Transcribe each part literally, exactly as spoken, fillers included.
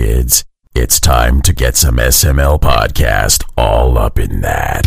kids. It's time to get some S M L podcast all up in that.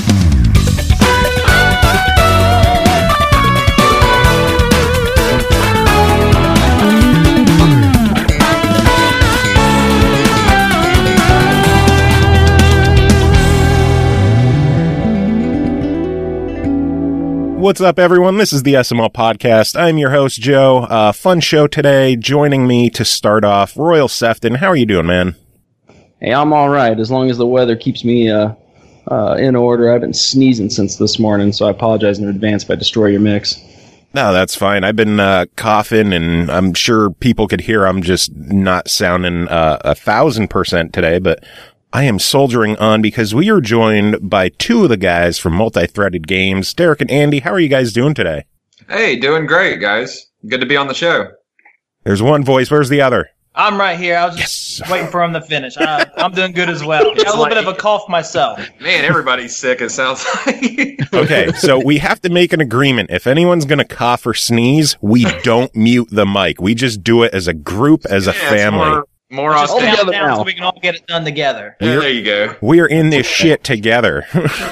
What's up, everyone? This is the S M L Podcast. I'm your host, Joe. Uh, fun show today. Joining me to start off, Royal Sefton. How are you doing, man? Hey, I'm all right, as long as the weather keeps me uh, uh, in order. I've been sneezing since this morning, so I apologize in advance if I destroy your mix. No, that's fine. I've been uh, coughing, and I'm sure people could hear I'm just not sounding uh, a thousand percent today, but I am soldiering on because we are joined by two of the guys from Multi-Threaded Games. Derek and Andy, how are you guys doing today? Hey, doing great, guys. Good to be on the show. There's one voice. Where's the other? I'm right here. I was just yes. waiting for him to finish. I, I'm doing good as well. Got a little like, bit of a cough myself. Man, everybody's sick, it sounds like. Okay, so we have to make an agreement. If anyone's going to cough or sneeze, we don't mute the mic. We just do it as a group, as a yeah, family. More, more just all together now, so we can all get it done together. Yeah, there you go. We're in this shit together.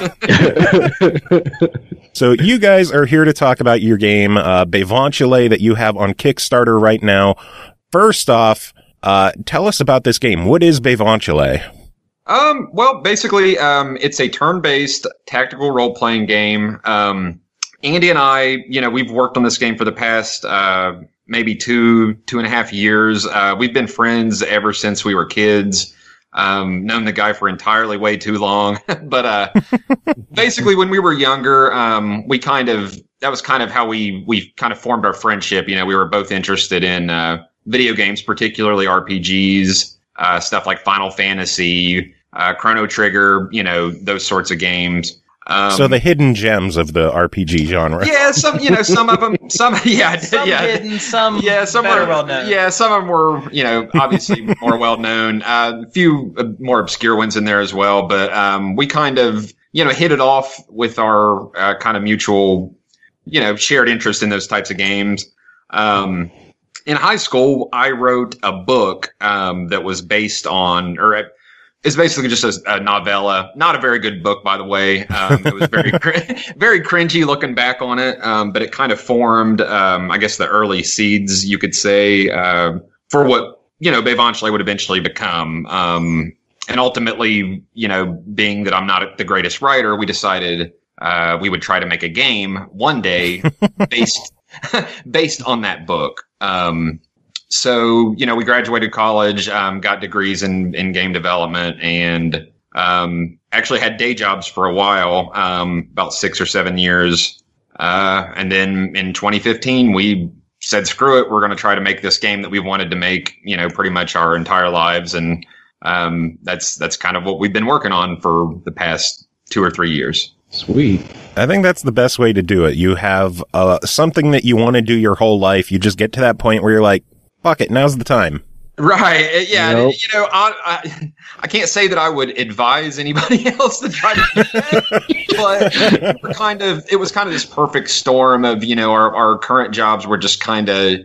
So you guys are here to talk about your game, uh, Bevantule, that you have on Kickstarter right now. First off, uh, tell us about this game. What is Bevantule? Um, well, basically, um, it's a turn-based tactical role-playing game. Um, Andy and I, you know, we've worked on this game for the past, uh, maybe two, two and a half years. Uh, we've been friends ever since we were kids. Um, known the guy for entirely way too long. But, uh, basically when we were younger, um, we kind of, that was kind of how we, we kind of formed our friendship. You know, we were both interested in, uh, video games, particularly R P Gs, uh, stuff like Final Fantasy, uh, Chrono Trigger, you know, those sorts of games. Um, so the hidden gems of the R P G genre. Yeah, some, you know, some of them, some, yeah, some yeah, hidden, some, yeah, some better were, well known. Yeah, some of them were, you know, obviously more well known. Uh, a few uh, more obscure ones in there as well. But um, we kind of, you know, hit it off with our uh, kind of mutual, you know, shared interest in those types of games. Um, in high school, I wrote a book um, that was based on, or it's basically just a, a novella. Not a very good book, by the way. Um, it was very, very cringy looking back on it. Um, but it kind of formed, um, I guess, the early seeds, you could say, uh, for what, you know, Bevantule would eventually become. Um, and ultimately, you know, being that I'm not the greatest writer, we decided uh, we would try to make a game one day based based on that book. Um, So, you know, we graduated college, um, got degrees in, in game development, and um, actually had day jobs for a while, um, about six or seven years. Uh, and then in twenty fifteen, we said, screw it, we're going to try to make this game that we wanted to make, you know, pretty much our entire lives. And um, that's that's kind of what we've been working on for the past two or three years. Sweet. I think that's the best way to do it. You have uh, something that you want to do your whole life. You just get to that point where you're like, fuck it, now's the time. Right. Yeah. Nope. You know, I, I I can't say that I would advise anybody else to try to do that, but we're kind of, it was kind of this perfect storm of, you know, our, our current jobs were just kind of,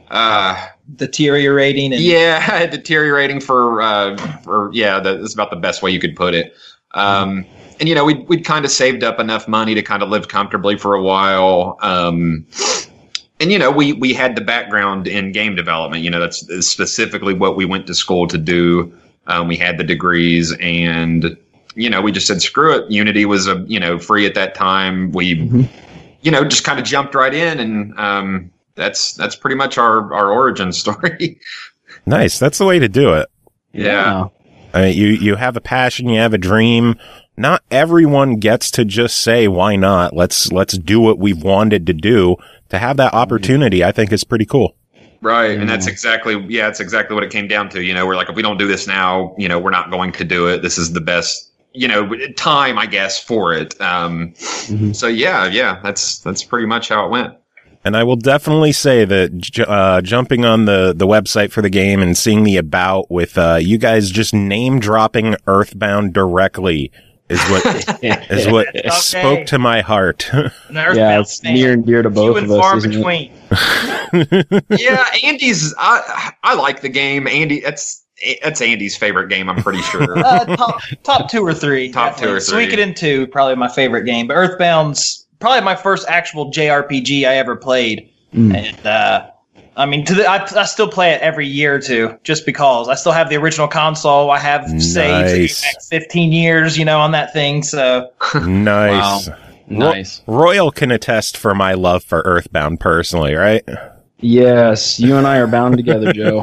uh, deteriorating. And- yeah, deteriorating for, uh, for, yeah, that, that's about the best way you could put it. Um, and, you know, we'd, we'd kind of saved up enough money to kind of live comfortably for a while. Um, And, you know, we, we had the background in game development. You know, that's specifically what we went to school to do. Um, we had the degrees and, you know, we just said, screw it. Unity was, a you know, free at that time. We, mm-hmm. you know, just kind of jumped right in. And um, that's that's pretty much our, our origin story. Nice. That's the way to do it. Yeah. I mean, you, you have a passion. You have a dream. Not everyone gets to just say, why not? Let's let's do what we've wanted to do. To have that opportunity, I think is pretty cool. Right. And that's exactly, yeah, it's exactly what it came down to. You know, we're like, if we don't do this now, you know, we're not going to do it. This is the best, you know, time, I guess, for it. Um, mm-hmm. So, yeah, yeah, that's that's pretty much how it went. And I will definitely say that uh, jumping on the, the website for the game and seeing the about with uh, you guys just name dropping Earthbound directly is what is what okay. spoke to my heart. Yeah, it's near and dear to both of us, far isn't between. it? Yeah, Andy's. I I like the game. Andy, it's that's Andy's favorite game, I'm pretty sure. uh, top, top two or three. Top definitely. two or three. Suikoden two, probably my favorite game. But Earthbound's probably my first actual J R P G I ever played. Mm. And, uh, I mean, to the, I, I still play it every year or two just because. I still have the original console. I have nice. saves back fifteen years, you know, on that thing. So nice. Wow. Nice. Ro- Royal can attest for my love for Earthbound personally, right? Yes, you and I are bound together, Joe.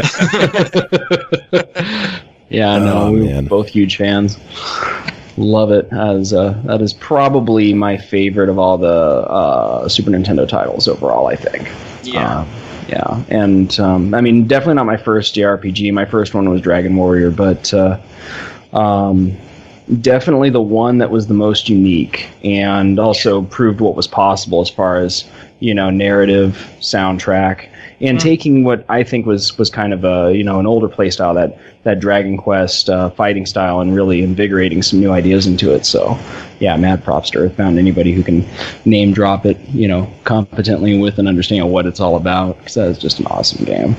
Yeah, no, oh, we're man. both huge fans. Love it. That is, uh, that is probably my favorite of all the uh, Super Nintendo titles overall, I think. Yeah. Uh, yeah, and um, I mean, definitely not my first J R P G. My first one was Dragon Warrior, but uh, um, definitely the one that was the most unique and also proved what was possible as far as, you know, narrative, soundtrack, and mm. taking what I think was, was kind of a, you know, an older play style, that, that Dragon Quest uh, fighting style, and really invigorating some new ideas into it. So, yeah, mad props to Earthbound. Anybody who can name drop it, you know, competently with an understanding of what it's all about, because that is just an awesome game.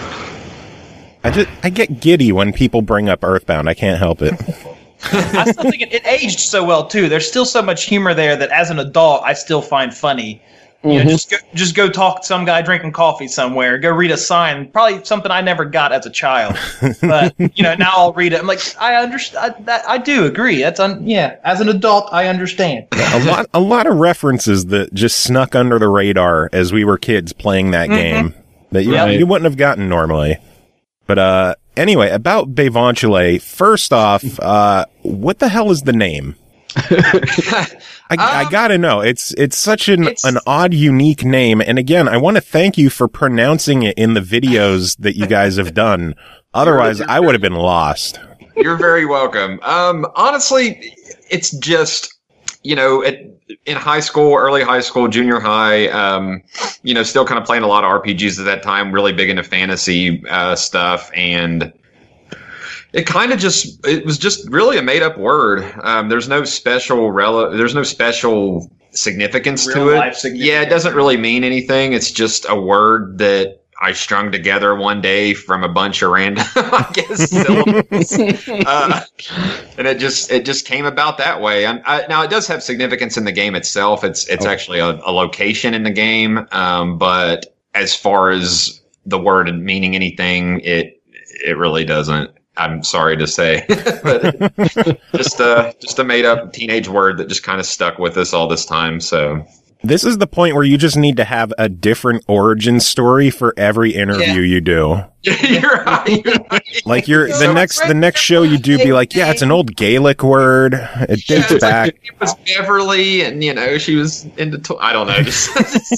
I just I get giddy when people bring up Earthbound. I can't help it. I still think it, it aged so well too. There's still so much humor there that as an adult I still find funny. You Mm-hmm. know, just go, just go talk to some guy drinking coffee somewhere. Go read a sign. Probably something I never got as a child, but you know, now I'll read it. I'm like, I understand. I, that, I do agree. That's un, yeah. As an adult, I understand. a lot, a lot of references that just snuck under the radar as we were kids playing that Mm-hmm. game that you, Right. you wouldn't have gotten normally. But uh, anyway, about Bevonchule. First off, uh, what the hell is the name? I, um, I gotta know. It's it's such an it's, an odd, unique name. And again, I want to thank you for pronouncing it in the videos that you guys have done. Otherwise, I would have been lost. You're very welcome. Um, honestly, it's just, you know, it, in high school, early high school, junior high, um, you know, still kind of playing a lot of R P Gs at that time, really big into fantasy uh, stuff, and it kind of just, it was just really a made up word. Um, there's no special rele- there's no special significance Real to it. life significance. Yeah, it doesn't really mean anything. It's just a word that I strung together one day from a bunch of random, I guess, syllables. uh, and it just, it just came about that way. And I, now it does have significance in the game itself. It's, it's Oh. actually a, a location in the game. Um, but as far as the word meaning anything, it, it really doesn't. I'm sorry to say, but just a just a made up teenage word that just kind of stuck with us all this time. So This is the point where you just need to have a different origin story for every interview Yeah. you do. you're right. You're right. Like you're the So- next the next show you do, be like, yeah, it's an old Gaelic word. It Yeah, dates it's back. like it was Beverly, and you know she was into. To- I don't know. Just,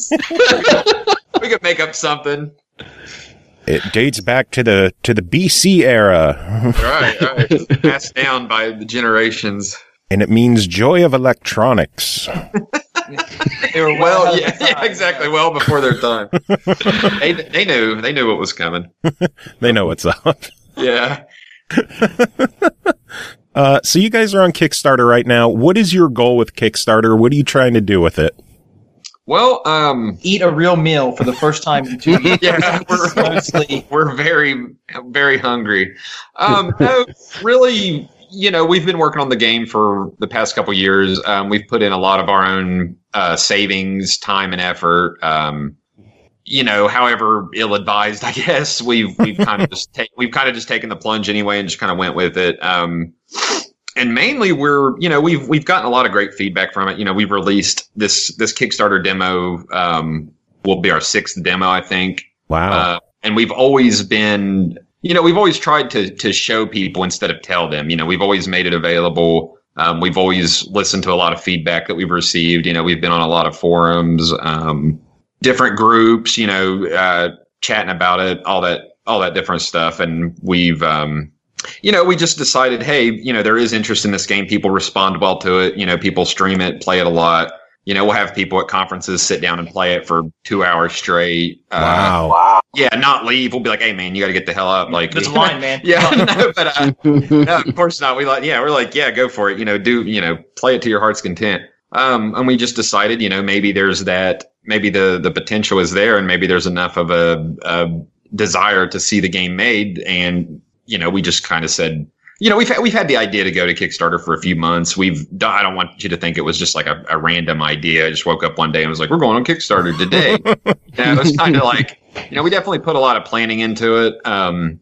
we could make up something. It dates back to the to the B C era, Right, right. Just passed down by the generations. and it means joy of electronics. They were Well, ahead of yeah, their yeah, time, exactly. Well before their time. they they knew they knew what was coming. They know what's up. Yeah. Uh, so you guys are on Kickstarter right now. What is your goal with Kickstarter? What are you trying to do with it? Well, um, Eat a real meal for the first time in two years. yeah, we're Mostly. we're very very hungry. Um, no, really, you know, we've been working on the game for the past couple years. Um, we've put in a lot of our own uh, savings, time, and effort. Um, you know, however ill-advised, I guess we've we've kind of just ta- we've kind of just taken the plunge anyway and just kind of went with it. Um, and mainly, we're you know we've we've gotten a lot of great feedback from it. You know, we've released this this Kickstarter demo. Um, will be our sixth demo, I think. Wow. Uh, and we've always been, you know, we've always tried to to show people instead of tell them. You know, we've always made it available. Um, we've always listened to a lot of feedback that we've received. You know, we've been on a lot of forums, um, different groups. You know, uh, chatting about it, all that, all that different stuff. And we've, um, you know, we just decided, hey, you know, there is interest in this game. People respond well to it. You know, people stream it, play it a lot. You know, we'll have people at conferences sit down and play it for two hours straight. Uh, Wow. Yeah, not leave. We'll be like, hey, man, you got to get the hell up. Like, That's mine, man. Yeah, no, but uh, no, of course not. We like, yeah, we're like, yeah, go for it. You know, do you know, play it to your heart's content. Um, and we just decided, you know, maybe there's that, maybe the the potential is there, and maybe there's enough of a, a desire to see the game made, and you know, we just kind of said, you know, we've had, we've had the idea to go to Kickstarter for a few months. We've done, I don't want you to think it was just like a, a random idea. I just woke up one day and was like, we're going on Kickstarter today. And it was kind of like, you know, we definitely put a lot of planning into it. Um,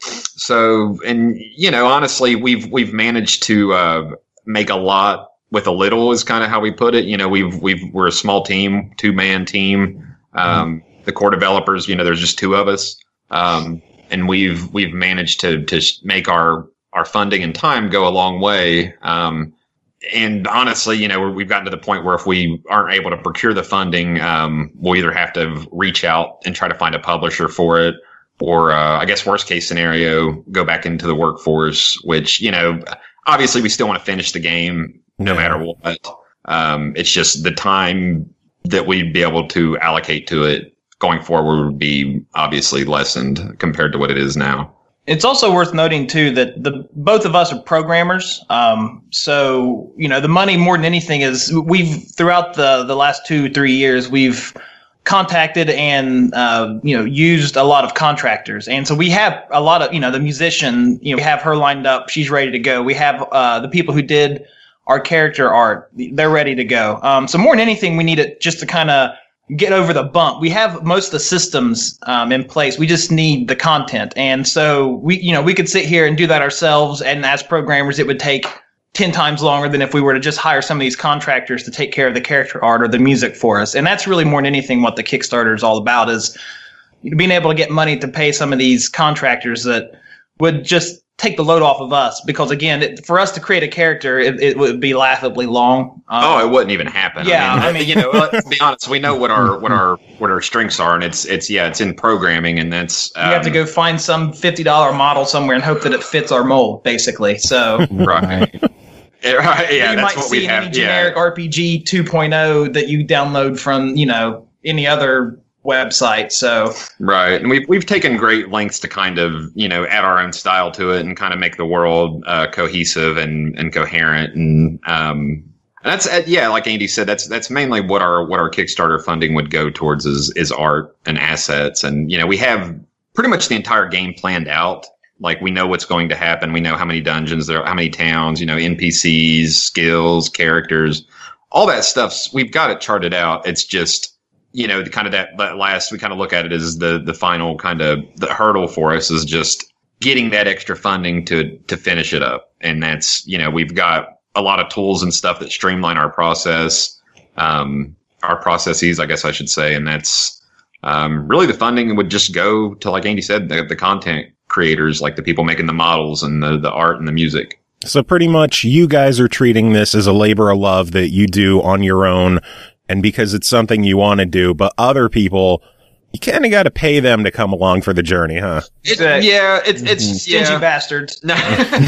so, and, you know, honestly, we've, we've managed to, uh, make a lot with a little is kind of how we put it. You know, we've, we've, we're a small team, two man team. Um, mm-hmm. The core developers, you know, there's just two of us. Um, and we've, we've managed to, to make our, our funding and time go a long way. Um, and honestly, you know, we've gotten to the point where if we aren't able to procure the funding, um, we'll either have to reach out and try to find a publisher for it, or, uh, I guess worst case scenario, go back into the workforce, which, you know, obviously we still want to finish the game no yeah. matter what. Um, it's just the time that we'd be able to allocate to it going forward would be obviously lessened compared to what it is now. It's also worth noting too that the both of us are programmers. Um, so, you know, the money more than anything is we've throughout the, the last two, three years, we've contacted and, uh, you know, used a lot of contractors. And so we have a lot of, you know, the musician, you know, we have her lined up. She's ready to go. We have, uh, the people who did our character art. They're ready to go. Um, so more than anything, we need it just to kind of get over the bump. We have most of the systems um, in place. We just need the content. And so we, you know, we could sit here and do that ourselves. And as programmers, it would take ten times longer than if we were to just hire some of these contractors to take care of the character art or the music for us. And that's really more than anything what the Kickstarter is all about, is being able to get money to pay some of these contractors that would just take the load off of us, because again, it, for us to create a character, it, it would be laughably long. Um, oh, it wouldn't even happen. Yeah, I mean, I mean you know, let's be honest. We know what our what our what our strengths are, and it's it's yeah, it's in programming, and that's um, you have to go find some fifty dollar model somewhere and hope that it fits our mold, basically. So right, yeah, right, yeah, you that's might what see we have. any generic yeah. R P G two point oh that you download from, you know, any other website. So right, and we've we've taken great lengths to kind of, you know, add our own style to it and kind of make the world uh, cohesive and and coherent, and um and that's uh, yeah, like Andy said, that's that's mainly what our what our Kickstarter funding would go towards is is art and assets. And you know, we have pretty much the entire game planned out. Like, we know what's going to happen. We know how many dungeons there are, how many towns, you know, N P Cs, skills, characters, all that stuff's, we've got it charted out. It's just, you know, the kind of that, that last, we kind of look at it as the, the final kind of the hurdle for us is just getting that extra funding to, to finish it up. And that's, you know, we've got a lot of tools and stuff that streamline our process, um, our processes, I guess I should say. And that's, um, really the funding would just go to, like Andy said, the, the content creators, like the people making the models and the, the art and the music. So pretty much you guys are treating this as a labor of love that you do on your own, and because it's something you want to do, but other people, you kind of got to pay them to come along for the journey, huh? It, yeah, it's it's stingy yeah. bastards. No,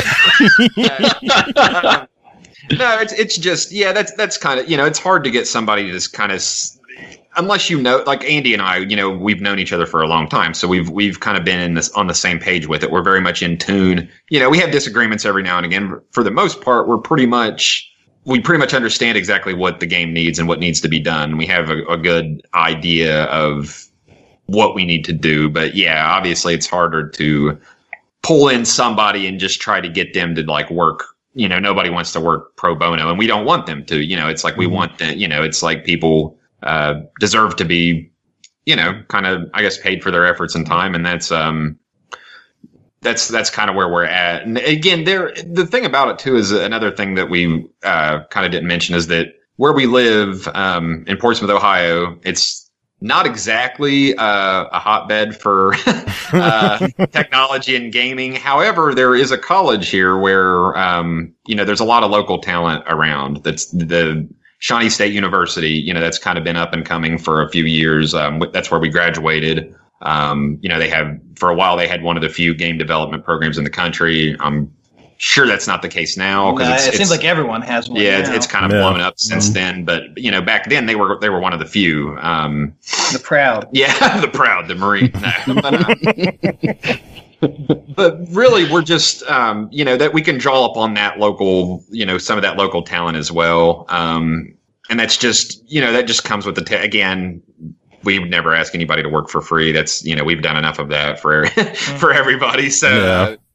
no, it's it's just yeah. That's that's kind of, you know, it's hard to get somebody to just kind of, unless you know, like Andy and I, you know, we've known each other for a long time, so we've we've kind of been in this on the same page with it. We're very much in tune. You know, we have disagreements every now and again, but for the most part, we're pretty much. We pretty much understand exactly what the game needs and what needs to be done. We have a, a good idea of what we need to do. But yeah, obviously it's harder to pull in somebody and just try to get them to like work. You know, nobody wants to work pro bono, and we don't want them to. You know, it's like we want them, you know, it's like people uh, deserve to be, you know, kind of, I guess, paid for their efforts and time. And that's, um, That's that's kind of where we're at. And again, there the thing about it too is another thing that we uh, kind of didn't mention is that where we live um, in Portsmouth, Ohio, it's not exactly uh, a hotbed for uh, technology and gaming. However, there is a college here where um, you know, there's a lot of local talent around. That's the Shawnee State University. You know, that's kind of been up and coming for a few years. Um, that's where we graduated. Um, you know, they have, for a while, they had one of the few game development programs in the country. I'm sure that's not the case now. No, it's, it it's, seems like everyone has one. Yeah, it's, it's kind of yeah. blown up since mm-hmm. then. But, you know, back then they were, they were one of the few. Um, the proud. Yeah, the proud, the Marine. No, but, uh, but really, we're just, um, you know, that we can draw upon that local, you know, some of that local talent as well. Um, and that's just, you know, that just comes with the, t- again, we would never ask anybody to work for free. That's, you know, we've done enough of that for for everybody. So, yeah. uh,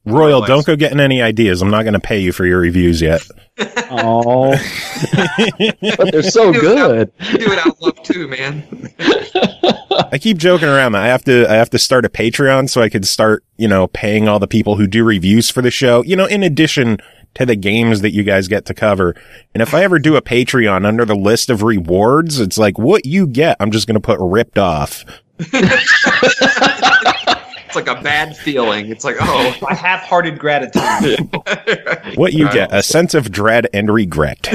Royal, don't go getting any ideas. I'm not going to pay you for your reviews yet. Oh, but they're so do good. It out, do it out of love too, man. I keep joking around that I have to, I have to start a Patreon so I could start, you know, paying all the people who do reviews for the show, you know, in addition to the games that you guys get to cover. And if I ever do a Patreon under the list of rewards, it's like what you get, I'm just going to put ripped off. It's like a bad feeling. It's like, oh, My half-hearted gratitude. What you get, a sense of dread and regret.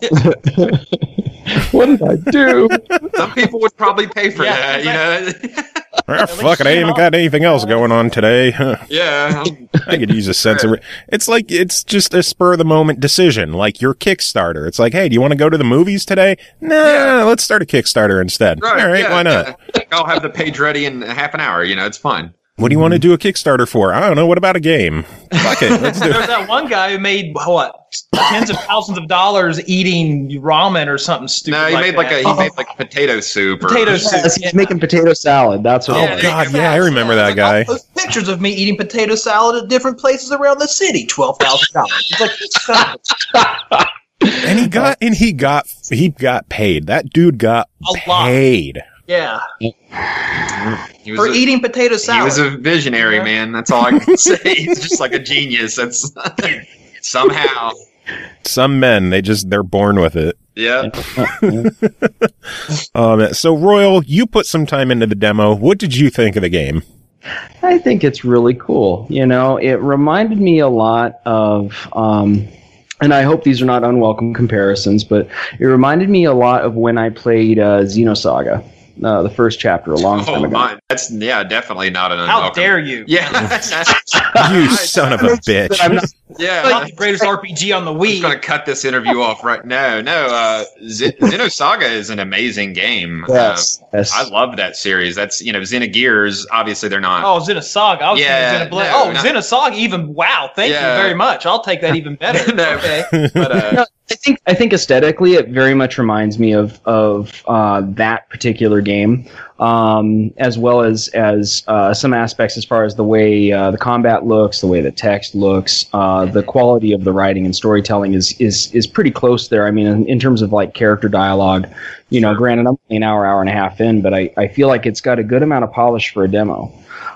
What did I do? some people would probably pay for Yeah, that, you know? Ah, fuck it, I ain't even got anything else going on today. Yeah. I could use a sense of, re- it's like, it's just a spur of the moment decision, like your Kickstarter. It's like, hey, do you want to go to the movies today? Nah, Yeah. let's start a Kickstarter instead. Right, All right, yeah, why not? yeah. I'll have the page ready in half an hour, you know, it's fine. What do you want to do a Kickstarter for? I don't know. What about a game? Fuck it, let's do There's it. that one guy who made what tens of thousands of dollars eating ramen or something stupid. No, he like made like that. a he made like potato soup or Potato soup. Yes, he's making potato salad. That's what. Oh, Yeah, God, yeah, I remember that guy. Those pictures of me eating potato salad at different places around the city. Twelve thousand dollars. It's like, son of a- And he got, and he got, he got paid. That dude got A lot. paid. yeah, he was for a, eating potato he salad. was a visionary, Yeah. man. That's all I can say. He's just like a genius. That's somehow. Some men, they just, they're born with it. Yeah. Um, so Royal, you put some time into the demo. What did you think of the game? I think it's really cool. You know, it reminded me a lot of, um, and I hope these are not unwelcome comparisons, but it reminded me a lot of when I played uh, Xenosaga, uh, the first chapter, a long time Oh ago. my, that's yeah, definitely not an How unwelcome. dare you? Yeah. You son of a bitch. I'm not- Yeah. Like the greatest R P G on the I'm just going Wii. to cut this interview off right now. No, uh, Z- Xenosaga is an amazing game. Yes, Uh, yes. I love that series. That's, you know, Xenogears, obviously they're not. Oh, Xenosaga. I was Yeah, thinking Xenoblade. no, oh, not- Xenosaga. Even wow. Thank Yeah. you very much. I'll take that even better. No. Okay. But, uh, No, I think I think aesthetically, it very much reminds me of of uh, that particular game, um, as well as as uh, some aspects as far as the way uh, the combat looks, the way the text looks, uh, the quality of the writing and storytelling is is is pretty close there. I mean, in, in terms of like character dialogue, you know, granted, I'm only an hour, hour and a half in, but I, I feel like it's got a good amount of polish for a demo.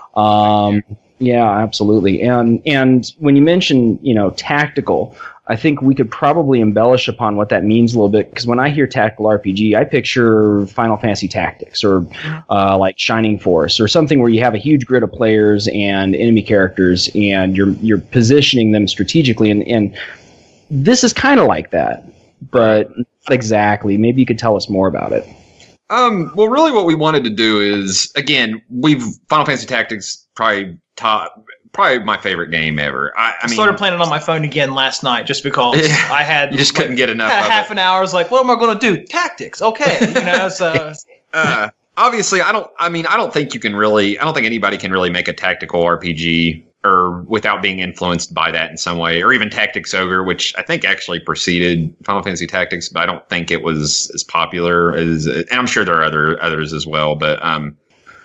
Um, yeah, absolutely. And and when you mention, you know, tactical, I think we could probably embellish upon what that means a little bit, because when I hear tactical R P G, I picture Final Fantasy Tactics or uh, like Shining Force or something where you have a huge grid of players and enemy characters, and you're you're positioning them strategically. And, and this is kind of like that, but not exactly. Maybe you could tell us more about it. Um, well, really what we wanted to do is, again, we've, Final Fantasy Tactics, probably top, probably my favorite game ever. I, I I mean, started playing it on my phone again last night just because Yeah. I had you just couldn't like, get enough had of half it. an hour. I was like, what am I going to do? Tactics. Okay. You know, so Uh, obviously, I don't, I mean, I don't think you can really, I don't think anybody can really make a tactical R P G or without being influenced by that in some way, or even Tactics Ogre, which I think actually preceded Final Fantasy Tactics, but I don't think it was as popular as, and I'm sure there are other others as well, but, um,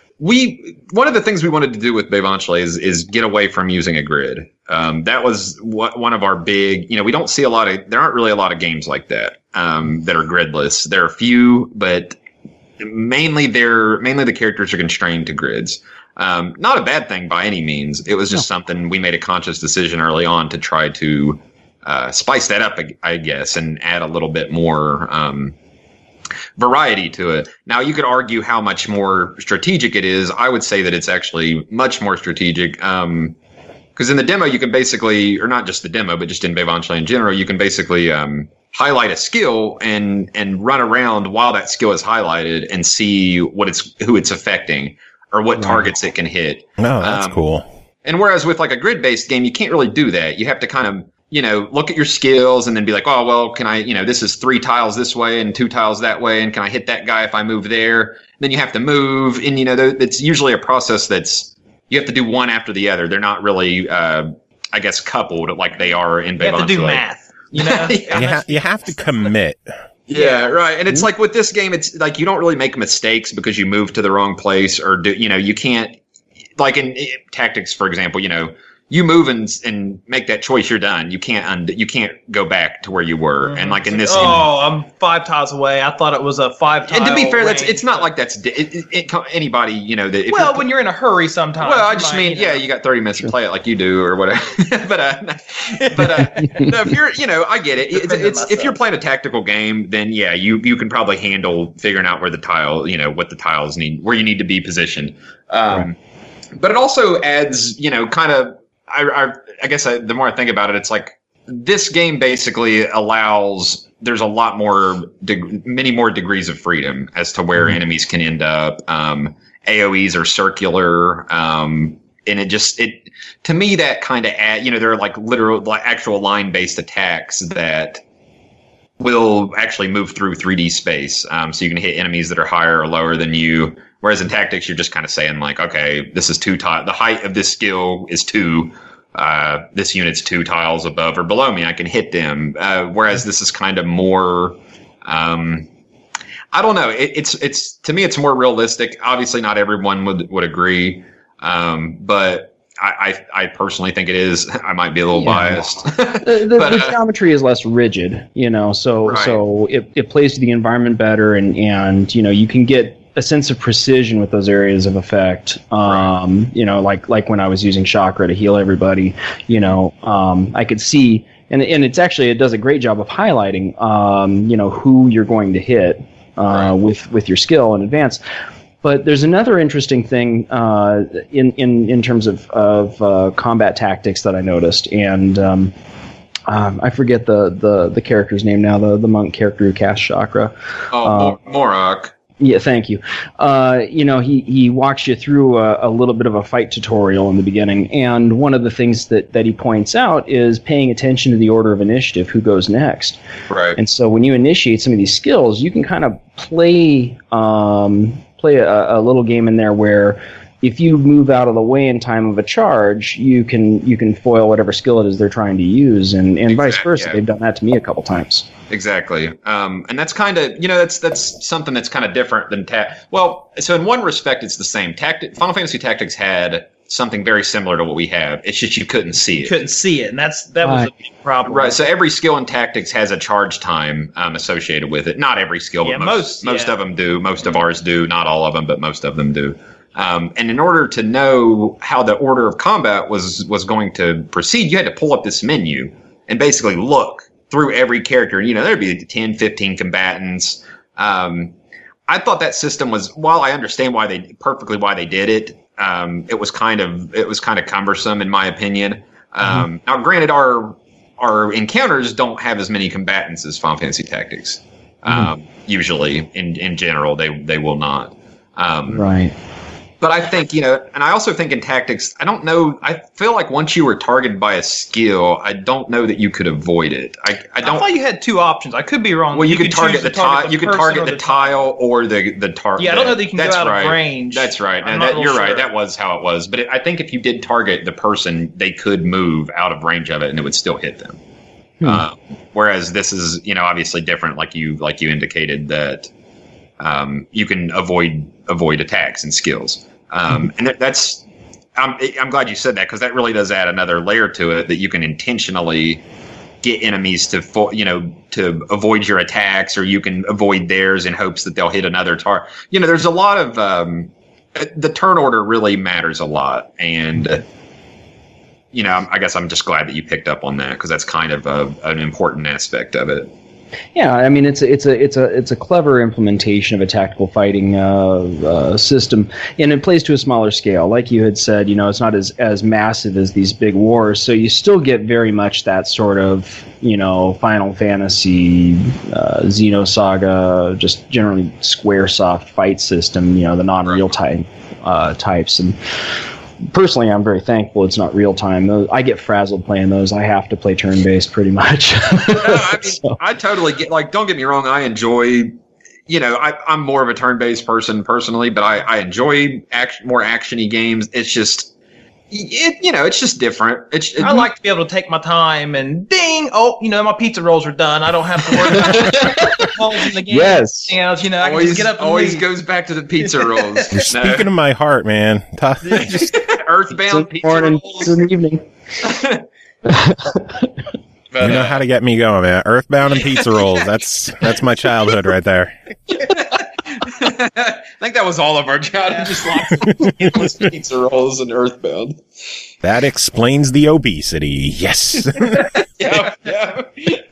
we one of the things we wanted to do with Bevanchele is is get away from using a grid. Um, that was what one of our big. You know, we don't see a lot of. There aren't really a lot of games like that um, that are gridless. There are a few, but mainly they're mainly the characters are constrained to grids. Um, not a bad thing by any means. It was just something we made a conscious decision early on to try to uh, spice that up, I guess, and add a little bit more. Um, variety to it. Now, you could argue how much more strategic it is. I would say that it's actually much more strategic. Um, because in the demo, you can basically, or not just the demo, but just in Bevanchele in general, you can basically um, highlight a skill and and run around while that skill is highlighted and see what it's who it's affecting or what targets it can hit. No, that's Um, cool. And whereas with like a grid-based game, you can't really do that. You have to kind of, you know, look at your skills and then be like, oh, well, can I, you know, this is three tiles this way and two tiles that way. And can I hit that guy if I move there? Then you have to move. And, you know, it's usually a process that's, you have to do one after the other. They're not really, uh, I guess, coupled like they are in you have to do Bevanchele. math. You know, Yeah. You, ha- you have to commit. Yeah, right. And it's like with this game, it's like you don't really make mistakes because you move to the wrong place or do, you know, you can't, like in eh, Tactics, for example, you know, you move and and make that choice, you're done. You can't und- you can't go back to where you were. And like in this, oh, I'm five tiles away. I thought it was a five tile. And to be fair, that's range, it's not but- like that's di- it, it, it, anybody you know that. If well, you're, when you're in a hurry, sometimes. well, I you just might, mean you know. yeah, you got thirty minutes to play it like you do or whatever. but uh, but uh, no, if you're you know I get it. It's, Defending it's if you're myself. playing a tactical game, then yeah, you you can probably handle figuring out where the tile you know what the tiles need where you need to be positioned. Um, But it also adds you know kind of. I, I, I guess I, the more I think about it, it's like this game basically allows. There's a lot more, deg- many more degrees of freedom as to where mm-hmm. enemies can end up. Um, A O Es are circular, um, and it just it to me that kind of add. You know, there are like literal, like actual line-based attacks that will actually move through three D space. Um, so you can hit enemies that are higher or lower than you. Whereas in tactics, you're just kind of saying like, okay, this is two tiles. The height of this skill is two. Uh, this unit's two tiles above or below me. I can hit them. Uh, whereas this is kind of more. Um, I don't know. It, it's it's to me, it's more realistic. Obviously, not everyone would would agree, um, but I, I I personally think it is. I might be a little Yeah. biased. the, the, But, the uh, geometry is less rigid, you know, so Right. so it, it plays to the environment better, and and you know you can get a sense of precision with those areas of effect. Um, you know, like like when I was using chakra to heal everybody, you know, um, I could see, and and it's actually it does a great job of highlighting, um, you know, who you're going to hit uh, Right. with with your skill in advance. But there's another interesting thing uh, in, in in terms of of uh, combat tactics that I noticed, and um, um, I forget the, the, the character's name now. The the monk character who casts chakra. oh, uh, Mor- Morok. Yeah, thank you. Uh, you know, he, he walks you through a, a little bit of a fight tutorial in the beginning, and one of the things that, that he points out is paying attention to the order of initiative, who goes next. Right. And so when you initiate some of these skills, you can kind of play um, play a, a little game in there where if you move out of the way in time of a charge, you can you can foil whatever skill it is they're trying to use, and, and vice Exact- versa. yeah. They've done that to me a couple times. Exactly. Um, and that's kind of, you know, that's that's something that's kind of different than ta- well, so in one respect, it's the same. Tactic Final Fantasy Tactics had something very similar to what we have. It's just you couldn't see You it. couldn't see it, and that's that was Right. a big problem. Right. So every skill in Tactics has a charge time um, associated with it. Not every skill, Yeah, but most most, most yeah. of them do. Most of ours do. Not all of them, but most of them do. Um, and in order to know how the order of combat was was going to proceed, you had to pull up this menu and basically look through every character. You know, there'd be ten, fifteen combatants. Um, I thought that system was, while I understand why they perfectly why they did it, um, it was kind of it was kind of cumbersome in my opinion. Um, mm-hmm. Now, granted, our our encounters don't have as many combatants as Final Fantasy Tactics. Mm-hmm. Um, usually, in in general, they they will not. Um, Right. But I think, you know, and I also think in Tactics, I don't know, I feel like once you were targeted by a skill, I don't know that you could avoid it. I, I I don't. thought you had two options. I could be wrong. Well, you, could, choose target to the tile. You could person target or the tile or the the target. Yeah, I don't know that you can go That's out of right. range. That's right. I'm And not that, real you're right. sure. That was how it was. But it, I think if you did target the person, they could move out of range of it, and it would still hit them. Hmm. Uh, whereas this is, you know, obviously different. Like you, like you indicated that um, you can avoid avoid attacks and skills. Um, and that, that's, I'm, I'm glad you said that because that really does add another layer to it that you can intentionally get enemies to, fo- you know, to avoid your attacks, or you can avoid theirs in hopes that they'll hit another target. You know, there's a lot of, um, the turn order really matters a lot. And, uh, you know, I guess I'm just glad that you picked up on that because that's kind of a, an important aspect of it. Yeah, I mean it's a, it's a it's a it's a clever implementation of a tactical fighting uh, uh, system, and it plays to a smaller scale. Like you had said, you know, it's not as as massive as these big wars, so you still get very much that sort of, you know, Final Fantasy, uh, Xenosaga, just generally SquareSoft fight system. You know, the non-real time uh, types. And personally, I'm very thankful it's not real time. I get frazzled playing those. I have to play turn based pretty much. No, I mean, So- I totally get, like, don't get me wrong. I enjoy, you know, I, I'm more of a turn-based person personally, but I, I enjoy act, more action-y games. It's just, it, you know, it's just different. It's, it, I like to be able to take my time and ding, oh, you know, my pizza rolls are done. I don't have to worry about balls in the game. Yes. And, you know, I can always, just get up and always leave. goes back to the pizza rolls. You're speaking to my heart, man. Ta- just- Are Earthbound It's in the morning, pizza it's in the evening. You know how to get me going, man. Earthbound and pizza rolls. That's that's my childhood right there. I think that was all of our childhood. Just lots of endless pizza rolls and Earthbound. That explains the obesity. Yes. Yeah, yeah.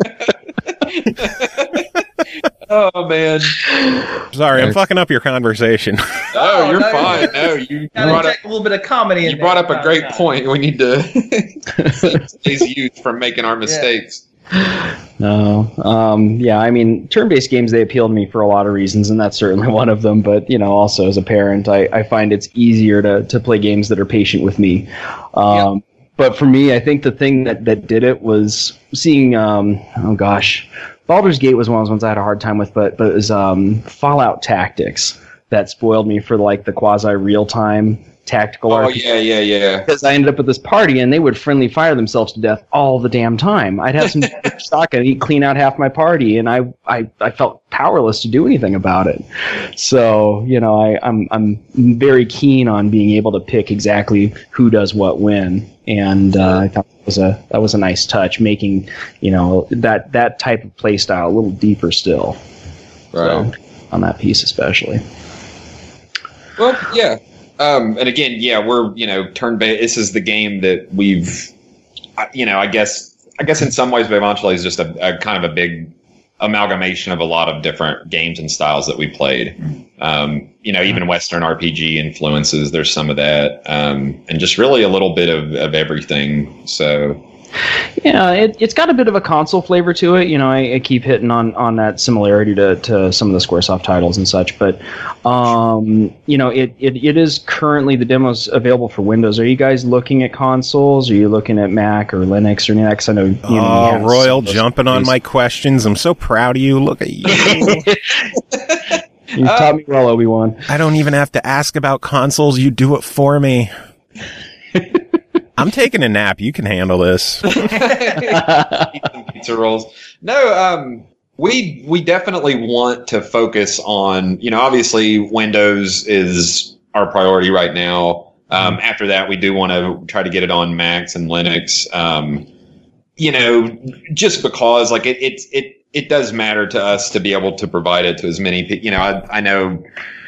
Oh man. Sorry, I'm fucking up your conversation. Oh, you're no, fine. No, you Gotta brought up inject a little bit of comedy in you there. brought up a great Yeah. point. We need to keep today's youth from making our mistakes. No, um, yeah, I mean, turn-based games, they appeal to me for a lot of reasons, and that's certainly one of them. But, you know, also as a parent, I, I find it's easier to, to play games that are patient with me. Um, But for me, I think the thing that, that did it was seeing, um, oh gosh, Baldur's Gate was one of those ones I had a hard time with, but, but it was um, Fallout Tactics that spoiled me for like the quasi-real-time tactical Oh R P G. yeah, yeah, yeah. Because I ended up at this party and they would friendly fire themselves to death all the damn time. I'd have some stock and he'd clean out half my party, and I, I, I felt powerless to do anything about it. So, you know, I, I'm I'm very keen on being able to pick exactly who does what when. And uh, I thought that was a that was a nice touch, making, you know, that, that type of play style a little deeper still. Right. So, on that piece especially. Well, yeah. Um, and again, yeah, we're, you know, turn-based. This is the game that we've, I- you know, I guess, I guess in some ways, Vivancially is just a, a kind of a big amalgamation of a lot of different games and styles that we played. Um, you know, even Western R P G influences, there's some of that, um, and just really a little bit of, of everything. So, Yeah, it, it's got a bit of a console flavor to it. You know, I, I keep hitting on, on that similarity to, to some of the Squaresoft titles and such. But, um, you know, it, it, it is currently, the demo's available for Windows. Are you guys looking at consoles? Are you looking at Mac or Linux or anything? 'Cause I know, you know, you Oh, have Royal, some of those jumping on things. my questions. I'm so proud of you. Look at you. You taught me well, Obi-Wan. I don't even have to ask about consoles. You do it for me. I'm taking a nap. You can handle this. pizza rolls. No, um, we we definitely want to focus on, you know, obviously Windows is our priority right now. Um, mm-hmm. After that, we do want to try to get it on Macs and Linux. Um, you know, just because like it it it it does matter to us to be able to provide it to as many people. You know, I, I know.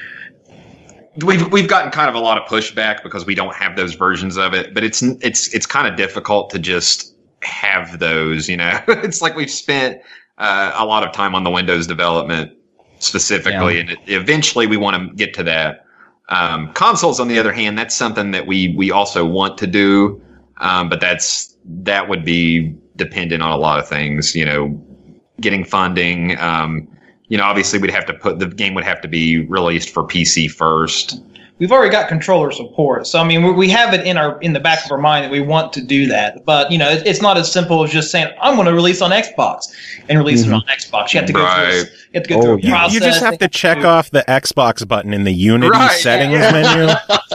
We've we've gotten kind of a lot of pushback because we don't have those versions of it, but it's it's it's kind of difficult to just have those. You know, it's like we've spent uh, a lot of time on the Windows development specifically, yeah. and it, eventually we want to get to that. Um, consoles, on the other hand, that's something that we we also want to do, um, but that's that would be dependent on a lot of things. You know, getting funding. Um, You know, obviously, we'd have to put the game would have to be released for P C first. We've already got controller support, so I mean, we, we have it in our in the back of our mind that we want to do that. But you know, it, it's not as simple as just saying I'm going to release on Xbox and release mm-hmm. it on Xbox. You have to go right. through. You have to go Oh, through a yeah. process. You just have to check off the Xbox button in the Unity Right, settings yeah. menu.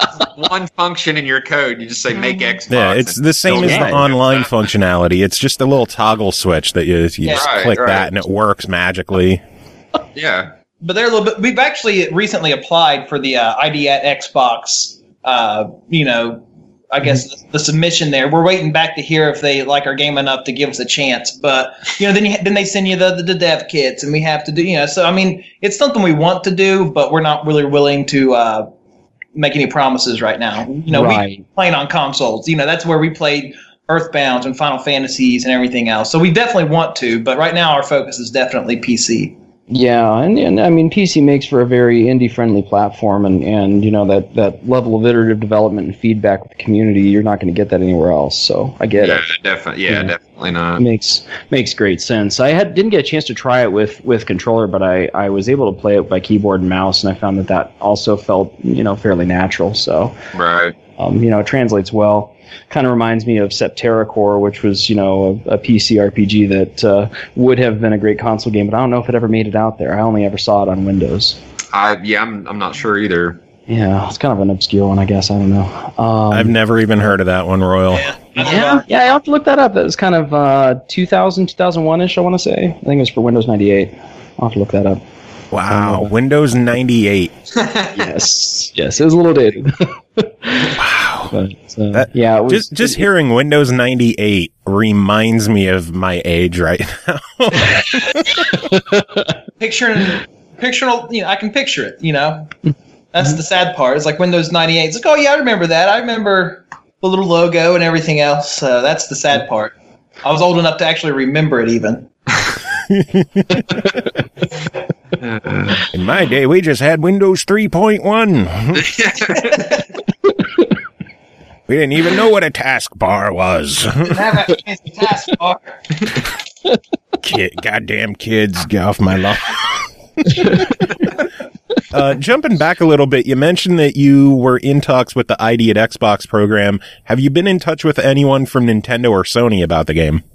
One function in your code, you just say make Xbox. Yeah, it's the same as the online functionality. It's just a little toggle switch that you, you Yeah. just Right, click right. that and it works magically. Yeah. But they're a little bit. We've actually recently applied for the uh, I D at Xbox. Uh, you know, I guess the, the submission there. We're waiting back to hear if they like our game enough to give us a chance. But you know, then you, then they send you the, the the dev kits, and we have to do. You know, so I mean, it's something we want to do, but we're not really willing to uh, make any promises right now. You know, Right. we playing on consoles. You know, that's where we played Earthbounds and Final Fantasies and everything else. So we definitely want to, but right now our focus is definitely P C. Yeah, and, and I mean, P C makes for a very indie-friendly platform, and, and you know, that, that level of iterative development and feedback with the community, you're not going to get that anywhere else, so I get Yeah, it. definitely. Yeah, Yeah. definitely not. It makes makes great sense. I had didn't get a chance to try it with, with controller, but I, I was able to play it by keyboard and mouse, and I found that that also felt, you know, fairly natural, so, Right. um, you know, it translates well. Kind of reminds me of Septerra Core, which was, you know, a, a P C R P G that uh, would have been a great console game, but I don't know if it ever made it out there. I only ever saw it on Windows. I yeah, I'm I'm not sure either. Yeah, it's kind of an obscure one, I guess. I don't know. Um, I've never even heard of that one, Royal. yeah, yeah, I have to look that up. That was kind of uh, two thousand, two thousand one-ish, I want to say. I think it was for Windows ninety-eight. I'll have to look that up. Wow, Windows ninety-eight. Yes, yes, it was a little dated. Wow. But, uh, That- yeah, it was, just just hearing Windows ninety-eight reminds me of my age right now. Picturing, picturing, you know, I can picture it. You know, that's the sad part. It's like Windows ninety-eight. It's like, oh yeah, I remember that. I remember the little logo and everything else. Uh, that's the sad part. I was old enough to actually remember it even. In my day, we just had Windows three point one. We didn't even know what a taskbar was. Didn't have that fancy taskbar. Kid, goddamn kids, get off my lawn. uh, jumping back a little bit, you mentioned that you were in talks with the I D at Xbox program. Have you been in touch with anyone from Nintendo or Sony about the game?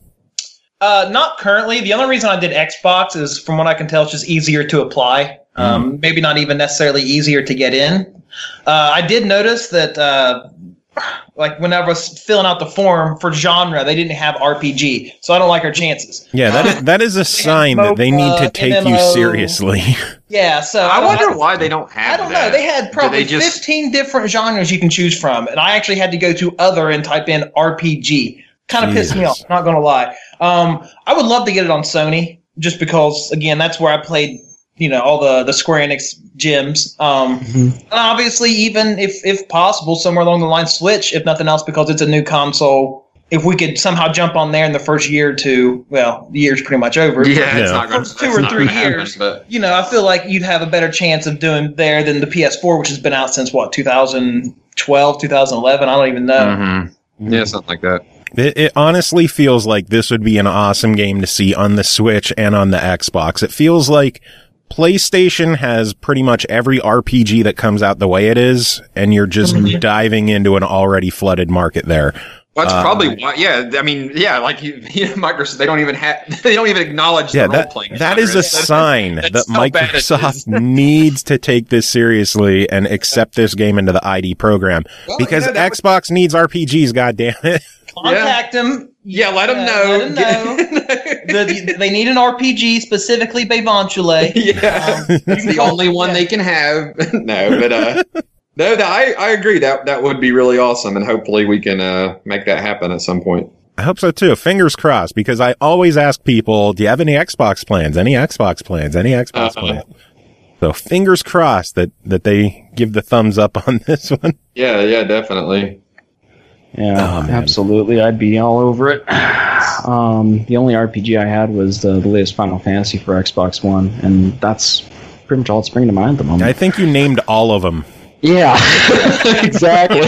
Uh, not currently. The only reason I did Xbox is, from what I can tell, it's just easier to apply. Um, mm. Maybe not even necessarily easier to get in. Uh, I did notice that, uh, like, when I was filling out the form for genre, they didn't have R P G, so I don't like our chances. Yeah, that is, that is a sign that they need to take M M O. you seriously. Yeah, so I, I wonder have, why they don't have I don't that. know. They had probably they just... fifteen different genres you can choose from, and I actually had to go to other and type in R P G. Kind of pissed me off, not going to lie. Um, I would love to get it on Sony, just because, again, that's where I played, you know, all the, the Square Enix gems. Um, mm-hmm. And obviously, even if, if possible, somewhere along the line, Switch, if nothing else, because it's a new console. If we could somehow jump on there in the first year or two, well, the year's pretty much over. Yeah, it's not going to two or three years. Happen, but. You know, I feel like you'd have a better chance of doing there than the P S four, which has been out since, what, two thousand twelve, two thousand eleven? I don't even know. Mm-hmm. Yeah, something like that. It, it honestly feels like this would be an awesome game to see on the Switch and on the Xbox. It feels like PlayStation has pretty much every R P G that comes out the way it is, and you're just mm-hmm. diving into an already flooded market there. Well, that's uh, probably why. Yeah, I mean, yeah, like you, you know, Microsoft, they don't even have, they don't even acknowledge yeah, the that, role playing. That is a sign that Microsoft needs to take this seriously and accept this game into the I D program, well, because you know, Xbox would... needs R P Gs. Goddamn it! Contact yeah. them. Yeah, let them know. Let them know. the, they need an R P G, specifically Bevantule. Yeah, um, it's the only one yeah. they can have. No, but uh. No, that, I, I agree. That that would be really awesome, and hopefully we can uh, make that happen at some point. I hope so, too. Fingers crossed, because I always ask people, do you have any Xbox plans? Any Xbox plans? Any Xbox uh-huh. plans? So fingers crossed that, that they give the thumbs up on this one. Yeah, yeah, definitely. Yeah, oh, absolutely. I'd be all over it. Um, the only R P G I had was the, the latest Final Fantasy for Xbox One, and that's pretty much all that's bringing to mind at the moment. I think you named all of them. Yeah, exactly.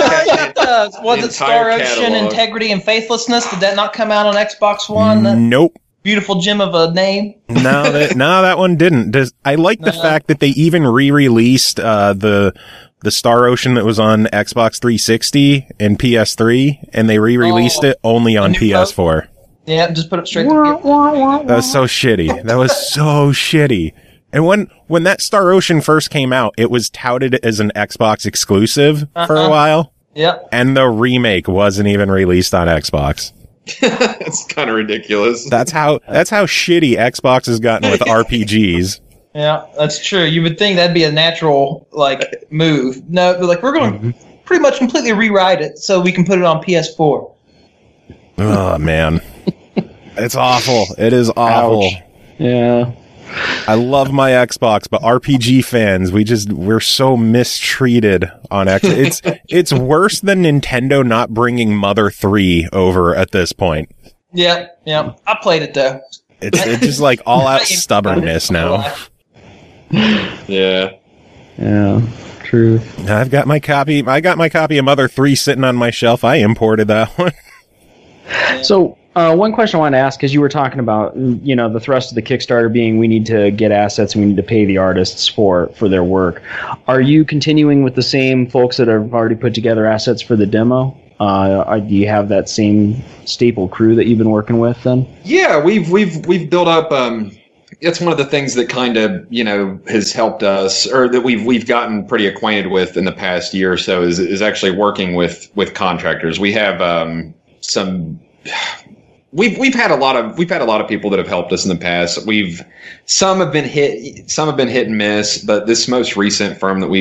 uh, was it Star Ocean, Integrity, and Faithlessness? Did that not come out on Xbox One? That nope. Beautiful gem of a name. No, that no, that one didn't. Does, I like no. the fact that they even re-released uh, the the Star Ocean that was on Xbox three sixty and P S three, and they re-released oh, it only on P S four. Yeah, just put it straight to P S four. That was so shitty. That was so shitty. And when, when that Star Ocean first came out, it was touted as an Xbox exclusive uh-huh. for a while. Yep. And the remake wasn't even released on Xbox. It's kind of ridiculous. That's how, that's how shitty Xbox has gotten with R P Gs. Yeah, that's true. You would think that'd be a natural, like, move. No, but like, we're going to mm-hmm. pretty much completely rewrite it so we can put it on P S four. Oh, man. It's awful. It is awful. Ouch. Yeah. I love my Xbox, but R P G fans, we just, we're so mistreated on X. It's, it's worse than Nintendo not bringing Mother three over at this point. Yeah, yeah. I played it though. It's, it's just like all out stubbornness now. Yeah. Yeah. Truth. I've got my copy, I got my copy of Mother three sitting on my shelf. I imported that one. So, Uh, one question I wanted to ask, because you were talking about, you know, the thrust of the Kickstarter being we need to get assets and we need to pay the artists for, for their work. Are you continuing with the same folks that have already put together assets for the demo? Uh, do you have that same staple crew that you've been working with then? Yeah, we've we've we've built up. Um, it's one of the things that kind of you know has helped us, or that we've we've gotten pretty acquainted with in the past year or so, is is actually working with with contractors. We have um, some. We've we've had a lot of we've had a lot of people that have helped us in the past. We've some have been hit some have been hit and miss, but this most recent firm that we've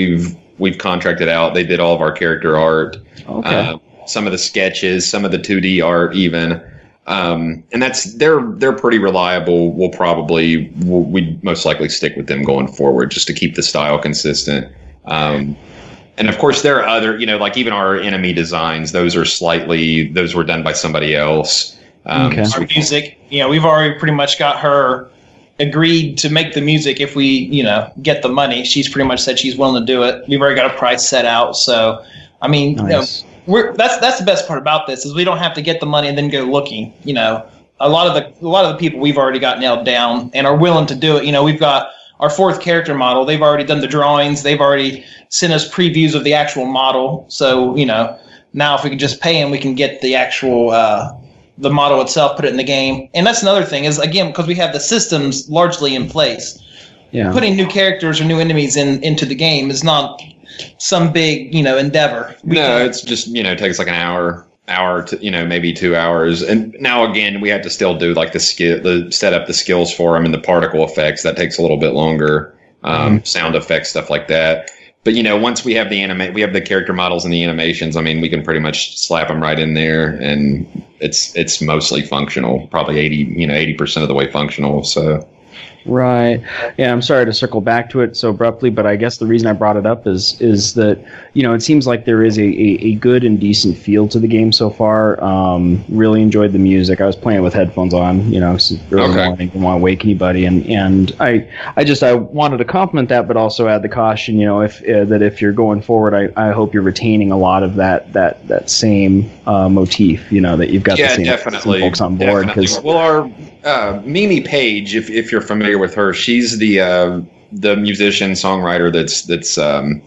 we've contracted out. They did all of our character art, Okay. uh, some of the sketches, some of the two D art, even. Um, and that's they're they're pretty reliable. We'll probably we'll, we'd most likely stick with them going forward, just to keep the style consistent. Um, and of course, there are other, you know, like even our enemy designs. Those are slightly those were done by somebody else. Um, Okay. so Our we- music, you know, we've already pretty much got her agreed to make the music if we, you know, get the money. She's pretty much said she's willing to do it. We've already got a price set out. So, I mean, Nice. you know, we're that's that's the best part about this is we don't have to get the money and then go looking. You know, a lot of the a lot of the people we've already got nailed down and are willing to do it. You know, we've got our fourth character model. They've already done the drawings. They've already sent us previews of the actual model. So, you know, now if we can just pay them, we can get the actual uh, the model itself, put it in the game. And that's another thing is, again, because we have the systems largely in place, Yeah. putting new characters or new enemies in into the game is not some big, you know, endeavor. We no, can- it's just, you know, it takes like an hour, hour to, you know, maybe two hours. And now again, we have to still do like the skill, the set up the skills for them and the particle effects. That takes a little bit longer. Um, Mm-hmm. sound effects, stuff like that. But, you know, once we have the anima- we have the character models and the animations, I mean, we can pretty much slap them right in there, and it's it's mostly functional, probably eighty, you know, eighty percent of the way functional. So, Right. Yeah, I'm sorry to circle back to it so abruptly, but I guess the reason I brought it up is is that, you know, it seems like there is a, a, a good and decent feel to the game so far. Um, really enjoyed the music. I was playing with headphones on, you know, so early Okay. morning, didn't want to wake anybody, and and I I just I wanted to compliment that, but also add the caution, you know, if uh, that if you're going forward, I, I hope you're retaining a lot of that that that same uh, motif, you know, that you've got yeah, the same, definitely. same folks on board, definitely. because Well, our uh, Mimi Page, if if you're familiar with her, she's the uh, the musician songwriter that's that's um,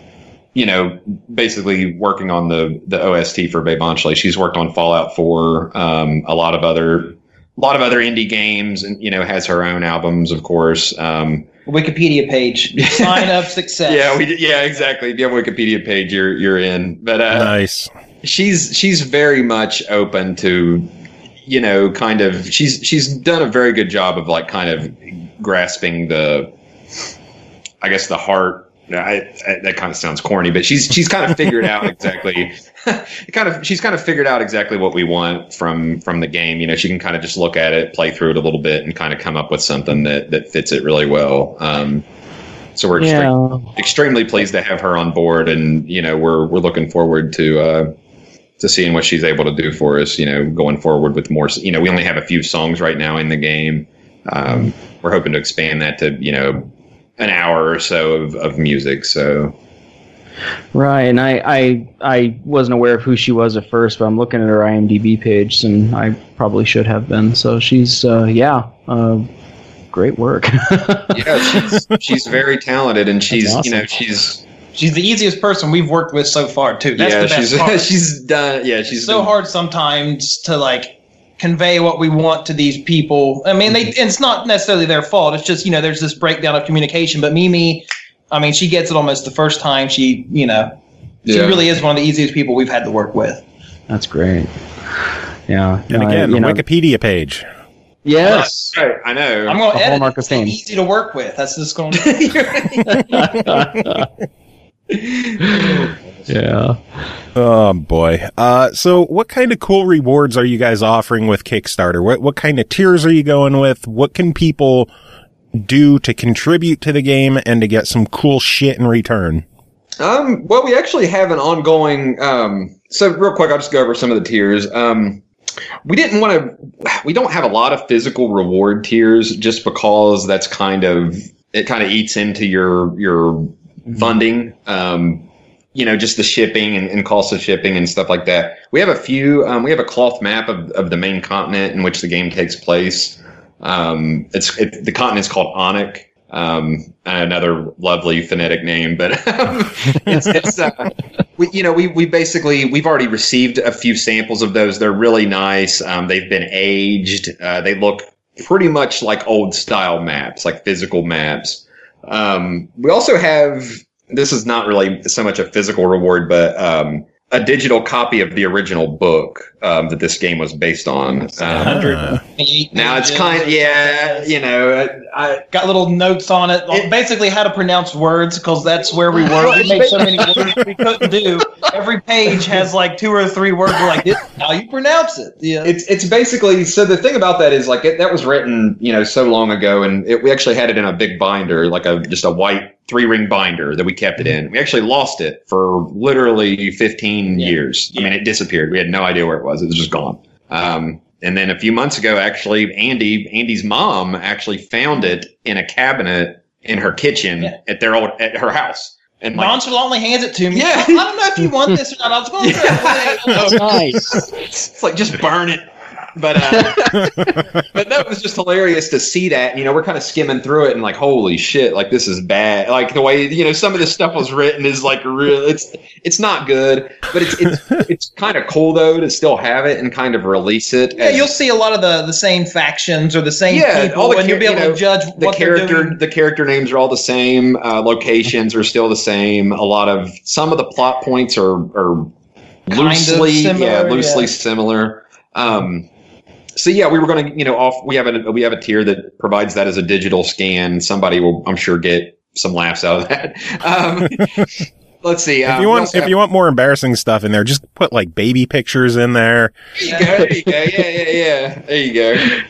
you know, basically working on the the O S T for Babe Anshli. She's worked on Fallout four, um, a lot of other a lot of other indie games, and you know, has her own albums, of course. Um, Wikipedia page, sign up success. yeah, we did- yeah, exactly. If you have a Wikipedia page, you're you're in. But uh, Nice. she's she's very much open to, you know, kind of she's she's done a very good job of like kind of grasping the, I guess the heart. I, I, that kind of sounds corny, but she's she's kind of figured out exactly, kind of she's kind of figured out exactly what we want from from the game. You know, she can kind of just look at it, play through it a little bit, and kind of come up with something that that fits it really well. Um, so we're extremely, yeah. extremely pleased to have her on board, and you know, we're we're looking forward to uh, to seeing what she's able to do for us. You know, going forward with more. You know, we only have a few songs right now in the game. Um, we're hoping to expand that to, you know, an hour or so of, of music. So Right, and I, I I wasn't aware of who she was at first, but I'm looking at her I M D B page, and I probably should have been. So she's, uh, yeah, uh, great work. yeah, she's she's very talented, and she's That's you know awesome. she's She's the easiest person we've worked with so far, too. That's yeah the best she's part. she's done yeah she's It's so been- hard sometimes to like convey what we want to these people. I mean, they Mm-hmm. and it's not necessarily their fault. It's just, you know, there's this breakdown of communication. But Mimi, I mean, she gets it almost the first time. She, you know, she Yeah. really is one of the easiest people we've had to work with. That's great. Yeah, And no, I- again, you know, Wikipedia page. yes. Right, I know. I'm going The to edit. hallmark of It's so fame. easy to work with. That's just going to Yeah. Oh boy. Uh, so what kind of cool rewards are you guys offering with Kickstarter? What what kind of tiers are you going with? What can people do to contribute to the game and to get some cool shit in return? Um, well, we actually have an ongoing. Um, so real quick, I'll just go over some of the tiers. Um, we didn't want to. We don't have a lot of physical reward tiers, just because that's kind of it. Kind of eats into your your funding. Um, you know, just the shipping and, and cost of shipping and stuff like that. We have a few. Um, we have a cloth map of, of the main continent in which the game takes place. Um, it's it, the continent is called Onik. Um, another lovely phonetic name, but um, it's, it's uh, we, you know, we, we basically, we've already received a few samples of those. They're really nice. Um, they've been aged. Uh, they look pretty much like old style maps, like physical maps. Um, we also have, this is not really so much a physical reward, but, um, a digital copy of the original book um, that this game was based on. Um, Ah. now it's kind of yeah, you know, I, Got little notes on it, It- basically how to pronounce words, because that's where we were. We made so many words we couldn't do. Every page has like two or three words. We're like, this is how you pronounce it. Yeah. It's it's basically so the thing about that is like it, that was written you know so long ago, and it, we actually had it in a big binder, like a just a white three ring binder that we kept it in. We actually lost it for literally fifteen Yeah. years. I mean, it disappeared. We had no idea where it was. It was just gone. Um, and then a few months ago, actually, Andy Andy's mom actually found it in a cabinet in her kitchen Yeah. at their old at her house. And like, Nonchalantly hands it to me. Yeah. I don't know if you want this or not. I was going to Yeah. say. Nice. it's like just burn it. But uh, but that was just hilarious to see that. You know, we're kind of skimming through it and like, holy shit, like this is bad. Like the way you know some of this stuff was written is like real. It's it's not good, but it's it's it's kind of cool though to still have it and kind of release it. Yeah, as- you'll see a lot of the, the same factions or the same Yeah, people, all the and you'll be char- able you know, to judge the what they're character doing. the character names are all the same. Uh, locations are still the same. A lot of some of the plot points are are Kind of loosely similar, yeah loosely yeah. similar. Um, so yeah, we were going to you know off we have a we have a tier that provides that as a digital scan. Somebody will I'm sure get some laughs out of that. Um, let's see. If um, you we want, also if have- you want more embarrassing stuff in there, just put like baby pictures in there. There you go. There you go. Yeah, yeah, yeah. There you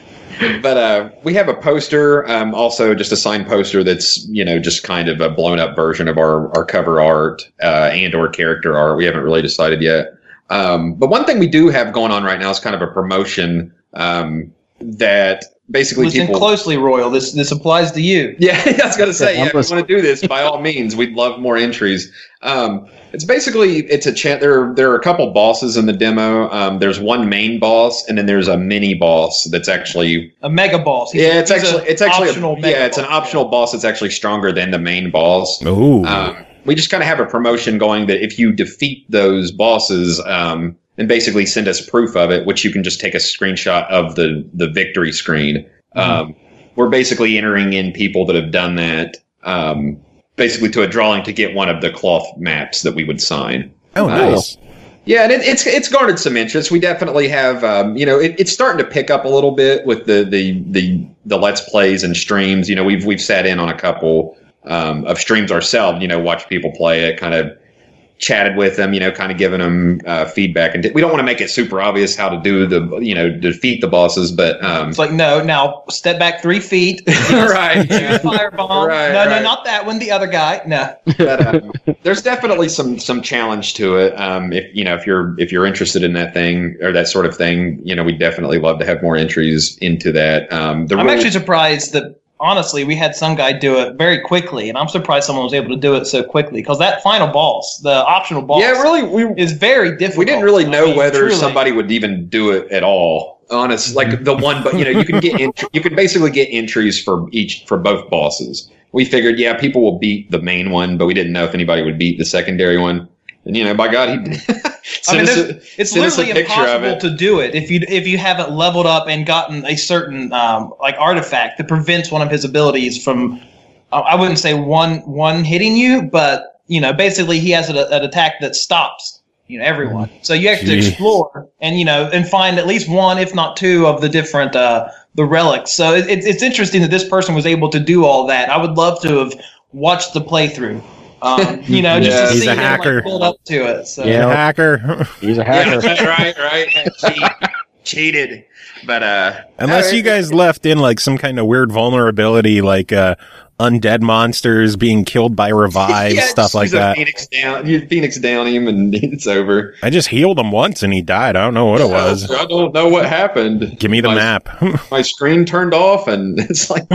go. But uh, we have a poster, um, also just a signed poster that's you know just kind of a blown up version of our our cover art uh, and or character art. We haven't really decided yet. Um, but one thing we do have going on right now is kind of a promotion um, that basically Listen people. closely, Royal. This this applies to you. Yeah, I was going to say, Yeah, yeah, if you listen. want to do this, by all means, we'd love more entries. Um, it's basically, it's a chat. There, there are a couple bosses in the demo. Um, there's one main boss, and then there's a mini boss that's actually, A mega boss. He's- yeah, it's he's actually, a it's actually, optional a, mega yeah, it's an boss. optional boss that's actually stronger than the main boss. Ooh. Um, we just kind of have a promotion going that if you defeat those bosses, um, and basically send us proof of it, which you can just take a screenshot of the, the victory screen. Um, we're basically entering in people that have done that, um, basically to a drawing to get one of the cloth maps that we would sign. oh, nice. Yeah, and it, it's it's garnered some interest. We definitely have, um, you know, it, it's starting to pick up a little bit with the the the the let's plays and streams. You know, we've we've sat in on a couple um, of streams ourselves. You know, watch people play it, kind of chatted with them, you know, kind of giving them uh, feedback. And we don't want to make it super obvious how to do the, you know, defeat the bosses, but um, It's like, no, now step back three feet. right. Shoot a firebomb. Right, no, right. no, not that one. The other guy. No. but um, there's definitely some some challenge to it. Um, if you know if you're if you're interested in that thing or that sort of thing, you know, we'd definitely love to have more entries into that. Um, the I'm rule- actually surprised that, honestly, we had some guy do it very quickly, and I'm surprised someone was able to do it so quickly, because that final boss, the optional boss, yeah, really, we is very difficult. we didn't really know I mean, whether truly. somebody would even do it at all. Honest, like the one, but you know, you can get ent- you can basically get entries for each for both bosses. We figured, yeah, people will beat the main one, but we didn't know if anybody would beat the secondary one. And you know, by God, he did. I mean, Send us there's- a- it's send us a literally picture of impossible it. to do it if you if you haven't leveled up and gotten a certain um, like artifact that prevents one of his abilities from. Uh, I wouldn't say one one hitting you, but you know, basically he has an, an attack that stops you know everyone. So you have to Gee. explore and you know and find at least one, if not two, of the different uh, the relics. So it, it's it's interesting that this person was able to do all that. I would love to have watched the playthrough. Um, you know, just Yeah. to He's see a him hacker. like, build up to it. So. Yeah. Hacker. He's a Yeah, hacker. right, right. Cheat. Cheated. But uh Unless no, you it- guys left in like some kind of weird vulnerability, like uh, undead monsters being killed by revives, yeah, stuff just like use a that. Phoenix down, you Phoenix down him, and it's over. I just healed him once and he died. I don't know what it was. I don't know what happened. Give me the my, map. My screen turned off, and it's like,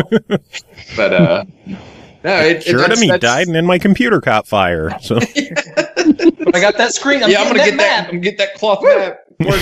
but uh, no, it, it, Cured that's- him. He that's- died, and then my computer caught fire. So But I got that screen. I'm yeah, I'm gonna getting get that that. map. I'm gonna get that cloth map.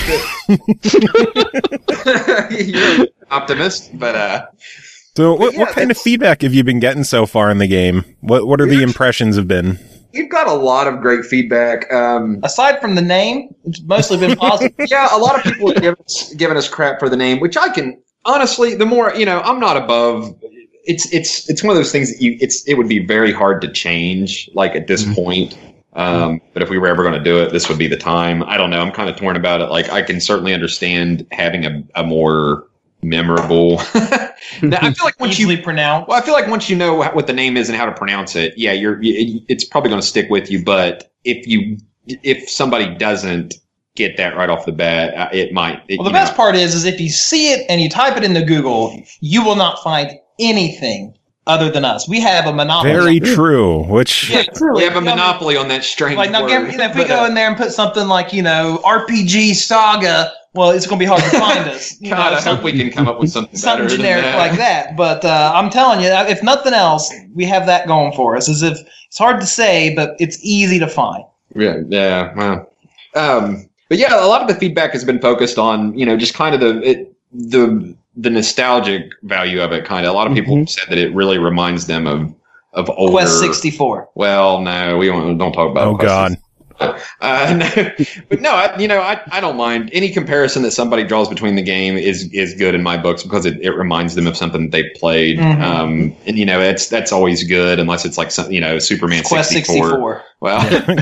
Worth it. You're an optimist, but uh, So, what, yeah, what kind of that's- feedback have you been getting so far in the game? What What are the impressions have been? we've got a lot of great feedback. Um, Aside from the name, it's mostly been positive. yeah, a lot of people have given us, given us crap for the name, which I can honestly. The more you know, I'm not above. It's it's it's one of those things that you. It's it would be very hard to change. Like at this point, Um, but if we were ever going to do it, this would be the time. I don't know. I'm kind of torn about it. Like, I can certainly understand having a, a more memorable. Now, I feel like once Easily you pronounce. well, I feel like once you know what the name is and how to pronounce it, yeah, you're it, it's probably going to stick with you. But if you if somebody doesn't get that right off the bat, uh, it might. It, Well, the you best know, part is, is if you see it and you type it into Google, you will not find anything other than us. We have a monopoly. Very true. Which Yeah, truly. we have a I mean, monopoly on that strange Like now, word. you know, if we But, go uh, in there and put something like, you know, R P G Saga, well, it's going to be hard to find us. You God, know, I hope we can come up with something something better generic than that. like that. But uh, I'm telling you, if nothing else, we have that going for us. As if it's hard to say, but it's easy to find. Yeah, yeah. Well, um, but yeah, a lot of the feedback has been focused on, you know, just kind of the it, the the nostalgic value of it. Kind of, a lot of people Mhm. have said that it really reminds them of of older. Quest sixty-four. Well, no, we don't, don't talk about. oh Quest god, Uh, no, but no, I, you know, I, I don't mind any comparison that somebody draws between the game is is good in my books because it, it reminds them of something that they've played. Mhm. Um, and you know, it's that's always good unless it's like some, you know, Superman Quest sixty-four. sixty-four. Well,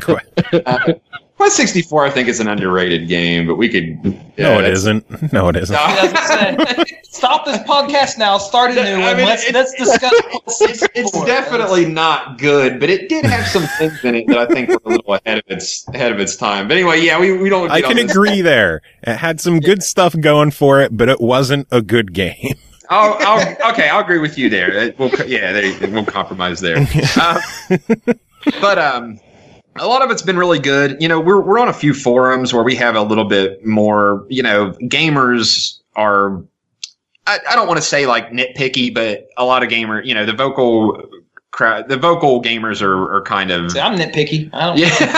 uh, Quest sixty-four, I think, is an underrated game, but we could. yeah, no, it that's- isn't. No, it isn't. No. He doesn't say, stop this podcast now. Start a new I one. mean, let's, it- let's discuss Quest It's, sixty-four. it's definitely not good, but it did have some things in it that I think were a little ahead of its ahead of its time. But anyway, yeah, we, we don't. I get can on this. agree there. It had some good stuff going for it, but it wasn't a good game. I'll, I'll, okay, I'll agree with you there. It- We'll, co- yeah, there, we'll compromise there. Uh, but um, a lot of it's been really good. You know, we're we're on a few forums where we have a little bit more. You know, gamers are. I, I don't want to say like nitpicky, but a lot of gamer. You know, the vocal crowd, the vocal gamers are are kind of. See, I'm nitpicky. I don't.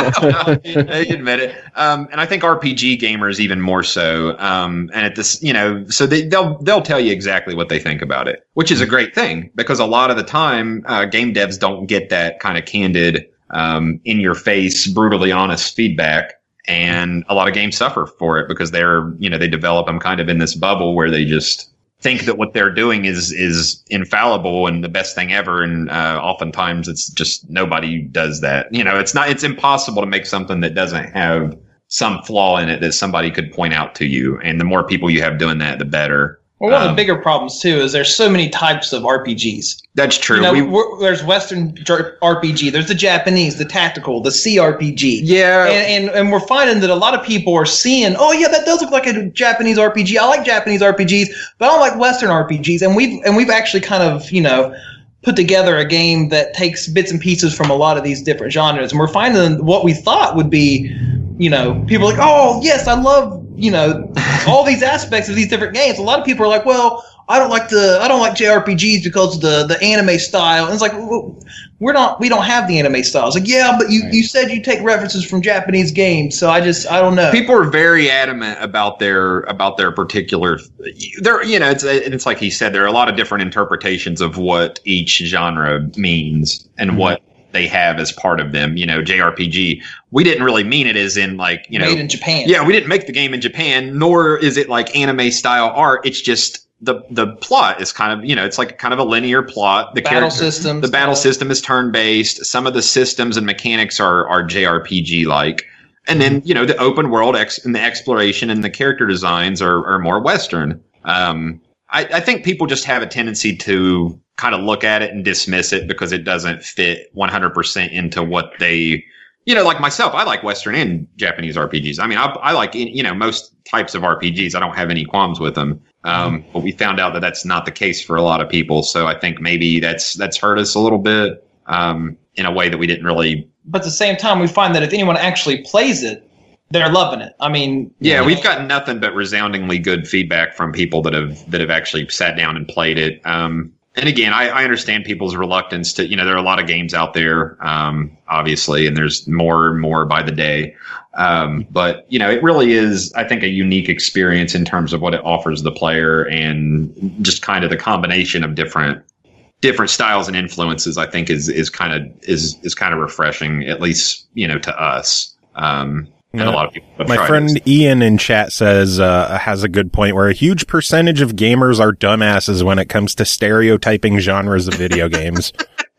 Yeah, I admit it. Um, and I think R P G gamers even more so. Um, and at this, you know, so they, they'll they'll tell you exactly what they think about it, which is a great thing because a lot of the time, uh, game devs don't get that kind of candid, um, in your face, brutally honest feedback. And a lot of games suffer for it because they're, you know, they develop them kind of in this bubble where they just think that what they're doing is is infallible and the best thing ever, and uh, oftentimes it's just nobody does that. You know, it's not it's impossible to make something that doesn't have some flaw in it that somebody could point out to you. And the more people you have doing that, the better. Well, one of Um, the bigger problems too is there's so many types of R P Gs. That's true. You know, We- we're, there's Western jar- R P G, there's the Japanese, the tactical, the C R P G. yeah, And, and and we're finding that a lot of people are seeing, oh yeah, that does look like a Japanese R P G. I like Japanese R P Gs, but I don't like Western R P Gs. And we've and we've actually kind of, you know, put together a game that takes bits and pieces from a lot of these different genres. And we're finding what we thought would be, you know, people are like, oh yes, I love, you know, all these aspects of these different games. A lot of people are like, well, I don't like the I don't like J R P Gs because of the the anime style. And it's like, well, we're not we don't have the anime style. It's like, yeah, but you, you said you take references from Japanese games, so I just I don't know. people are very adamant about their about their particular. There, you know, it's it's like he said. There are a lot of different interpretations of what each genre means and Mm-hmm. what they have as part of them. You know, J R P G. We didn't really mean it as in like you know, Made in Japan. yeah, we didn't make the game in Japan, nor is it like anime style art. It's just the the plot is kind of you know, it's like kind of a linear plot. The Battle character- systems. the battle system is turn based. Some of the systems and mechanics are are J R P G like. And then, you know, the open world ex- and the exploration and the character designs are, are more Western. Um, I, I think people just have a tendency to kind of look at it and dismiss it because it doesn't fit one hundred percent into what they, you know, like myself, I like Western and Japanese R P Gs. I mean, I, I like, you know, most types of R P Gs. I don't have any qualms with them. Um, but we found out that that's not the case for a lot of people. So I think maybe that's, that's hurt us a little bit, um, in a way that we didn't really. But at the same time, we find that if anyone actually plays it, they're loving it. I mean, Yeah, you we've know, gotten nothing but resoundingly good feedback from people that have that have actually sat down and played it. Um, and again, I, I understand people's reluctance to, you know, there are a lot of games out there, um, obviously, and there's more and more by the day. Um, but, you know, it really is, I think, a unique experience in terms of what it offers the player and just kind of the combination of different different styles and influences, I think is is kind of is is kind of refreshing, at least, you know, to us. Um, and Yeah. a lot of people have My tried friend it. Ian in chat says, uh, has a good point where a huge percentage of gamers are dumbasses when it comes to stereotyping genres of video games.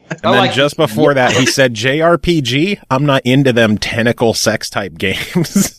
And then like just before that, he said, J R P G? I'm not into them tentacle sex type games.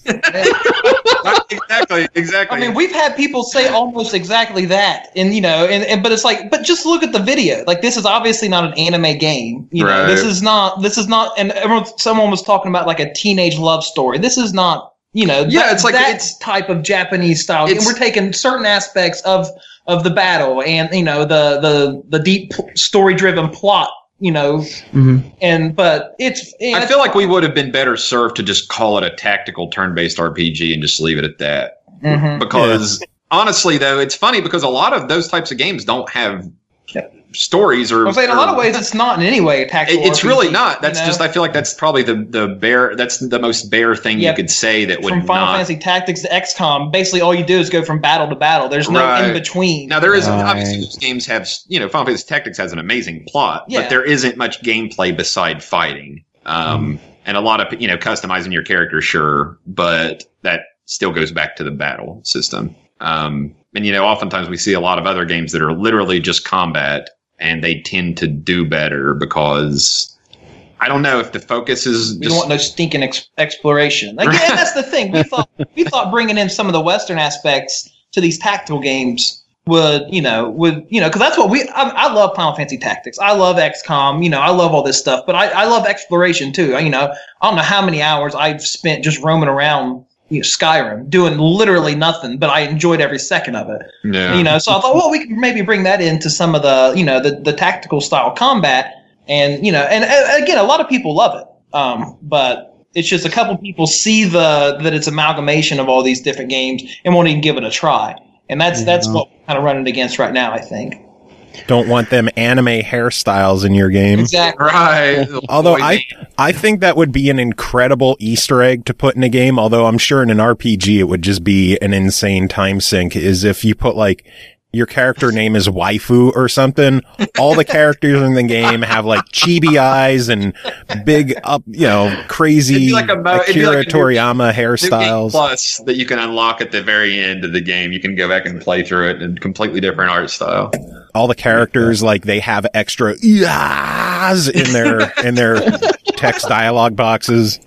exactly, exactly. I mean, we've had people say almost exactly that, and you know, and, and but it's like, but just look at the video. Like, this is obviously not an anime game. You know, Right. this is not. This is not. And everyone, someone was talking about like a teenage love story. This is not. You know, Yeah, that, it's like- that it's- type of Japanese style. And It's- we're taking certain aspects of of the battle, and you know, the the the deep story driven plot. You know, Mhm. and but it's. Yeah, I feel like we would have been better served to just call it a tactical turn-based R P G and just leave it at that. Mhm. Because honestly, though, it's funny because a lot of those types of games don't have stories or. I'm saying in a lot of or- ways, it's not in any way a tactical. It- it's R P G, really not. That's you know? just. I feel like that's probably the the bare. That's the most bare thing Yeah, you could say that would from Final not. Fantasy Tactics to X COM. Basically, all you do is go from battle to battle. There's no Right. in between. Now there isn't. Right. Obviously, those games have. You know, Final Fantasy Tactics has an amazing plot, Yeah. but there isn't much gameplay beside fighting. Um, and a lot of you know customizing your character, sure, but that still goes back to the battle system. Um, and you know, oftentimes we see a lot of other games that are literally just combat. And they tend to do better because I don't know if the focus is We just don't want no stinking ex- exploration. Like, and that's the thing. We thought we thought bringing in some of the Western aspects to these tactical games would, you know, would you know, because that's what we. I, I love Final Fantasy Tactics. I love X COM. You know, I love all this stuff. But I, I love exploration too. You know, I don't know how many hours I've spent just roaming around. You know, Skyrim, doing literally nothing, but I enjoyed every second of it. yeah. You know, so I thought, well, we could maybe bring that into some of the, you know, the, the tactical style combat, and you know, and, and again, a lot of people love it, um, but it's just a couple people see the that it's amalgamation of all these different games and won't even give it a try, and that's that's what we're kind of running against right now, I think. Don't want them anime hairstyles in your game. Exactly. Right. Although Boy, I, man. I think that would be an incredible Easter egg to put in a game. Although I'm sure in an R P G it would just be an insane time sink. Is if you put like your character name is waifu or something. All the characters in the game have like chibi eyes and big up, you know, It'd crazy be like a mo- it'd be Akira like a new- Toriyama New Game hairstyles. Plus that you can unlock at the very end of the game. You can go back and play through it in completely different art style. All the characters like they have extra yas in their in their text dialogue boxes.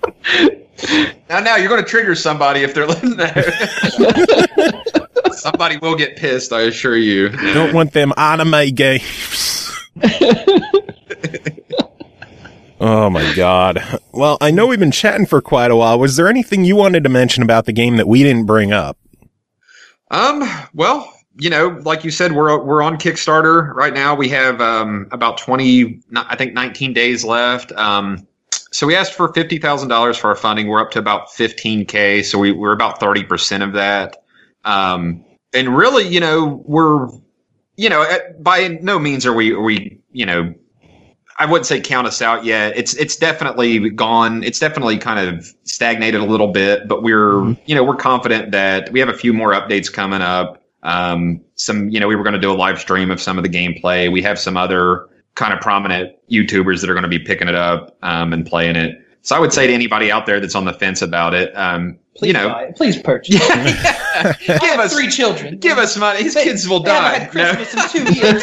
Now, now you're going to trigger somebody if they're listening. Somebody will get pissed, I assure you. Don't want them anime games. Oh my god. Well, I know we've been chatting for quite a while. Was there anything you wanted to mention about the game that we didn't bring up? Um. Well, you know, like you said, we're we're on Kickstarter right now. We have um about twenty, I think, nineteen days left. Um. So we asked for fifty thousand dollars for our funding. We're up to about fifteen K. So we, we're about thirty percent of that. Um. And really, you know, we're, you know, at, by no means are we, are we, you know, I wouldn't say count us out yet. It's it's definitely gone. It's definitely kind of stagnated a little bit, but we're mm-hmm. you know we're confident that we have a few more updates coming up. Um, some you know we were going to do a live stream of some of the gameplay. We have some other kind of prominent YouTubers that are going to be picking it up um, and playing it. So I would say to anybody out there that's on the fence about it, um, Please you know, buy it. Please purchase. yeah, I give have us three children. give us money. His They- kids will they die. haven't had Christmas in two years.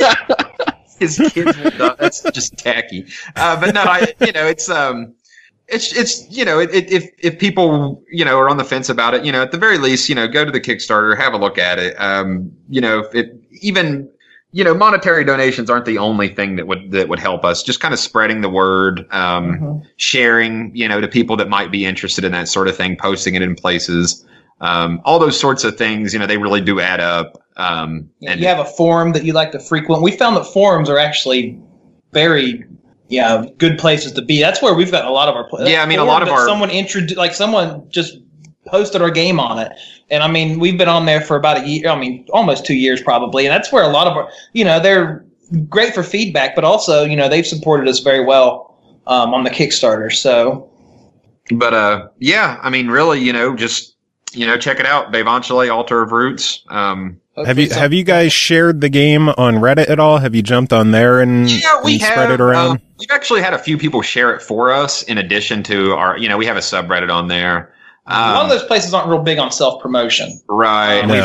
His kids will die. That's just tacky. Uh, but no, I, you know, it's, um, it's, it's, you know, it, it, if, if people, you know, are on the fence about it, you know, at the very least, you know, go to the Kickstarter, have a look at it. Um, you know, if it even, you know, monetary donations aren't the only thing that would, that would help us. Just kind of spreading the word, um, Mhm. sharing, you know, to people that might be interested in that sort of thing, posting it in places. Um, all those sorts of things, you know, they really do add up. Um, Yeah, and you have a forum that you like to frequent. We found that forums are actually very, yeah, good places to be. That's where we've got a lot of our. Pl- Yeah, I mean, a forum lot of that our- someone introduced, like someone just posted our game on it, and I mean, we've been on there for about a year. I mean, almost two years probably, and that's where a lot of our, you know, they're great for feedback, but also, you know, they've supported us very well um, on the Kickstarter. So, But uh, yeah, I mean, really, you know, just you know, check it out, Bevanchale, Altar of Roots. Um, Have you have you guys shared the game on Reddit at all? Have you jumped on there and, yeah, we and have. spread it around? Um, we've actually had a few people share it for us. In addition to our, you know, we have a subreddit on there. a lot of Um, those places aren't real big on self promotion. right. No. We've tried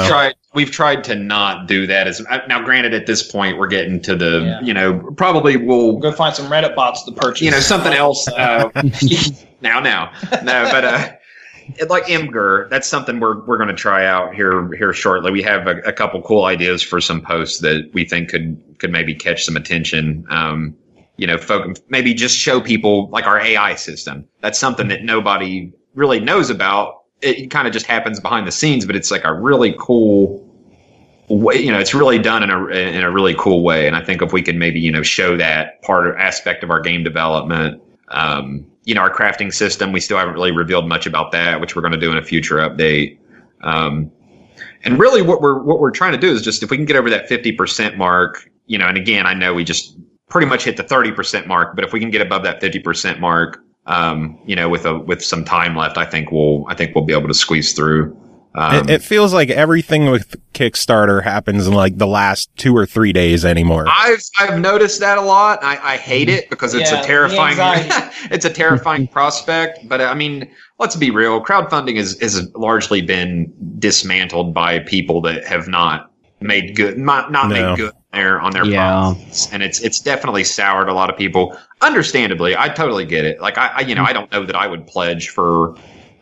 we've tried to not do that. As now, granted, at this point, we're getting to the Yeah. you know probably we'll Go find some Reddit bots to purchase. you know something else. Uh, now, now, no, but uh, it- like Imgur, that's something we're we're going to try out here here shortly. We have a, a couple cool ideas for some posts that we think could could maybe catch some attention. Um, you know, folk, maybe just show people like our A I system. That's something that nobody really knows about. It kind of just happens behind the scenes, but it's like a really cool way. You know, it's really done in a in a really cool way. And I think if we can maybe you know show that part or aspect of our game development, um, you know, our crafting system, we still haven't really revealed much about that, which we're going to do in a future update. Um, and really, what we're what we're trying to do is just if we can get over that fifty percent mark, you know. And again, I know we just pretty much hit the thirty percent mark, but if we can get above that fifty percent mark. Um, you know, with a with some time left, I think we'll I think we'll be able to squeeze through. Um, it, it feels like everything with Kickstarter happens in like the last two or three days anymore. I've I've noticed that a lot. I, I hate it because it's Yeah, a the terrifying anxiety. it's a terrifying prospect. But I mean, let's be real. Crowdfunding is has largely been dismantled by people that have not made good not not No. made good there on their Yeah. promises. And it's it's definitely soured a lot of people. Understandably, I totally get it. Like I, I you know I don't know that I would pledge for.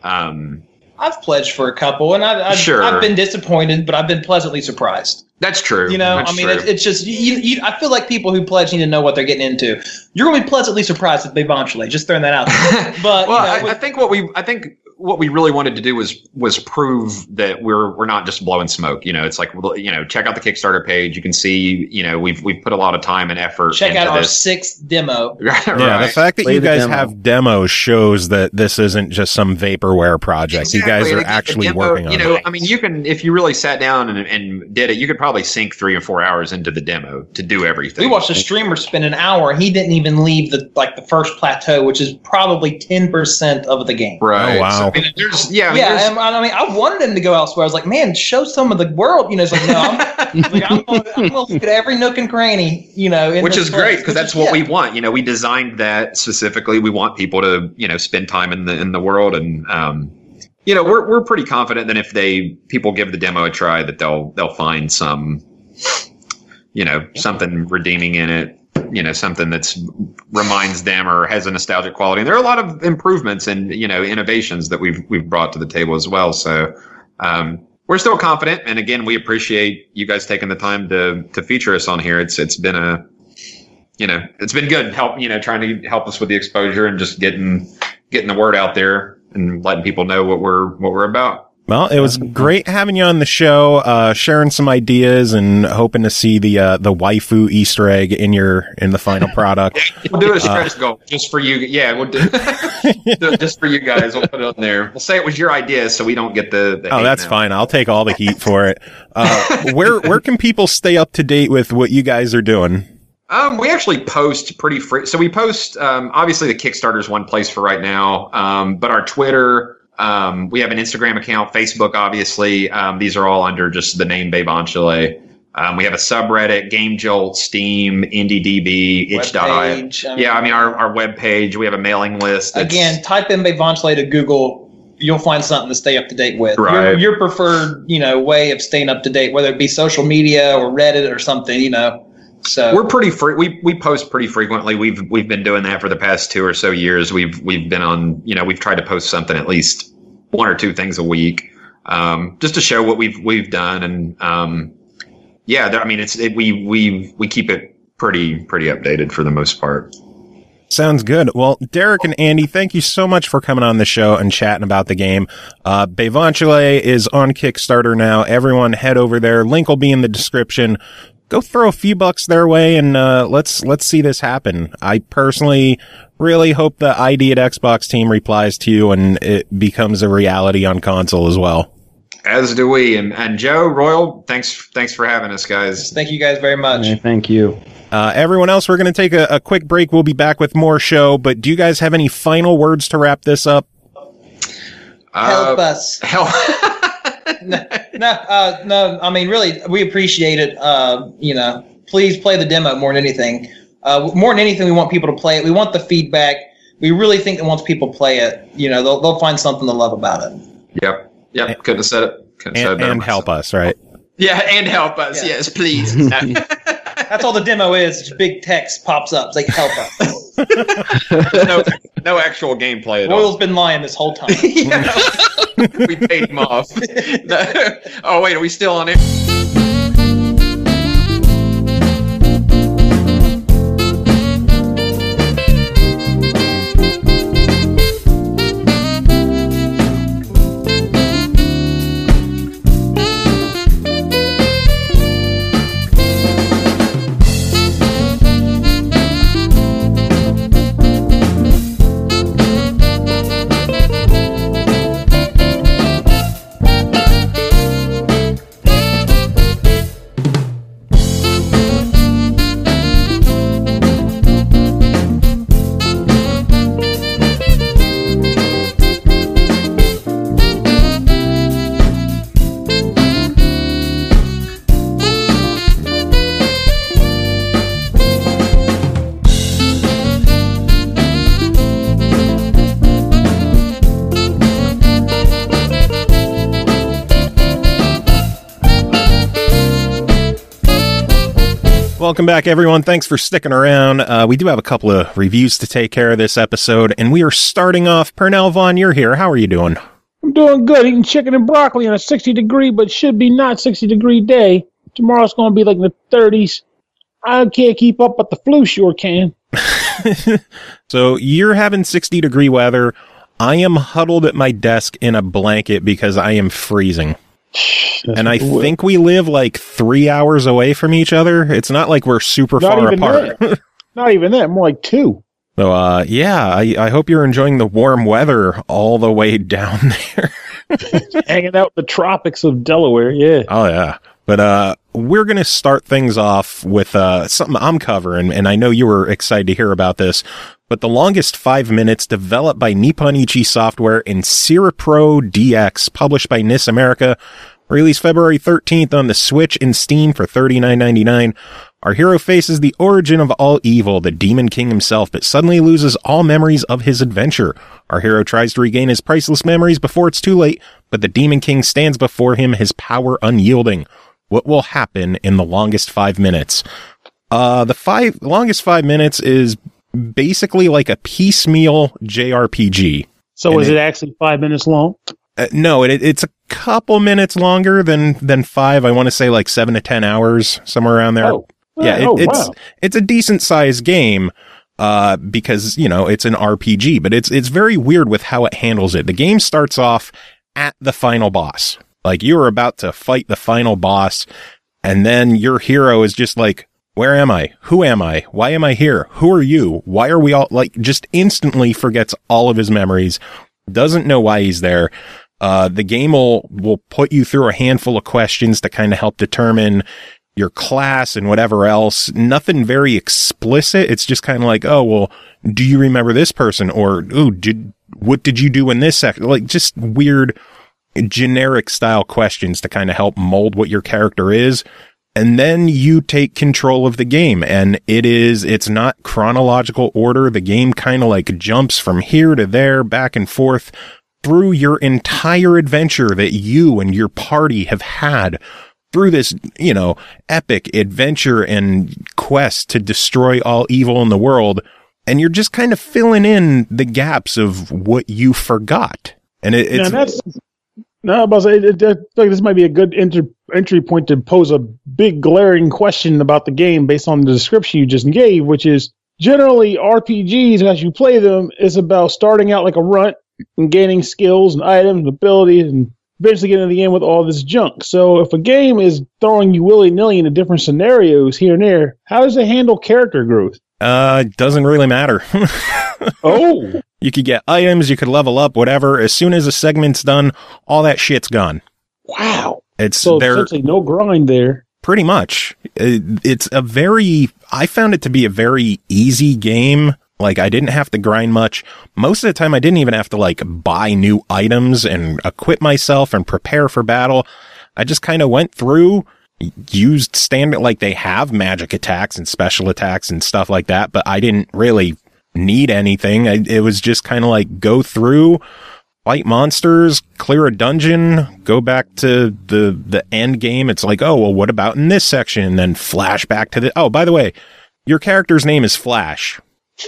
Um, I've pledged for a couple, and I, I've, Sure. I've been disappointed, but I've been pleasantly surprised. that's true. You know, That's I mean, true. it's, it's just you, you. I feel like people who pledge need to know what they're getting into. You're going to be pleasantly surprised at eventually. Just throwing that out there. But well, you know, I, with- I think what we, I think what we really wanted to do was was prove that we're we're not just blowing smoke. You know, it's like well, you know, check out the Kickstarter page. You can see, you know, we've we've put a lot of time and effort. check into out our this. sixth demo. right. Yeah, the fact that Play you the guys demo. have demos shows that this isn't just some vaporware project. You guys Exactly. are And actually the demo, working on You know, it. I mean, you can if you really sat down and, and did it, you could probably sink three or four hours into the demo to do everything. We watched a streamer spend an hour. He didn't even leave the like the first plateau, which is probably ten percent of the game. Right. Oh, wow. So, I mean, there's yeah. I mean, Yeah, there's- and, I mean, I wanted him to go elsewhere. I was like, man, show some of the world. You know, it's like, no, I'm, like, I'm going to look at every nook and cranny. You know, in which this is great place, because which that's is- what yeah. we want. You know, we designed that specifically. We want people to, you know, spend time in the in the world, and um, you know, we're we're pretty confident that if they people give the demo a try, that they'll they'll find some, you know, something redeeming in it. You know, something that's reminds them or has a nostalgic quality. And there are a lot of improvements and you know innovations that we've we've brought to the table as well. So. Um, we're still confident, and again, we appreciate you guys taking the time to to feature us on here. It's it's been a, you know, it's been good help, you know, trying to help us with the exposure and just getting getting the word out there and letting people know what we're what we're about. Well, it was great having you on the show, uh, sharing some ideas and hoping to see the uh, the waifu Easter egg in your in the final product. We'll do a stretch goal just for you. Yeah, we'll do, do it just for you guys. We'll put it on there. We'll say it was your idea, so we don't get the. the Oh, hate that's mail. fine. I'll take all the heat for it. Uh, where where can people stay up to date with what you guys are doing? Um, we actually post pretty free. So we post, um, obviously the Kickstarter is one place for right now. Um, but our Twitter, um, we have an Instagram account, Facebook, obviously. Um, these are all under just the name Babe Anchele. Um, we have a subreddit, Game Jolt, Steam, IndieDB, itch dot i o. Webpage, I mean- Yeah, I mean, our, our webpage, we have a mailing list. that's- Again, type in Bavonchele to Google. You'll find something to stay up to date with. Right. Your, your preferred, you know, way of staying up to date, whether it be social media or Reddit or something, you know. So We're pretty free. We we post pretty frequently. We've we've been doing that for the past two or so years. We've we've been on. You know, we've tried to post something at least one or two things a week, um, just to show what we've we've done. And um, yeah, there, I mean, it's it, we we we keep it pretty pretty updated for the most part. Sounds good. Well, Derek and Andy, thank you so much for coming on the show and chatting about the game. Uh, Bavonchele is on Kickstarter now. Everyone head over there. Link will be in the description. Go throw a few bucks their way and, uh, let's, let's see this happen. I personally really hope the I D at Xbox team replies to you and it becomes a reality on console as well. As do we. And and Joe Royal, thanks thanks for having us, guys. thank you guys very much. Yeah, thank you. Uh, everyone else, we're going to take a, a quick break. We'll be back with more show, but do you guys have any final words to wrap this up? Help Uh, us. Help. no, no, uh, no. I mean, really, we appreciate it. Uh, you know, please play the demo more than anything. Uh, more than anything, we want people to play it. We want the feedback. We really think that once people play it, you know, they'll they'll find something to love about it. Yep. Yep. Couldn't have said it. Couldn't have said it And, better and help myself. us, right? Yeah, and help us. Yeah. Yes, please. That's all the demo is. Just big text pops up. It's like, help us. no, no actual gameplay at all. Royal's been lying this whole time. Yeah. We paid him off. No. Oh, wait, are we still on it? Welcome back, everyone. Thanks for sticking around. Uh, we do have a couple of reviews to take care of this episode, and we are starting off. Pernell Vaughn, you're here. How are you doing? I'm doing good. Eating chicken and broccoli on a sixty degree, but should be not sixty degree day. Tomorrow's going to be like in the thirties. I can't keep up, but the flu sure can. So you're having sixty degree weather. I am huddled at my desk in a blanket because I am freezing. That's and I cool. think we live like three hours away from each other. It's not like we're super Not far even apart. that. Not even that. More like two. So, uh, yeah, I, I hope you're enjoying the warm weather all the way down there. Hanging out in the tropics of Delaware, yeah. Oh, yeah. But uh, we're going to start things off with uh, something I'm covering, and I know you were excited to hear about this, but The Longest Five Minutes, developed by Nippon Ichi Software and Siripro D X, published by N I S America, released February thirteenth on the Switch and Steam for thirty-nine ninety-nine. Our hero faces the origin of all evil, the Demon King himself, but suddenly loses all memories of his adventure. Our hero tries to regain his priceless memories before it's too late, but the Demon King stands before him, his power unyielding. What will happen in The Longest Five Minutes? Uh, the five Longest Five Minutes is basically like a piecemeal J R P G. So And is it- it actually five minutes long? Uh, no, it, it's a couple minutes longer than, than five. I want to say like seven to ten hours, somewhere around there. Oh. Yeah, it, oh, it's wow. it's a decent sized game, uh, because, you know, it's an R P G, but it's it's very weird with how it handles it. The game starts off at the final boss. Like, you are about to fight the final boss, and then your hero is just like, where am I? Who am I? Why am I here? Who are you? Why are we all, like, just instantly forgets all of his memories, doesn't know why he's there. Uh, the game will, will put you through a handful of questions to kind of help determine your class and whatever else. Nothing very explicit. It's just kind of like, oh, well, do you remember this person? Or, ooh, did, what did you do in this sector? Like, just weird, generic style questions to kind of help mold what your character is. And then you take control of the game, and it is, it's not chronological order. The game kind of like jumps from here to there, back and forth through your entire adventure that you and your party have had through this, you know, epic adventure and quest to destroy all evil in the world. And you're just kind of filling in the gaps of what you forgot. And it, it's, Now that's no, but it, it, I feel like this might be a good enter, entry point to pose a big glaring question about the game based on the description you just gave, which is generally R P Gs as you play them is about starting out like a runt and gaining skills and items, abilities, and eventually getting to the end with all this junk. So if a game is throwing you willy-nilly into different scenarios here and there, how does it handle character growth? uh, it doesn't really matter. Oh, You could get items, you could level up, whatever. As soon as a segment's done, all that shit's gone. wow. It's So there essentially no grind there. pretty much. It, it's a very, I found it to be a very easy game. Like, I didn't have to grind much. Most of the time, I didn't even have to, like, buy new items and equip myself and prepare for battle. I just kind of went through, used standard, like, they have magic attacks and special attacks and stuff like that, but I didn't really need anything. I, it was just kind of like go through, fight monsters, clear a dungeon, go back to the the end game. It's like, oh, well, what about in this section? And then flash back to the... Oh, by the way, your character's name is Flash.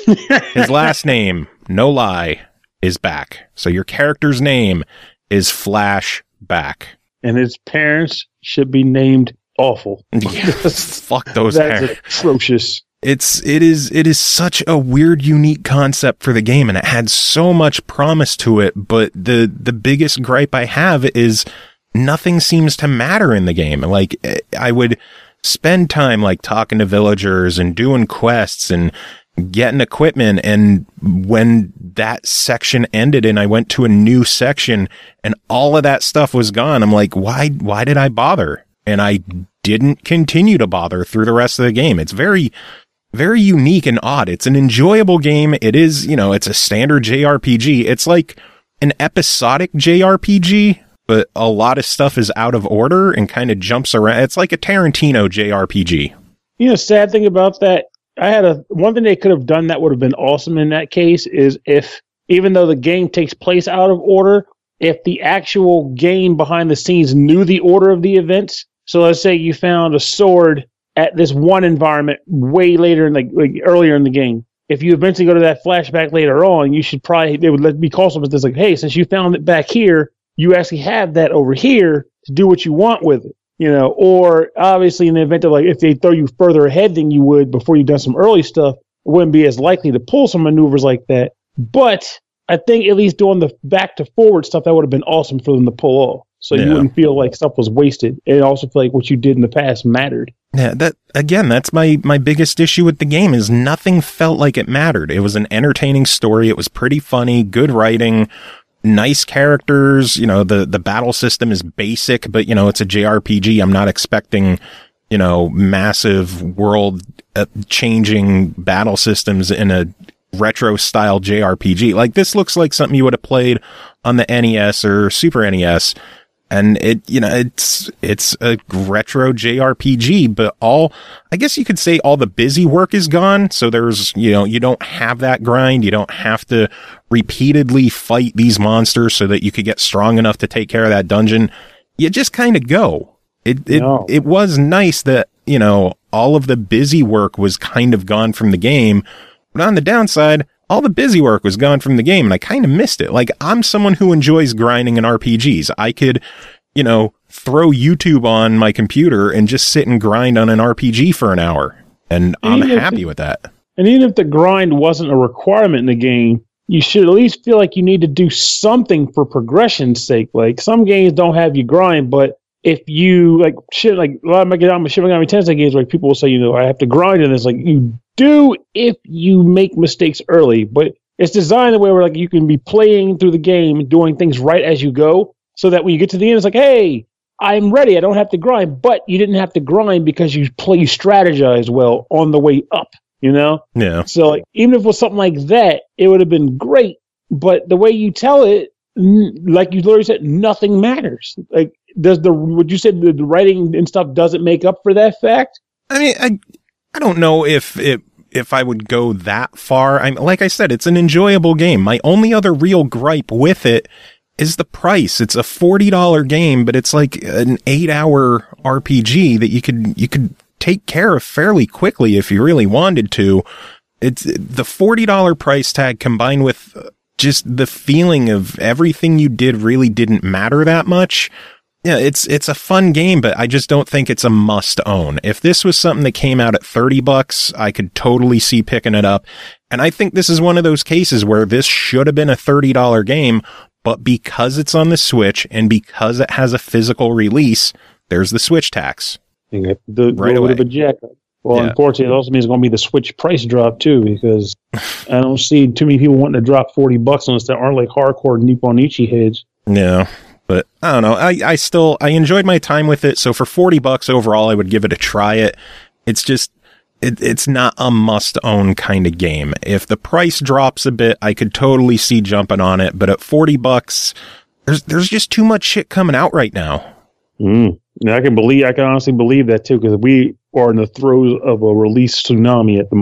His last name, no lie, is Back. So your character's name is Flash Back. And his parents should be named Awful. Yes, fuck those That's parents. atrocious. It's it is it is such a weird, unique concept for the game, and it had so much promise to it. But the the biggest gripe I have is nothing seems to matter in the game. Like, I would spend time like talking to villagers and doing quests and getting equipment, and when that section ended and I went to a new section and all of that stuff was gone, I'm like, why why did I bother? And I didn't continue to bother through the rest of the game. It's very very unique and odd. It's an enjoyable game. It is, you know, it's a standard J R P G. It's like an episodic J R P G, but a lot of stuff is out of order and kind of jumps around. It's like a Tarantino J R P G. You know, sad thing about that, I had a one thing they could have done that would have been awesome in that case is if, even though the game takes place out of order, if the actual game behind the scenes knew the order of the events. So let's say you found a sword at this one environment way later in the like earlier in the game. If you eventually go to that flashback later on, you should probably they would let me call something that's like, hey, since you found it back here, you actually have that over here to do what you want with it. You know, or obviously in the event of like if they throw you further ahead than you would before you've done some early stuff, it wouldn't be as likely to pull some maneuvers like that. But I think at least doing the back to forward stuff, that would have been awesome for them to pull off. So yeah. You wouldn't feel like stuff was wasted. And also feel like what you did in the past mattered. Yeah, that again, that's my, my biggest issue with the game is nothing felt like it mattered. It was an entertaining story. It was pretty funny, good writing, nice characters. You know, the, the battle system is basic, but you know, it's a J R P G. I'm not expecting, you know, massive world uh, changing battle systems in a retro style J R P G. Like this looks like something you would have played on the N E S or Super N E S. And it, you know, it's, it's a retro J R P G, but all, I guess you could say all the busy work is gone. So there's, you know, you don't have that grind. You don't have to repeatedly fight these monsters so that you could get strong enough to take care of that dungeon. You just kind of go. It, it, no. it was nice that, you know, all of the busy work was kind of gone from the game. But on the downside, all the busy work was gone from the game, and I kind of missed it. Like, I'm someone who enjoys grinding in R P Gs. I could, you know, throw YouTube on my computer and just sit and grind on an R P G for an hour, and I'm happy the, with that. And even if the grind wasn't a requirement in the game, you should at least feel like you need to do something for progression's sake. Like, some games don't have you grind, but if you, like, shit, like, a lot of my Shin Megami Tensei games, like, people will say, you know, I have to grind, and it's like, you do if you make mistakes early, but it's designed the way where like you can be playing through the game, doing things right as you go, so that when you get to the end, it's like, hey, I'm ready. I don't have to grind, but you didn't have to grind because you play, you strategize well on the way up, you know? Yeah. So like, even if it was something like that, it would have been great, but the way you tell it, like you literally said, nothing matters. Like, does the, what you said, the, the writing and stuff doesn't make up for that fact? I mean, I, I don't know if it, if I would go that far. I'm, like I said, it's an enjoyable game. My only other real gripe with it is the price. It's a forty dollars game, but it's like an eight hour R P G that you could, you could take care of fairly quickly if you really wanted to. It's the forty dollars price tag combined with just the feeling of everything you did really didn't matter that much. Yeah, it's it's a fun game, but I just don't think it's a must own. If this was something that came out at thirty bucks, I could totally see picking it up. And I think this is one of those cases where this should have been a thirty dollars game, but because it's on the Switch and because it has a physical release, there's the Switch tax. The, the, right away. Jack. Well, yeah. Unfortunately, it also means it's going to be the Switch price drop too, because I don't see too many people wanting to drop forty bucks unless they aren't like hardcore Nipponichi heads. Yeah. But I don't know. I, I still, I enjoyed my time with it. So for forty bucks overall, I would give it a try it. It's just, it, it's not a must own kind of game. If the price drops a bit, I could totally see jumping on it. But at forty bucks, there's, there's just too much shit coming out right now. Mm. Yeah, I can believe, I can honestly believe that too, because we are in the throes of a release tsunami at the moment.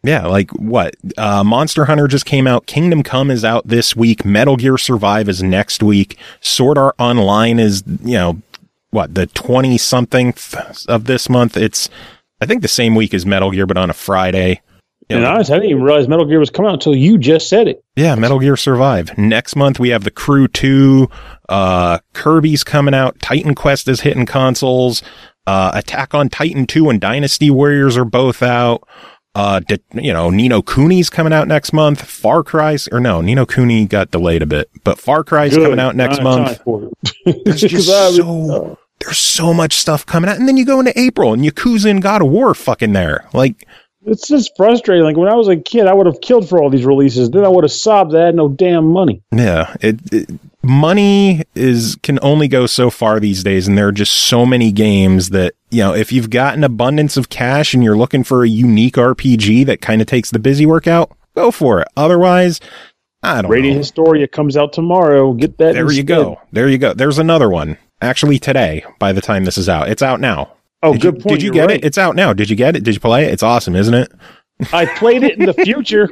Yeah, like what? Uh, Monster Hunter just came out. Kingdom Come is out this week. Metal Gear Survive is next week. Sword Art Online is, you know, what, the twenty-something of this month. It's, I think, the same week as Metal Gear, but on a Friday. You and know, honestly, I didn't even realize Metal Gear was coming out until you just said it. Yeah, Metal Gear Survive. Next month, we have The Crew two. Uh, Kirby's coming out. Titan Quest is hitting consoles. Uh, Attack on Titan two and Dynasty Warriors are both out. Uh, di- you know, Ni no Kuni's coming out next month. Far Cry's, or no, Ni no Kuni got delayed a bit, but Far Cry's Good. coming out next Not month. There's just so, there's so much stuff coming out. And then you go into April and Yakuza and God of War fucking there. Like, it's just frustrating. Like when I was a kid, I would have killed for all these releases. Then I would have sobbed that I had no damn money. Yeah, it, it money is can only go so far these days, and there are just so many games that, you know, if you've got an abundance of cash and you're looking for a unique R P G that kind of takes the busy work out, go for it. Otherwise, I don't Radiant know. Historia comes out tomorrow. Get that. There instead. you go. There you go. There's another one. Actually, today, by the time this is out, it's out now. Oh, did good you, point. Did you You're get right. it? It's out now. Did you get it? Did you play it? It's awesome, isn't it? I played it in the future.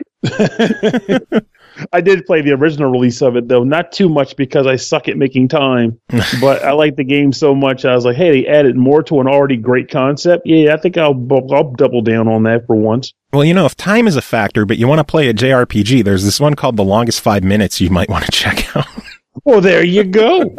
I did play the original release of it, though. Not too much because I suck at making time. But I like the game so much, I was like, hey, they added more to an already great concept. Yeah, I think I'll, I'll double down on that for once. Well, you know, if time is a factor, but you want to play a J R P G, there's this one called The Longest Five Minutes you might want to check out. Well, there you go.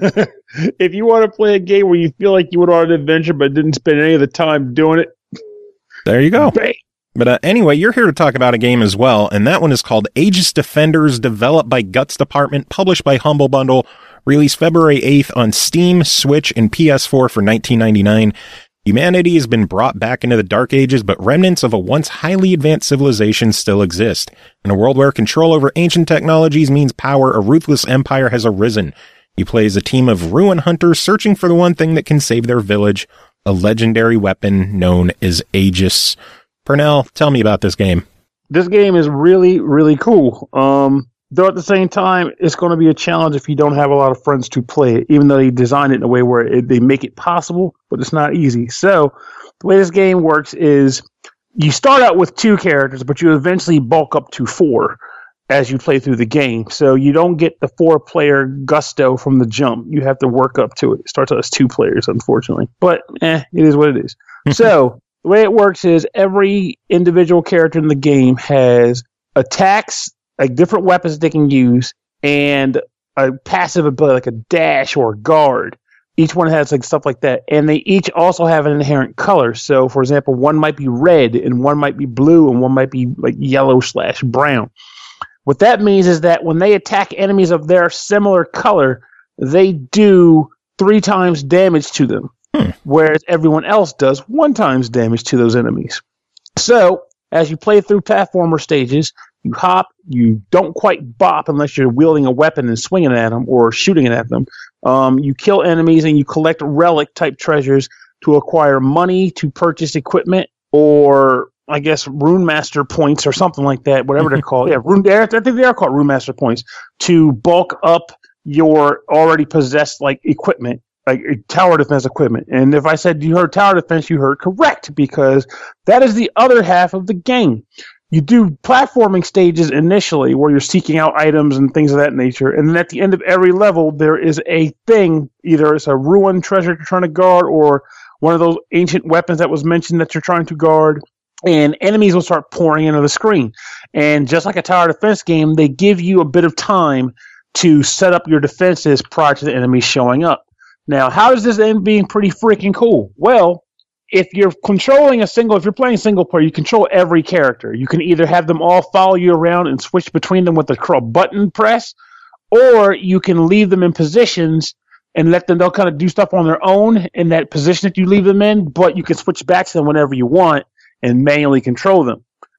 If you want to play a game where you feel like you went on an adventure but didn't spend any of the time doing it, there you go. bang. But uh, anyway, you're here to talk about a game as well, and that one is called Aegis Defenders, developed by Guts Department, published by Humble Bundle, released February eighth on Steam, Switch, and P S four for nineteen ninety-nine. Humanity has been brought back into the Dark Ages, but remnants of a once highly advanced civilization still exist. In a world where control over ancient technologies means power, a ruthless empire has arisen. You play as a team of ruin hunters searching for the one thing that can save their village, a legendary weapon known as Aegis. Pernell, tell me about this game. This game is really, really cool. Um, though at the same time, it's going to be a challenge if you don't have a lot of friends to play it, even though they design it in a way where it, they make it possible, but it's not easy. So the way this game works is you start out with two characters, but you eventually bulk up to four as you play through the game. So you don't get the four-player gusto from the jump. You have to work up to it. It starts out as two players, unfortunately. But, eh, it is what it is. So the way it works is every individual character in the game has attacks, like different weapons they can use, and a passive ability like a dash or a guard. Each one has like stuff like that, and they each also have an inherent color. So, for example, one might be red, and one might be blue, and one might be like yellow slash brown. What that means is that when they attack enemies of their similar color, they do three times damage to them. Hmm. Whereas everyone else does one times damage to those enemies. So, as you play through platformer stages, you hop, you don't quite bop unless you're wielding a weapon and swinging at them or shooting it at them. Um, you kill enemies and you collect relic-type treasures to acquire money to purchase equipment or, I guess, Rune Master points or something like that, whatever they're called. Yeah, Rune, I think they are called Rune Master points to bulk up your already possessed like equipment. Like tower defense equipment. And if I said you heard tower defense, you heard correct, because that is the other half of the game. You do platforming stages initially where you're seeking out items and things of that nature. And then at the end of every level, there is a thing. Either it's a ruined treasure you're trying to guard or one of those ancient weapons that was mentioned that you're trying to guard. And enemies will start pouring into the screen. And just like a tower defense game, they give you a bit of time to set up your defenses prior to the enemies showing up. Now, how does this end being pretty freaking cool? Well, if you're controlling a single, if you're playing single player, you control every character. You can either have them all follow you around and switch between them with a button press, or you can leave them in positions and let them, they'll kind of do stuff on their own in that position that you leave them in, but you can switch back to them whenever you want and manually control them.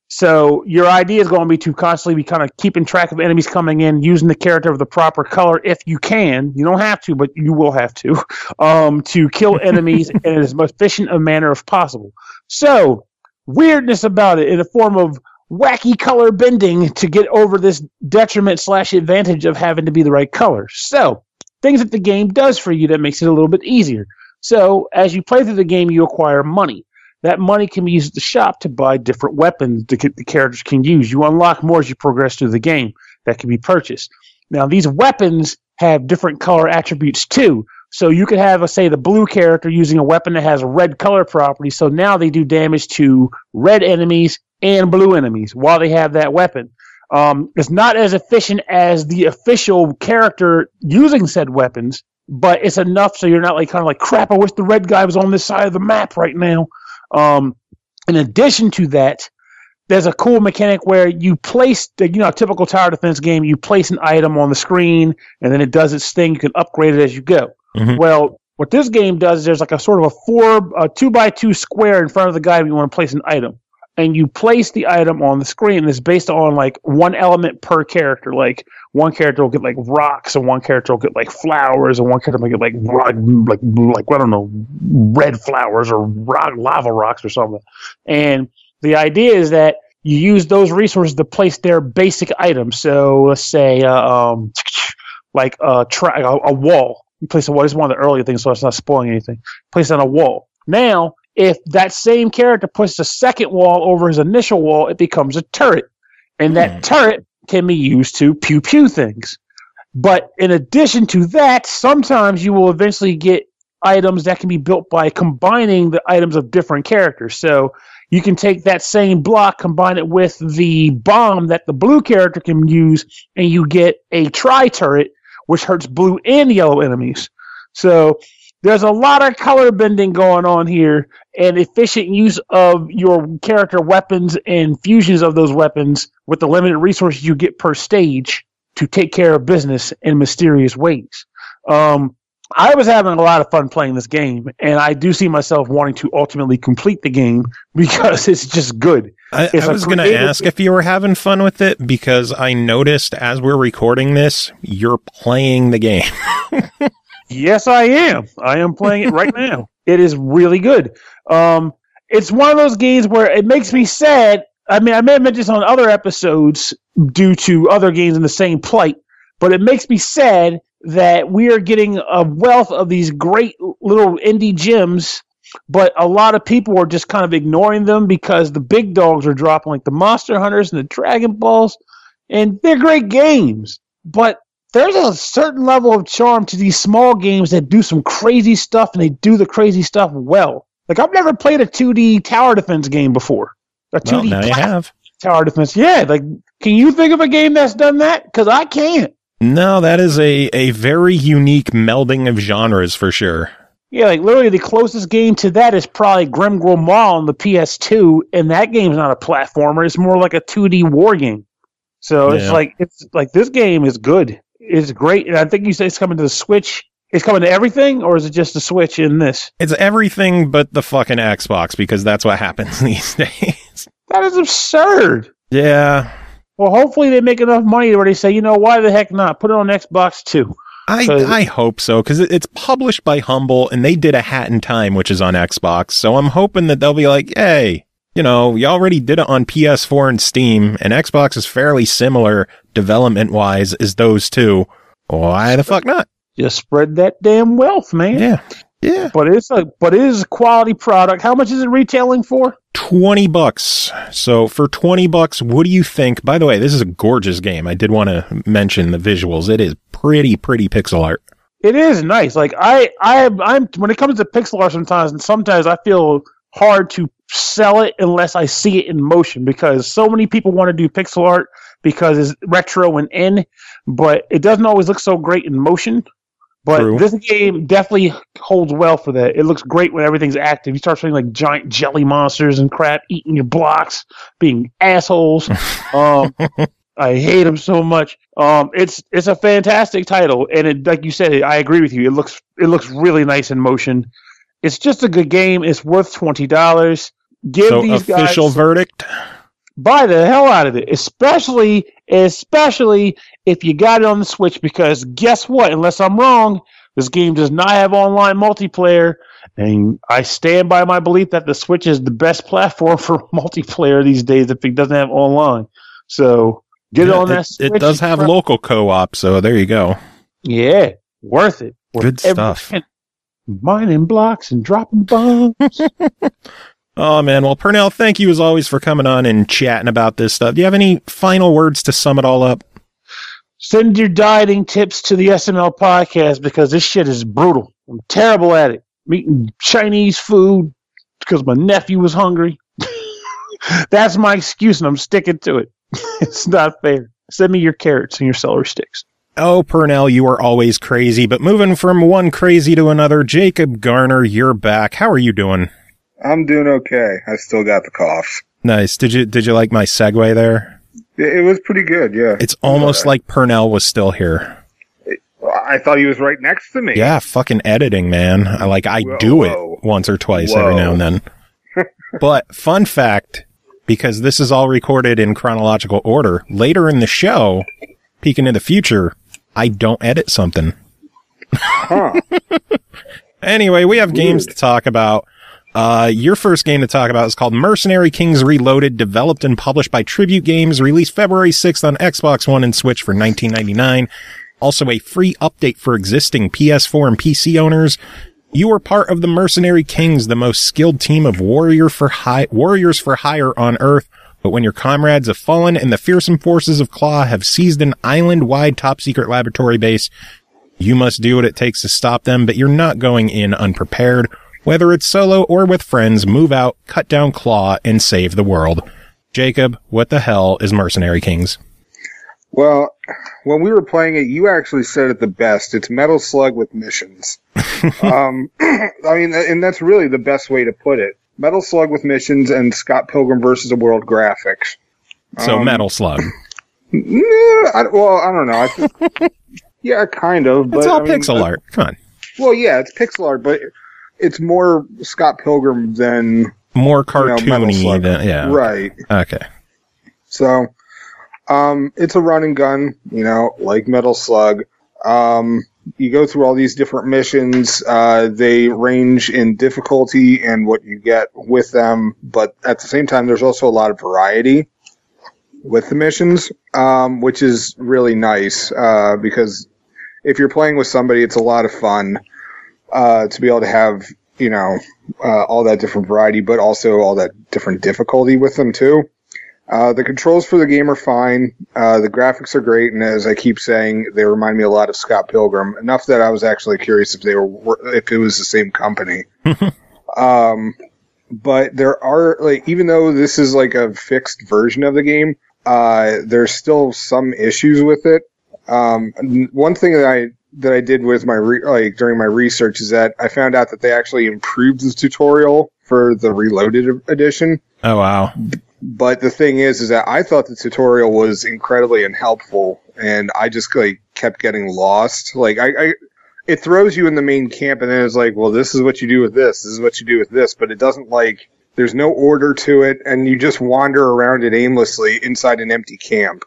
So your idea is going to be to constantly be kind of keeping track of enemies coming in, using the character of the proper color if you can. You don't have to, but you will have to, um, to kill enemies in as efficient a manner as possible. So, weirdness about it in the form of wacky color bending to get over this detriment slash advantage of having to be the right color. So, things that the game does for you that makes it a little bit easier. So, as you play through the game, you acquire money. that money can be used at the shop to buy different weapons that the characters can use. You unlock more as you progress through the game that can be purchased. Now, these weapons have different color attributes too. So you could have, let's say, the blue character using a weapon that has a red color property. So now they do damage to red enemies and blue enemies while they have that weapon. Um, it's not as efficient as the official character using said weapons, but it's enough so you're not like kind of like, crap, I wish the red guy was on this side of the map right now. Um, in addition to that, there's a cool mechanic where you place, the, you know, a typical tower defense game, you place an item on the screen, and then it does its thing. You can upgrade it as you go. Mm-hmm. Well, what this game does is there's like a sort of a four, a two by two square in front of the guy when you want to place an item. And you place the item on the screen. And it's based on like one element per character. Like one character will get like rocks, and one character will get like flowers, and one character will get like rock, like like I don't know, red flowers or rock, lava rocks or something. And the idea is that you use those resources to place their basic items. So let's say uh, um, like a, tra- a, a wall. You place a wall. This is one of the earlier things, so it's not spoiling anything. Place on a wall. Now, if that same character puts a second wall over his initial wall, it becomes a turret. And that mm. turret can be used to pew pew things. But in addition to that, sometimes you will eventually get items that can be built by combining the items of different characters. So you can take that same block, combine it with the bomb that the blue character can use, and you get a tri-turret, which hurts blue and yellow enemies. So there's a lot of color bending going on here, and efficient use of your character weapons and fusions of those weapons with the limited resources you get per stage to take care of business in mysterious ways. Um, I was having a lot of fun playing this game, and I do see myself wanting to ultimately complete the game because it's just good. I, I was going to ask if you were having fun with it, because I noticed as we're recording this, you're playing the game. Yes, I am. I am playing it right now. It is really good. Um, it's one of those games where it makes me sad. I mean, I may have mentioned this on other episodes due to other games in the same plight, but it makes me sad that we are getting a wealth of these great little indie gems, but a lot of people are just kind of ignoring them because the big dogs are dropping, like the Monster Hunters and the Dragon Balls, and they're great games. But there's a certain level of charm to these small games that do some crazy stuff, and they do the crazy stuff well. Like, I've never played a two D tower defense game before. A two D well, now you have. Tower defense. Yeah, like, can you think of a game that's done that? Because I can't. No, that is a, a very unique melding of genres for sure. Yeah, like literally the closest game to that is probably Grim Grimoire on the P S two, and that game's not a platformer. It's more like a two D war game. So yeah. it's like it's like this game is good. It's great. And I think you say it's coming to the Switch. It's coming to everything, or is it just the Switch in this? It's everything but the fucking Xbox, because that's what happens these days. That is absurd. Yeah. Well, hopefully they make enough money where they say, you know, why the heck not? Put it on Xbox too. I I hope so, because it's published by Humble, and they did A Hat in Time, which is on Xbox. So I'm hoping that they'll be like, hey, you know, you already did it on P S four and Steam, and Xbox is fairly similar development-wise as those two. Why the fuck not? Just spread that damn wealth, man. Yeah. Yeah. But it's a but it is a quality product. How much is it retailing for? twenty bucks. So for twenty bucks, what do you think? By the way, this is a gorgeous game. I did want to mention the visuals. It is pretty, pretty pixel art. It is nice. Like I, I, I'm when it comes to pixel art, sometimes and sometimes I feel hard to sell it unless I see it in motion, because so many people want to do pixel art because it's retro and in, but it doesn't always look so great in motion. But True. This game definitely holds well for that. It looks great when everything's active. You start seeing like giant jelly monsters and crap eating your blocks, being assholes. um, I hate them so much. Um, it's it's a fantastic title, and it, like you said, I agree with you. It looks it looks really nice in motion. It's just a good game. It's worth twenty dollars. Give so these guys official verdict. Buy the hell out of it, especially especially if you got it on the Switch, because guess what? Unless I'm wrong, this game does not have online multiplayer, and I stand by my belief that the Switch is the best platform for multiplayer these days if it doesn't have online. So get yeah, it on it, that Switch. It does have local co-op, so there you go. Yeah, worth it. Worth Good stuff. Mining blocks and dropping bombs. Oh, man. Well, Purnell, thank you as always for coming on and chatting about this stuff. Do you have any final words to sum it all up? Send your dieting tips to the S M L podcast because this shit is brutal. I'm terrible at it. I'm eating Chinese food because my nephew was hungry. That's my excuse, and I'm sticking to it. It's not fair. Send me your carrots and your celery sticks. Oh, Purnell, you are always crazy, but moving from one crazy to another, Jacob Garner, you're back. How are you doing? I'm doing okay. I still got the coughs. Nice. Did you did you like my segue there? It, it was pretty good, yeah. It's almost right. Like Purnell was still here. I thought he was right next to me. Yeah, fucking editing, man. I like I whoa, do whoa. it once or twice Whoa. every now and then. But fun fact, because this is all recorded in chronological order, later in the show, peeking into the future, I don't edit something. Huh. Anyway, we have games to talk about. Uh, your first game to talk about is called Mercenary Kings Reloaded, developed and published by Tribute Games, released February sixth on Xbox One and Switch for nineteen ninety-nine. Also a free update for existing P S four and P C owners. You are part of the Mercenary Kings, the most skilled team of warrior for hi- warriors for hire on Earth. But when your comrades have fallen and the fearsome forces of Claw have seized an island-wide top-secret laboratory base, you must do what it takes to stop them, but you're not going in unprepared. Whether it's solo or with friends, move out, cut down Claw, and save the world. Jacob, what the hell is Mercenary Kings? Well, when we were playing it, you actually said it the best. It's Metal Slug with missions. um, I mean, and that's really the best way to put it. Metal Slug with missions and Scott Pilgrim versus the World graphics. So um, Metal Slug. Nah, I, well, I don't know. I think, yeah, kind of. But, it's all I mean, pixel uh, art. Come on. Well, yeah, it's pixel art, but it's more Scott Pilgrim than more cartoony. You know, than, yeah. Right. Okay. So, um, it's a run and gun, you know, like Metal Slug. Um, you go through all these different missions. Uh, they range in difficulty and what you get with them, but at the same time, there's also a lot of variety with the missions, um, which is really nice, uh, because if you're playing with somebody, it's a lot of fun, uh, to be able to have, you know, uh, all that different variety, but also all that different difficulty with them too. Uh, the controls for the game are fine. Uh, the graphics are great, and as I keep saying, they remind me a lot of Scott Pilgrim. Enough that I was actually curious if they were, if it was the same company. um, but there are, like, even though this is like a fixed version of the game, uh, there's still some issues with it. Um, one thing that I that I did with my re- like during my research is that I found out that they actually improved the tutorial for the Reloaded edition. Oh wow. But the thing is, is that I thought the tutorial was incredibly unhelpful, and I just like kept getting lost. Like I, I, it throws you in the main camp, and then it's like, well, this is what you do with this. This is what you do with this. But it doesn't like. There's no order to it, and you just wander around it aimlessly inside an empty camp.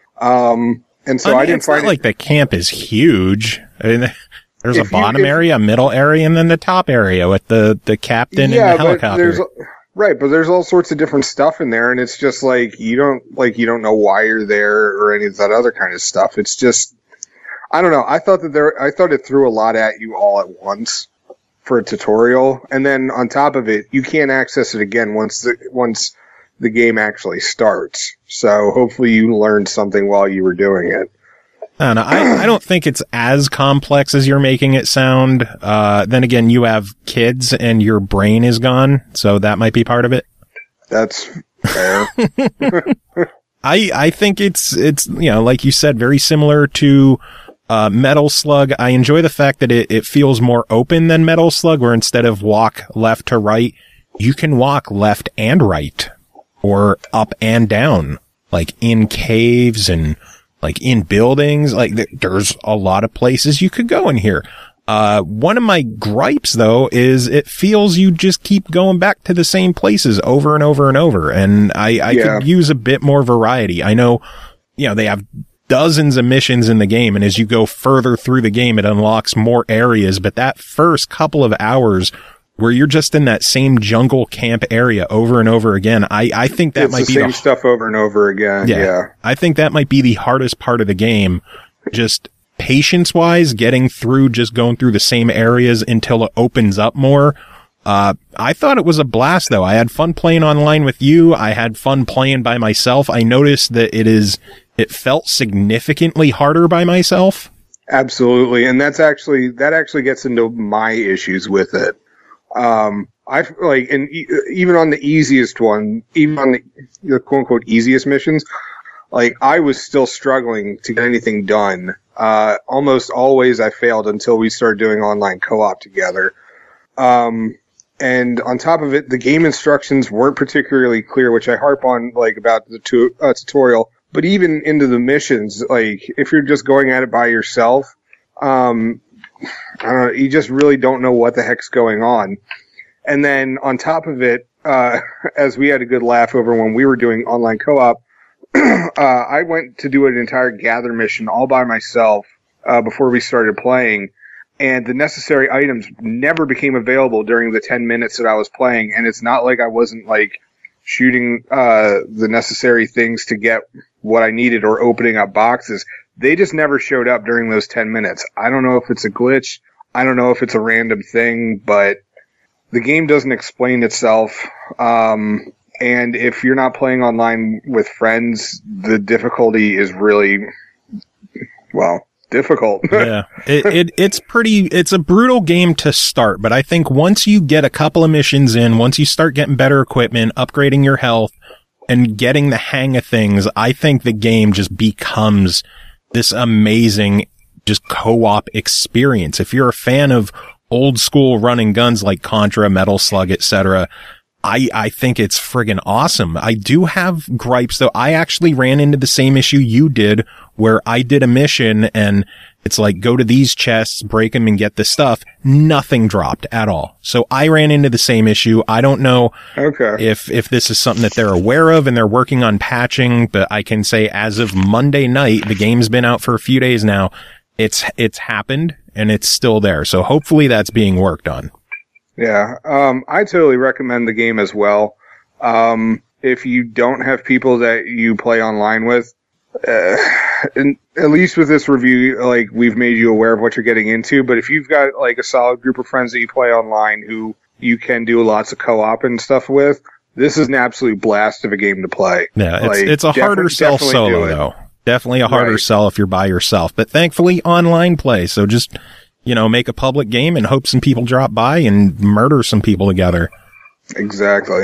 Um, and so I, mean, I didn't it's find not it like the camp is huge. I mean, there's if a bottom you, if, area, a middle area, and then the top area with the the captain yeah, and the helicopter. But there's, Right, but there's all sorts of different stuff in there, and it's just like you don't like you don't know why you're there or any of that other kind of stuff. It's just I don't know. I thought that there I thought it threw a lot at you all at once for a tutorial, and then on top of it, you can't access it again once the once the game actually starts. So hopefully you learned something while you were doing it. I don't know. I, I don't think it's as complex as you're making it sound. Uh, then again, you have kids and your brain is gone, so that might be part of it. That's fair. I, I think it's, it's, you know, like you said, very similar to, uh, Metal Slug. I enjoy the fact that it, it feels more open than Metal Slug, where instead of walk left to right, you can walk left and right, or up and down, like in caves and, like in buildings, like th- there's a lot of places you could go in here. Uh, one of my gripes though is it feels you just keep going back to the same places over and over and over. And I, I yeah. could use a bit more variety. I know, you know, they have dozens of missions in the game, and as you go further through the game, it unlocks more areas. But that first couple of hours where you're just in that same jungle camp area over and over again, I, I think that it's might the be same the, stuff over and over again. Yeah. yeah. I think that might be the hardest part of the game. Just patience wise, getting through, just going through the same areas until it opens up more. Uh, I thought it was a blast, though. I had fun playing online with you. I had fun playing by myself. I noticed that it is, it felt significantly harder by myself. Absolutely. And that's actually, that actually gets into my issues with it. Um, I like, and e- even on the easiest one, even on the, the quote unquote easiest missions, like I was still struggling to get anything done. Uh, almost always I failed until we started doing online co-op together. Um, And on top of it, the game instructions weren't particularly clear, which I harp on, like, about the tu- uh, tutorial. But even into the missions, like, if you're just going at it by yourself, um, I don't know, you just really don't know what the heck's going on. And then on top of it, uh, as we had a good laugh over when we were doing online co-op, uh, I went to do an entire gather mission all by myself, uh, before we started playing. And the necessary items never became available during the ten minutes that I was playing. And it's not like I wasn't, like, shooting uh the necessary things to get what I needed or opening up boxes. They just never showed up during those ten minutes. I don't know if it's a glitch. I don't know if it's a random thing, but the game doesn't explain itself. Um, and if you're not playing online with friends, the difficulty is really, well... difficult. yeah, it, it it's pretty. It's a brutal game to start, but I think once you get a couple of missions in, once you start getting better equipment, upgrading your health, and getting the hang of things, I think the game just becomes this amazing, just co-op experience. If you're a fan of old school running guns like Contra, Metal Slug, et cetera, I, I think it's friggin' awesome. I do have gripes, though. I actually ran into the same issue you did, where I did a mission and it's like, go to these chests, break them and get the stuff. Nothing dropped at all. So I ran into the same issue. I don't know okay. if, if this is something that they're aware of and they're working on patching, but I can say as of Monday night, the game's been out for a few days now. It's, it's happened and it's still there. So hopefully that's being worked on. Yeah, um, I totally recommend the game as well. Um, if you don't have people that you play online with, uh, and at least with this review, like, we've made you aware of what you're getting into. But if you've got, like, a solid group of friends that you play online who you can do lots of co-op and stuff with, this is an absolute blast of a game to play. Yeah, it's, like, it's a harder sell solo, though. Definitely a harder Right. sell if you're by yourself. But thankfully, online play. So just... you know, make a public game and hope some people drop by and murder some people together. Exactly.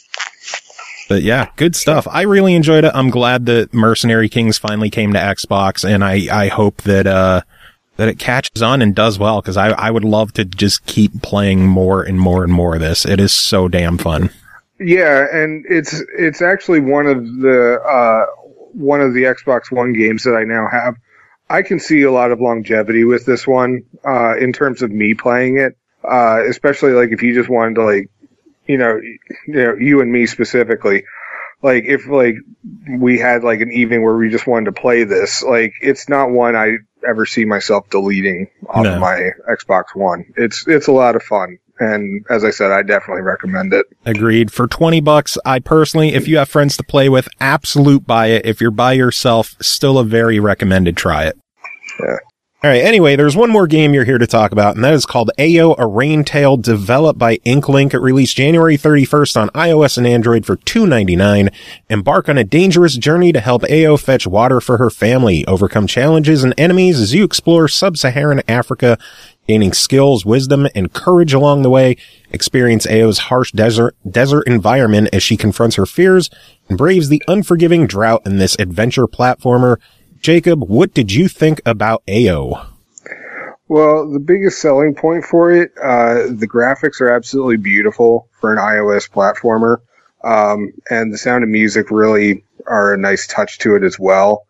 But yeah, good stuff. I really enjoyed it. I'm glad that Mercenary Kings finally came to Xbox, and I, I hope that, uh, that it catches on and does well, because I, I would love to just keep playing more and more and more of this. It is so damn fun. Yeah, and it's it's actually one of the uh, one of the Xbox One games that I now have. I can see a lot of longevity with this one, uh, in terms of me playing it, uh, especially like if you just wanted to, like, you know, you know, you and me specifically, like if like we had like an evening where we just wanted to play this, like it's not one I ever see myself deleting off No. of my Xbox One. It's it's a lot of fun. And as I said, I definitely recommend it. Agreed. For twenty bucks, I personally, if you have friends to play with, absolute buy it. If you're by yourself, still a very recommended try it. Yeah. All right. Anyway, there's one more game you're here to talk about, and that is called Ayo: A Rain Tale, developed by Inklink. It released January thirty-first on iOS and Android for two ninety-nine. Embark on a dangerous journey to help Ayo fetch water for her family, overcome challenges and enemies as you explore sub-Saharan Africa, gaining skills, wisdom, and courage along the way. Experience Ayo's harsh desert desert environment as she confronts her fears and braves the unforgiving drought in this adventure platformer. Jacob, what did you think about Ayo? Well, the biggest selling point for it, uh, the graphics are absolutely beautiful for an iOS platformer. Um, and the sound and music really are a nice touch to it as well.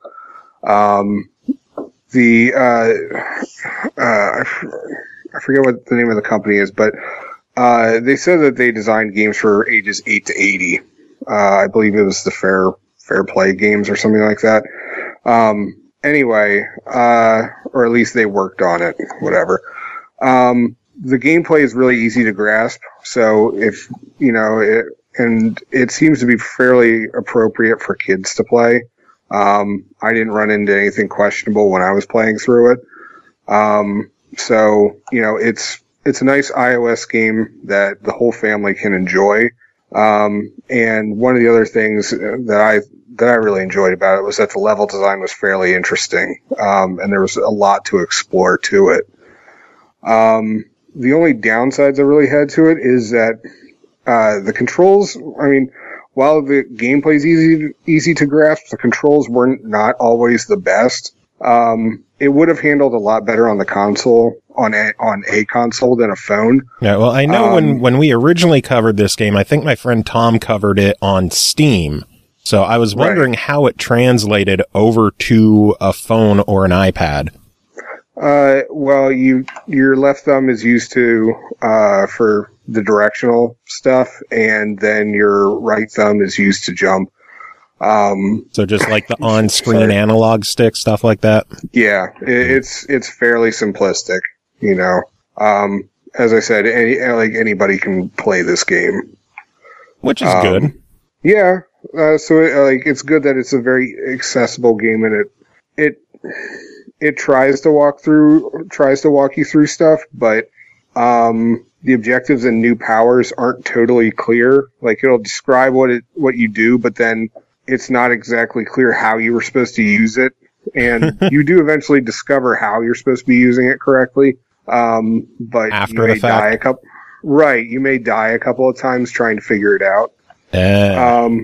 Um, the, uh, uh, I, f- I forget what the name of the company is, but, uh, they said that they designed games for ages eight to eighty. Uh, I believe it was the Fair, Fair Play games or something like that. Um, anyway, uh, or at least they worked on it, whatever. Um, the gameplay is really easy to grasp. So if, you know, it, and it seems to be fairly appropriate for kids to play. Um, I didn't run into anything questionable when I was playing through it. Um, so, you know, it's it's a nice iOS game that the whole family can enjoy. Um, and one of the other things that I that I really enjoyed about it was that the level design was fairly interesting, um, and there was a lot to explore to it. Um, the only downsides I really had to it is that uh, the controls. I mean, while the gameplay is easy easy to grasp, the controls weren't not always the best. Um, it would have handled a lot better on the console, on a, on a console than a phone. Yeah, well, I know um, when, when we originally covered this game, I think my friend Tom covered it on Steam. So I was wondering right. how it translated over to a phone or an iPad. Uh, well, you, your left thumb is used to, uh, for the directional stuff, and then your right thumb is used to jump. Um, so just like the on-screen sorry. analog stick, stuff like that? Yeah, it, it's, it's fairly simplistic, you know. Um, as I said, any, like anybody can play this game. Which is um, good. Yeah. Uh, so it, like, it's good that it's a very accessible game, and it, it, it tries to walk through, tries to walk you through stuff, but, um, the objectives and new powers aren't totally clear. Like, it'll describe what it, what you do, but then it's not exactly clear how you were supposed to use it. And you do eventually discover how you're supposed to be using it correctly. Um, but After you may the fact. die a couple, right. You may die a couple of times trying to figure it out. Uh. Um,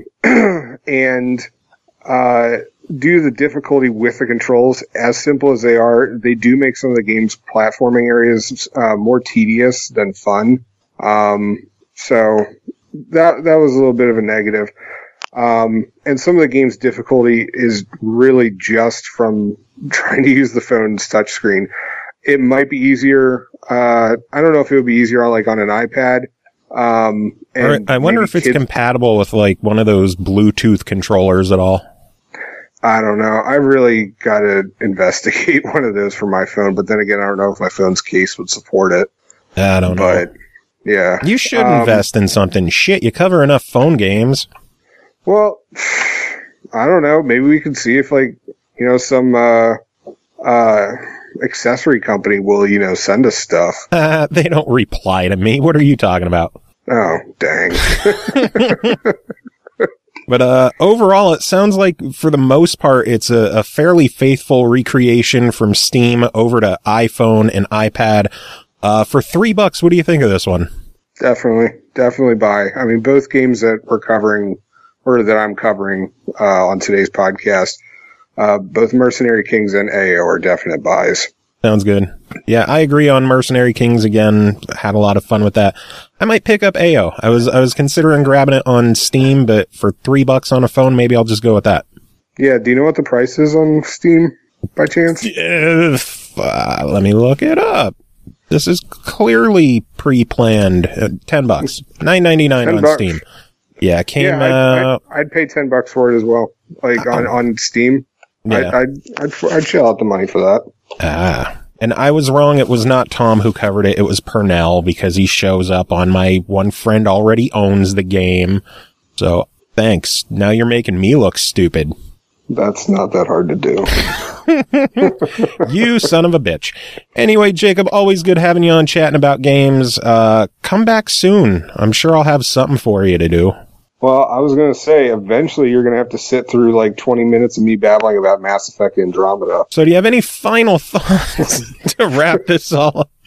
and, uh, due to the difficulty with the controls, as simple as they are, they do make some of the game's platforming areas, uh, more tedious than fun. Um, so that, that was a little bit of a negative. Um, and some of the game's difficulty is really just from trying to use the phone's touchscreen. It might be easier. Uh, I don't know if it would be easier on, like, on an iPad. Um, and I wonder if it's kids- compatible with like one of those Bluetooth controllers at all. I don't know. I really got to investigate one of those for my phone, but then again, I don't know if my phone's case would support it. I don't know. But yeah, You should Um, invest in something. Shit, you cover enough phone games. Well, I don't know. Maybe we could see if, like, you know, some uh, uh, accessory company will, you know, send us stuff. Uh, they don't reply to me. What are you talking about? Oh, dang. But uh, overall, it sounds like, for the most part, it's a, a fairly faithful recreation from Steam over to iPhone and iPad. Uh, for three bucks, what do you think of this one? Definitely, definitely buy. I mean, both games that we're covering, or that I'm covering uh, on today's podcast, uh, both Mercenary Kings and A O are definite buys. Sounds good. Yeah, I agree on Mercenary Kings again. Had a lot of fun with that. I might pick up A O. I was I was considering grabbing it on Steam, but for three bucks on a phone, maybe I'll just go with that. Yeah, do you know what the price is on Steam, by chance? Uh, let me look it up. This is clearly pre-planned. Uh, ten bucks, nine ninety nine on bucks. Steam. Yeah, it came Yeah, I'd, out. I'd, I'd pay ten bucks for it as well. Like on, on Steam, Yeah. I'd, I'd I'd I'd shell out the money for that. Ah, and I was wrong. It was not Tom who covered it. It was Purnell, because he shows up on my one friend already owns the game. So thanks. Now you're making me look stupid. That's not that hard to do. You son of a bitch. Anyway, Jacob, always good having you on chatting about games. Uh, come back soon. I'm sure I'll have something for you to do. Well, I was going to say, eventually you're going to have to sit through like twenty minutes of me babbling about Mass Effect Andromeda. So do you have any final thoughts to wrap this all up?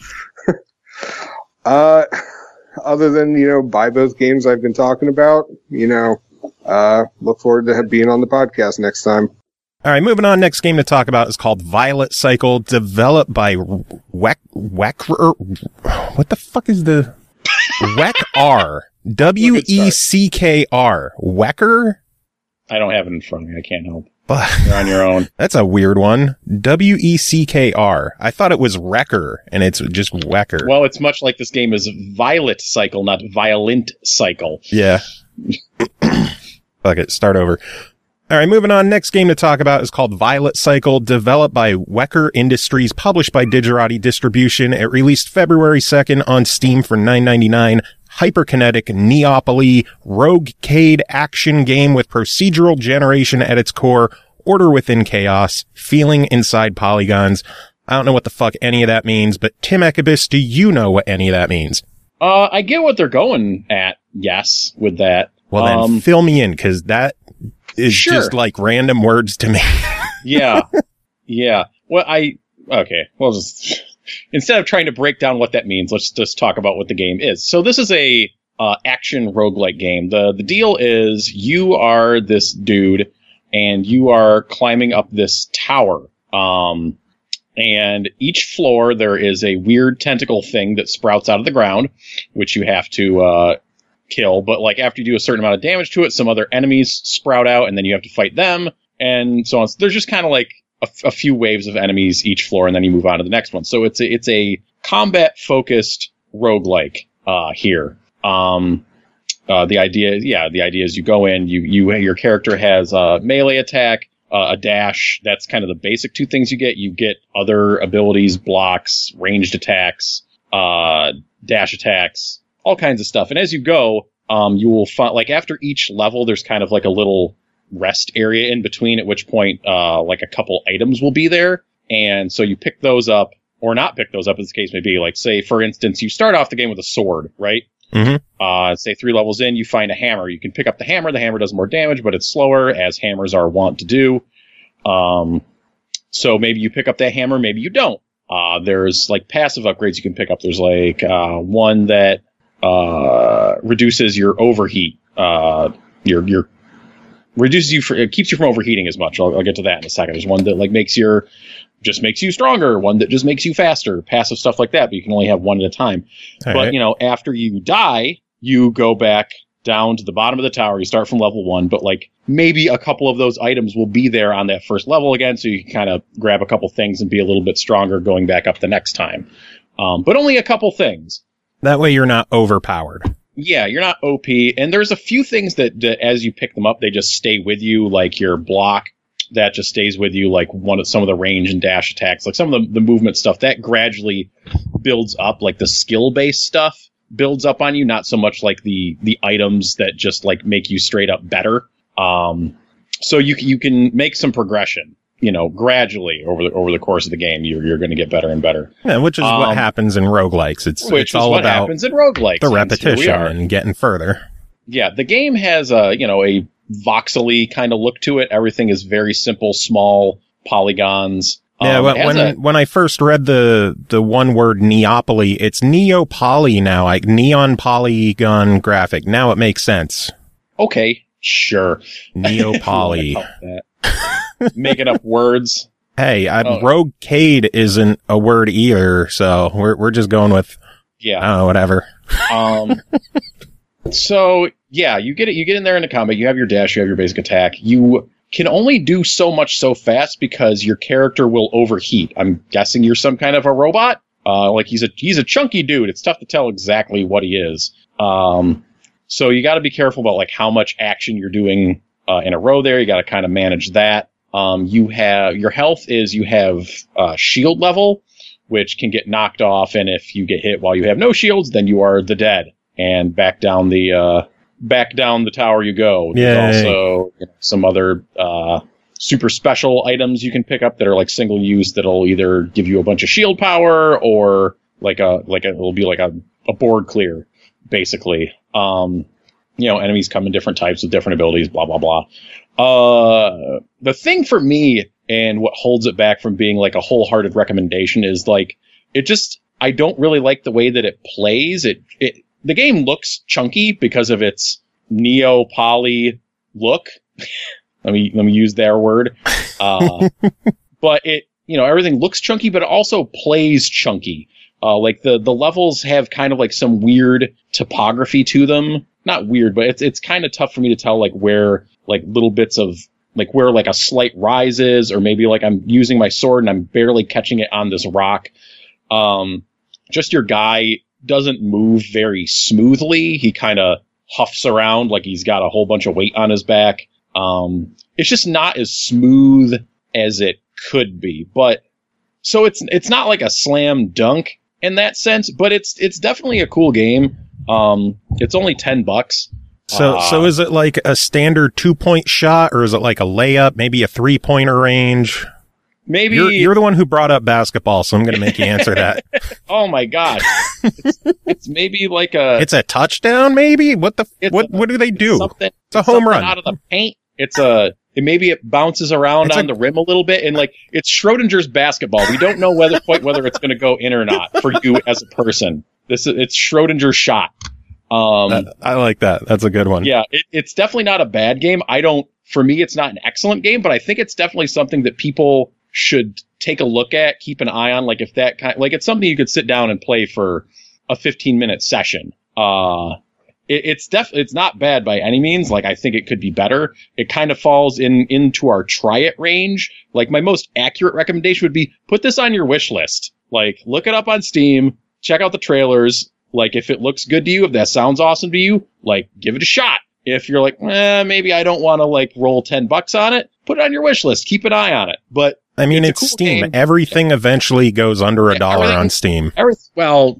Uh, other than, you know, buy both games I've been talking about, you know, uh, look forward to being on the podcast next time. All right, moving on. Next game to talk about is called Violet Cycle, developed by Weck, Wecker. What the fuck is the Weck-R? W E C K R. Wecker? I don't have it in front of me. I can't help. But You're on your own. that's a weird one. W E C K R. I thought it was Wrecker, and it's just Wecker. Well, it's much like this game is Violet Cycle, not Violent Cycle. Yeah. Fuck it. Start over. All right, moving on. Next game to talk about is called Violet Cycle, developed by Wecker Industries, published by Digerati Distribution. It released February second on Steam for nine ninety-nine. Hyperkinetic Neopoly roguecade action game with procedural generation at its core, order within chaos, feeling inside polygons. I don't know what the fuck any of that means, but Tim Ekibus, do you know what any of that means? Uh, I get what they're going at, yes, with that. Well, then um, fill me in, because that is sure. just like random words to me. yeah. Yeah. Well, I, okay. Well, just, instead of trying to break down what that means, let's just talk about what the game is. So this is a uh, action roguelike game. The, the deal is you are this dude and you are climbing up this tower. Um, and each floor there is a weird tentacle thing that sprouts out of the ground, which you have to, uh, kill. But like after you do a certain amount of damage to it, some other enemies sprout out and then you have to fight them and so on. So there's just kind of like a, a few waves of enemies each floor and then you move on to the next one. So it's a, it's a combat focused roguelike, uh, here. Um, uh, the idea, yeah, the idea is you go in, you, you, your character has a melee attack, uh, a dash. That's kind of the basic two things you get. You get other abilities, blocks, ranged attacks, uh, dash attacks, all kinds of stuff. And as you go, um, you will find, like, after each level, there's kind of like a little rest area in between, at which point, uh, like a couple items will be there. And so you pick those up, or not pick those up, as the case may be. Like, say, for instance, you start off the game with a sword, right? Mm-hmm. Uh, say three levels in, you find a hammer. You can pick up the hammer. The hammer does more damage, but it's slower, as hammers are wont to do. Um, so maybe you pick up that hammer, maybe you don't. Uh, there's like passive upgrades you can pick up. There's like, uh, one that, uh, reduces your overheat, uh, your, your, reduces you for, it keeps you from overheating as much. I'll, I'll get to that in a second. There's one that like makes your, just makes you stronger, one that just makes you faster, passive stuff like that, but you can only have one at a time. All but, right. you know, after you die, you go back down to the bottom of the tower. You start from level one, but like maybe a couple of those items will be there on that first level again, so you can kind of grab a couple things and be a little bit stronger going back up the next time. Um, but only a couple things. That way you're not overpowered. Yeah, you're not O P. And there's a few things that, that as you pick them up, they just stay with you, like your block. That just stays with you, like one of some of the range and dash attacks, like some of the, the movement stuff that gradually builds up, like the skill based stuff builds up on you, not so much like the the items that just like make you straight up better. Um, so you you can make some progression, you know, gradually over the over the course of the game. You're you're going to get better and better. Yeah, which is um, what happens in roguelikes. It's which it's all is what about happens in roguelikes. The repetition and, and getting further. Yeah, the game has a you know a voxely kind of look to it. Everything is very simple, small polygons. Yeah, um, when a, when I first read the the one word Neopoly, it's Neopoly now, like neon polygon graphic. Now it makes sense. Okay, sure. Neopoly. Making up words. Hey, I, oh. Roguecade isn't a word either, so we're we're just going with yeah, I don't know, whatever. Um. So yeah, you get it. You get in there into combat. You have your dash. You have your basic attack. You can only do so much so fast because your character will overheat. I'm guessing you're some kind of a robot. Uh, like he's a he's a chunky dude. It's tough to tell exactly what he is. Um, so you got to be careful about like how much action you're doing uh, in a row. There, you got to kind of manage that. Um, you have your health is you have uh, shield level, which can get knocked off, and if you get hit while you have no shields, then you are the dead. And back down the uh, back down the tower you go. There's Yay. also you know, some other uh, super special items you can pick up that are like single use that'll either give you a bunch of shield power or like a like a, it'll be like a, a board clear, basically. Um, you know, enemies come in different types with different abilities. Blah blah blah. Uh, the thing for me and what holds it back from being like a wholehearted recommendation is like it just I don't really like the way that it plays. It it. The game looks chunky because of its neo-poly look. let me let me use their word. Uh, but it, you know, everything looks chunky, but it also plays chunky. Uh, like the the levels have kind of like some weird topography to them. Not weird, but it's it's kind of tough for me to tell like where like little bits of like where like a slight rise is, or maybe like I'm using my sword and I'm barely catching it on this rock. Um, just your guy doesn't move very smoothly. He kind of huffs around like he's got a whole bunch of weight on his back. Um, it's just not as smooth as it could be. But so it's it's not like a slam dunk in that sense, but it's it's definitely a cool game. Um, it's only ten bucks. So uh, so is it like a standard two point shot, or is it like a layup, maybe a three pointer range? maybe You're, you're the one who brought up basketball, so I'm going to make you answer that. Oh my god, it's, it's maybe like a. It's a touchdown, maybe. What the? What? A, what do they do? It's, it's a home run out of the paint. It's a. It maybe it bounces around it's on a, the rim a little bit, and like it's Schrodinger's basketball. We don't know whether quite whether it's going to go in or not for you as a person. This is it's Schrodinger's shot. Um, uh, I like that. That's a good one. Yeah, it, it's definitely not a bad game. I don't. For me, it's not an excellent game, but I think it's definitely something that people should take a look at, keep an eye on. Like if that kind, like it's something you could sit down and play for a fifteen minute session. Uh, it, it's definitely it's not bad by any means. Like I think it could be better. It kind of falls in into our try it range. Like my most accurate recommendation would be put this on your wish list. Like look it up on Steam, check out the trailers. Like if it looks good to you, if that sounds awesome to you, like give it a shot. If you're like, eh, maybe I don't want to like roll ten bucks on it, put it on your wish list. Keep an eye on it. But I mean, it's, it's cool Steam. game. Everything yeah. eventually goes under a dollar on Steam. Every, well,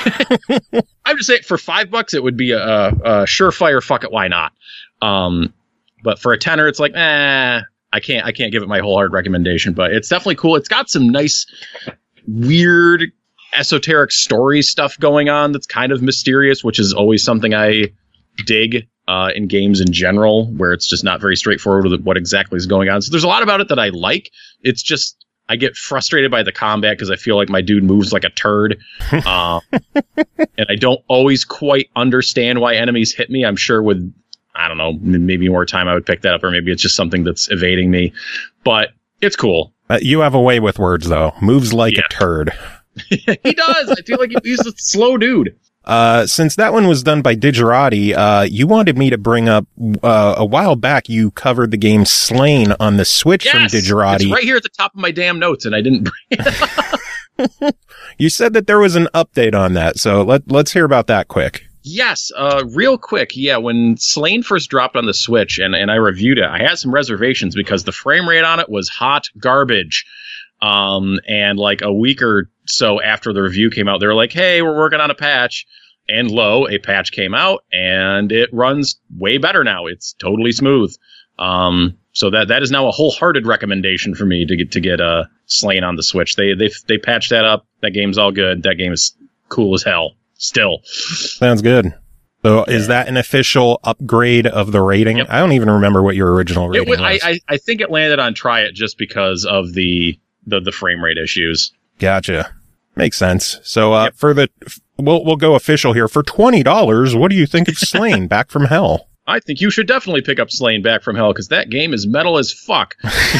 I'm just saying for five bucks, it would be a, a, a surefire. Fuck it, why not? Um, but for a tenner, it's like, eh, I can't, I can't give it my whole hard recommendation. But it's definitely cool. It's got some nice, weird, esoteric story stuff going on that's kind of mysterious, which is always something I dig. Uh, in games in general, where it's just not very straightforward with what exactly is going on. So there's a lot about it that I like. It's just, I get frustrated by the combat because I feel like my dude moves like a turd. Uh, and I don't always quite understand why enemies hit me. I'm sure with, I don't know, maybe more time I would pick that up, or maybe it's just something that's evading me. But it's cool. Uh, you have a way with words, though. Moves like yeah. a turd. He does. I feel like he's a slow dude. Uh, since that one was done by Digerati, uh, you wanted me to bring up, uh, a while back, you covered the game Slain on the Switch yes, from Digerati. It's right here at the top of my damn notes, and I didn't bring it up. You said that there was an update on that, so let, let's hear about that quick. Yes, uh, real quick. Yeah, when Slain first dropped on the Switch, and, and I reviewed it, I had some reservations because the frame rate on it was hot garbage. Um, and like a week or so after the review came out, they were like, hey, we're working on a patch. And lo, a patch came out and it runs way better now. It's totally smooth. Um, so that, that is now a wholehearted recommendation for me to get, to get, uh, Slain on the Switch. They, they, they patched that up. That game's all good. That game is cool as hell. Still. Sounds good. So is that an official upgrade of the rating? Yep. I don't even remember what your original rating it, was. I, I, I think it landed on Try It just because of the, the, the frame rate issues. Gotcha. Makes sense. So, uh, yep. for the, we'll, we'll go official here. For twenty dollars, what do you think of Slain Back from Hell? I think you should definitely pick up Slain Back from Hell because that game is metal as fuck.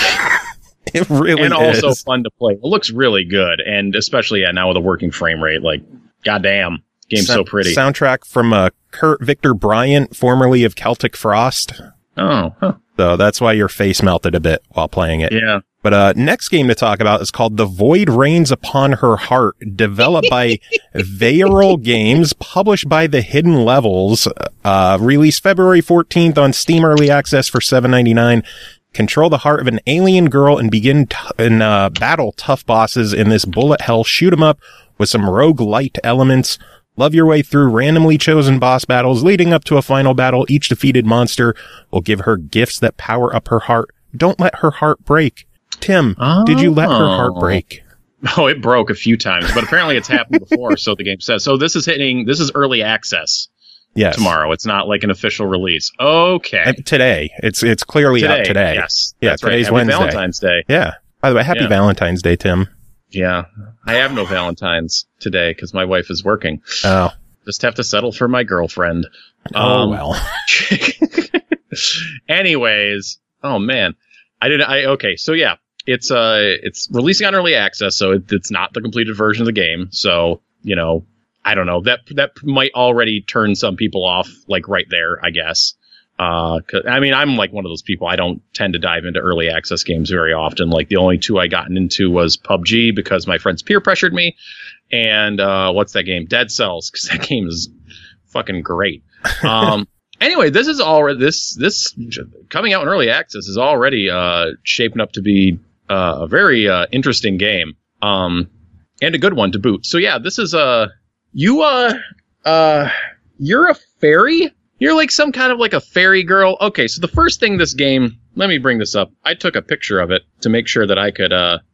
It really and is. And also fun to play. It looks really good. And especially yeah, now with a working frame rate, like, goddamn, game's so, so pretty. Soundtrack from, uh, Kurt Victor Bryant, formerly of Celtic Frost. Oh, huh. So that's why your face melted a bit while playing it. Yeah. But uh next game to talk about is called The Void Rains Upon Her Heart, developed by Viral Games, published by The Hidden Levels, uh released February fourteenth on Steam Early Access for seven ninety-nine. Control the heart of an alien girl and begin t- and uh battle tough bosses in this bullet hell shoot 'em up with some roguelite elements. Love your way through randomly chosen boss battles leading up to a final battle. Each defeated monster will give her gifts that power up her heart. Don't let her heart break. Tim, oh. did you let her heart break? Oh, it broke a few times, but apparently it's happened before, so the game says. So this is hitting, this is early access yes. tomorrow. It's not like an official release. Okay. Uh, today. It's it's clearly today, out today. Yes. Yeah, that's today's right. Wednesday. Valentine's Day. Yeah. By the way, happy yeah. Valentine's Day, Tim. Yeah. I have no Valentine's today because my wife is working. Oh. Just have to settle for my girlfriend. Oh, um, well. Anyways. Oh, man. I didn't, I, okay. So, yeah. It's uh, it's releasing on early access, so it, it's not the completed version of the game. So, you know, I don't know. That that might already turn some people off, like right there, I guess. Uh, 'cause, I mean, I'm like one of those people. I don't tend to dive into early access games very often. Like the only two I gotten into was P U B G because my friends peer pressured me, and uh, what's that game? Dead Cells, because that game is fucking great. Um. Anyway, this is already this this coming out in early access is already uh, shaping up to be uh, a very uh, interesting game, um, and a good one to boot. So yeah, this is a uh, you uh uh you're a fairy. You're like some kind of like a fairy girl. Okay, so the first thing this game, let me bring this up. I took a picture of it to make sure that I could uh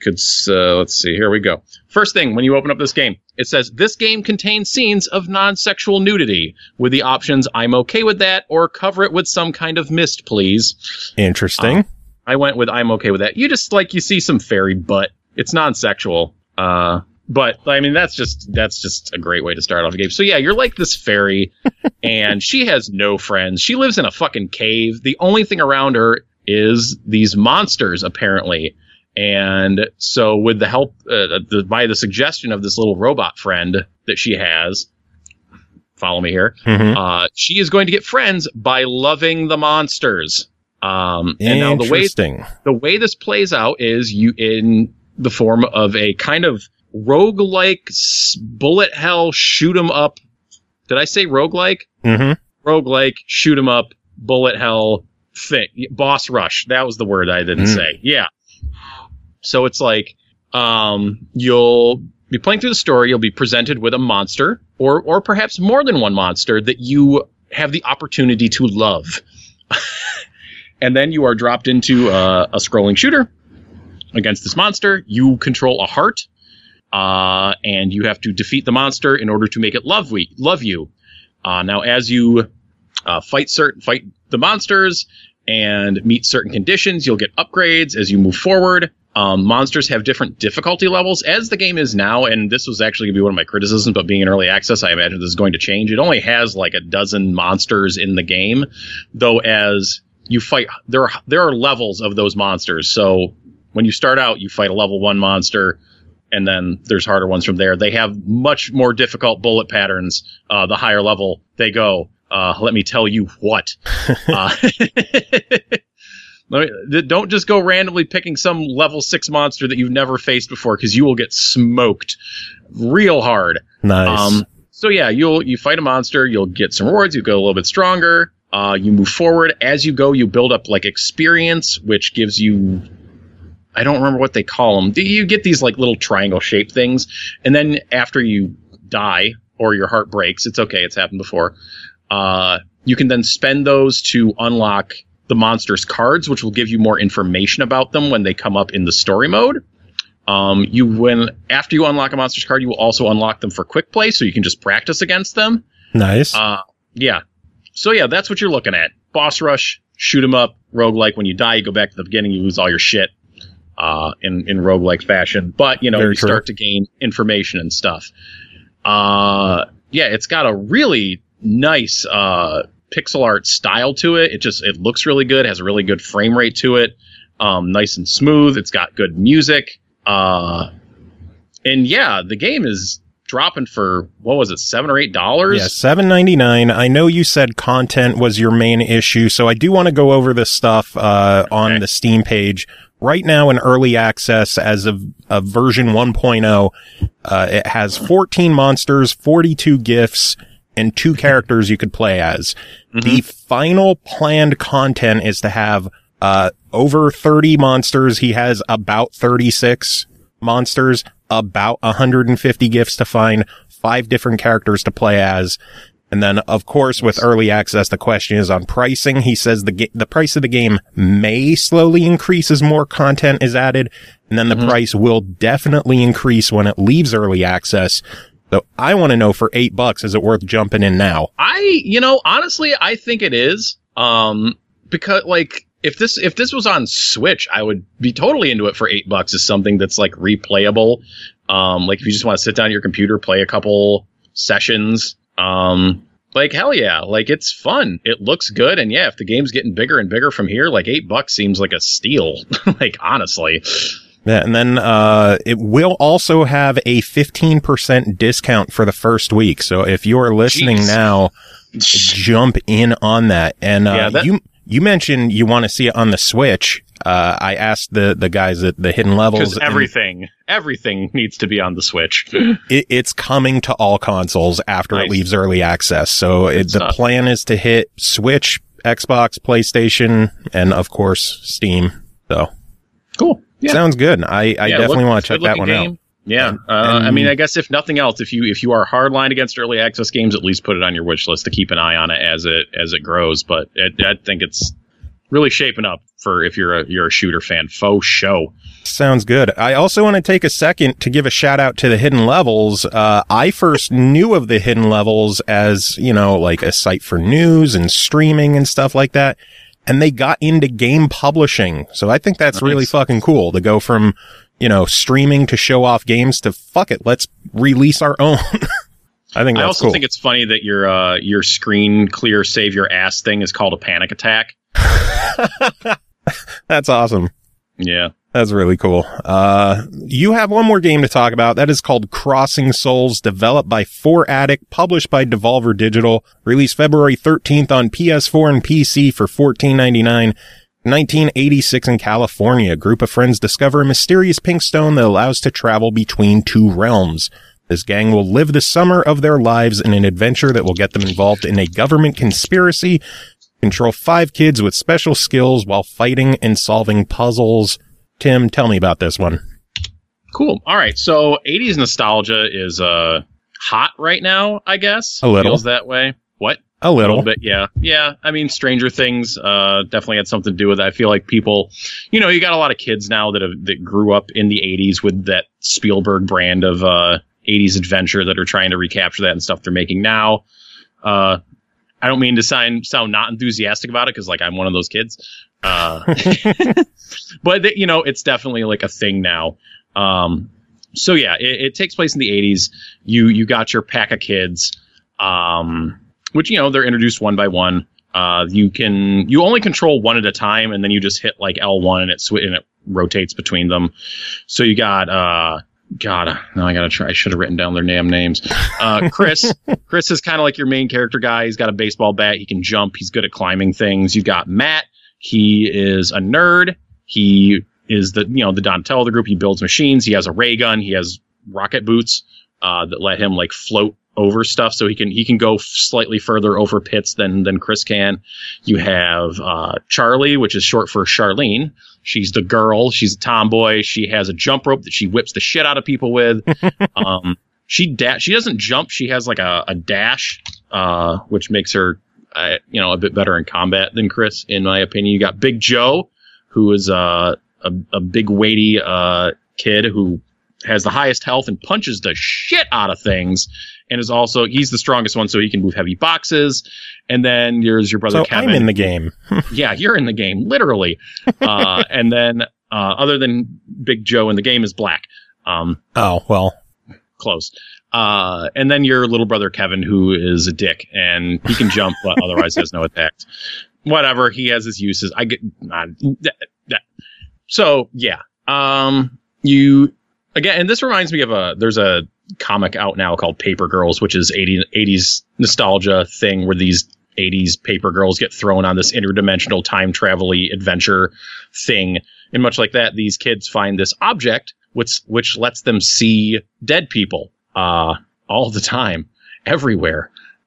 could, uh, let's see, here we go. First thing, when you open up this game, it says, this game contains scenes of non-sexual nudity, with the options, I'm okay with that, or cover it with some kind of mist, please. Interesting. Um, I went with, I'm okay with that. You just, like, you see some fairy butt. It's non-sexual. Uh, but, I mean, that's just, that's just a great way to start off a game. So, yeah, you're like this fairy, and she has no friends. She lives in a fucking cave. The only thing around her is these monsters, apparently. And so with the help, uh, the, by the suggestion of this little robot friend that she has, follow me here, mm-hmm. uh, she is going to get friends by loving the monsters. Um, and now the way, the way this plays out is you in the form of a kind of roguelike bullet hell shoot 'em up. Did I say roguelike? Mm-hmm. Roguelike shoot 'em up bullet hell thing. Boss rush. That was the word I didn't mm. say. Yeah. So it's like, um, you'll be playing through the story. You'll be presented with a monster, or or perhaps more than one monster that you have the opportunity to love. And then you are dropped into uh, a scrolling shooter against this monster. You control a heart, uh, and you have to defeat the monster in order to make it love we love you. Uh, now, as you uh, fight certain fight the monsters and meet certain conditions, you'll get upgrades as you move forward. Um, monsters have different difficulty levels as the game is now, and this was actually going to be one of my criticisms, but being in early access, I imagine this is going to change. It only has like a dozen monsters in the game, though as you fight, there are, there are levels of those monsters. So when you start out, you fight a level one monster, and then there's harder ones from there. They have much more difficult bullet patterns uh, the higher level they go. Uh, let me tell you what. uh, Don't just go randomly picking some level six monster that you've never faced before, because you will get smoked real hard. Nice. Um, so yeah, you'll you fight a monster, you'll get some rewards, you go a little bit stronger. Uh, you move forward as you go. You build up like experience, which gives you, I don't remember what they call them. You get these like little triangle shaped things, and then after you die or your heart breaks, it's okay, it's happened before. Uh, you can then spend those to unlock the monsters' cards, which will give you more information about them when they come up in the story mode. Um, you when after you unlock a monster's card, you will also unlock them for quick play, so you can just practice against them. Nice. Uh, yeah. So yeah, that's what you're looking at. Boss rush, shoot 'em up, roguelike. When you die, you go back to the beginning, you lose all your shit uh, in in roguelike fashion. But you know, Very you true. start to gain information and stuff. Uh, yeah, it's got a really nice uh, pixel art style to it. It just it looks really good, has a really good frame rate to it, um, nice and smooth. It's got good music, uh, and yeah, the game is dropping for what was it, seven or eight dollars? Yeah, seven ninety nine. I know you said content was your main issue, so I do want to go over this stuff uh, okay. on the Steam page. Right now in early access as of, of version one point oh, uh, it has fourteen monsters, forty-two gifts, and two characters you could play as. Mm-hmm. The final planned content is to have uh over thirty monsters. He has about thirty-six monsters, about one hundred fifty gifts to find, five different characters to play as. And then, of course, with early access, the question is on pricing. He says the ga- the price of the game may slowly increase as more content is added, and then the mm-hmm. price will definitely increase when it leaves early access. So I want to know, for eight bucks, is it worth jumping in now? I, you know, honestly, I think it is. Um, because like, if this, if this was on Switch, I would be totally into it for eight bucks as something that's like replayable. Um, like if you just want to sit down at your computer, play a couple sessions, um, like hell yeah, like it's fun. It looks good. And yeah, if the game's getting bigger and bigger from here, like eight bucks seems like a steal. Like honestly. Yeah, and then uh it will also have a fifteen percent discount for the first week. So if you're listening Jeez. now, jump in on that. And uh yeah, that- you you mentioned you want to see it on the Switch. Uh I asked the the guys at the Hidden Levels. Because everything, everything needs to be on the Switch. it, it's coming to all consoles after nice. it leaves early access. So it, the stuff. plan is to hit Switch, Xbox, PlayStation, and of course Steam. So cool. Yeah. Sounds good. I, I yeah, definitely want to check that one game. out. Yeah. And, uh, and, I mean, I guess if nothing else, if you if you are hardline against early access games, at least put it on your wish list to keep an eye on it as it as it grows. But it, I think it's really shaping up for if you're a you're a shooter fan. Faux show. Sounds good. I also want to take a second to give a shout out to the Hidden Levels. Uh, I first knew of the Hidden Levels as, you know, like a site for news and streaming and stuff like that. And they got into game publishing. So I think that's nice. Really fucking cool to go from, you know, streaming to show off games to fuck it, let's release our own. I think that's I also cool. think it's funny that your uh, your screen clear save your ass thing is called a panic attack. That's awesome. Yeah. That's really cool. Uh, you have one more game to talk about. That is called Crossing Souls, developed by four Addict, published by Devolver Digital, released February thirteenth on P S four and P C for fourteen ninety-nine. nineteen eighty-six in California. A group of friends discover a mysterious pink stone that allows to travel between two realms. This gang will live the summer of their lives in an adventure that will get them involved in a government conspiracy, control five kids with special skills while fighting and solving puzzles. Tim, tell me about this one. Cool. All right. So eighties nostalgia is uh hot right now, I guess. A little. Feels that way. What? A little. A little bit, yeah. Yeah. I mean, Stranger Things uh definitely had something to do with it. I feel like people, you know, you got a lot of kids now that have that grew up in the eighties with that Spielberg brand of uh eighties adventure that are trying to recapture that and stuff they're making now. Uh I don't mean to sound, sound not enthusiastic about it because, like, I'm one of those kids. Uh, but, th- you know, it's definitely, like, a thing now. Um, so, yeah, it, it takes place in the eighties. You you got your pack of kids, um, which, you know, they're introduced one by one. Uh, you can you only control one at a time, and then you just hit, like, L one, and it, sw- and it rotates between them. So you got... Uh, God, now I gotta try. I should have written down their damn names. Uh, Chris. Chris is kind of like your main character guy. He's got a baseball bat. He can jump. He's good at climbing things. You've got Matt. He is a nerd. He is the you know the Donatello of the group. He builds machines. He has a ray gun. He has rocket boots uh, that let him like float over stuff, so he can he can go slightly further over pits than than Chris can. You have uh, Charlie, which is short for Charlene. She's the girl. She's a tomboy. She has a jump rope that she whips the shit out of people with. um, she da- She doesn't jump. She has like a, a dash, uh, which makes her, uh, you know, a bit better in combat than Chris, in my opinion. You got Big Joe, who is uh, a a big weighty uh, kid who has the highest health and punches the shit out of things, and is also he's the strongest one, so he can move heavy boxes. And then there's your brother so Kevin. I'm in the game. Yeah, you're in the game, literally. Uh, and then, uh, other than Big Joe in the game is Black. Um, oh, well. Close. Uh, and then your little brother Kevin, who is a dick, and he can jump, but otherwise has no attacks. Whatever, he has his uses. I get... Uh, that, that. So, yeah. Um, you... Again, and this reminds me of a... There's a comic out now called Paper Girls, which is eighties nostalgia thing where these eighties paper girls get thrown on this interdimensional time travel-y adventure thing. And much like that, these kids find this object which which lets them see dead people uh, all the time, everywhere.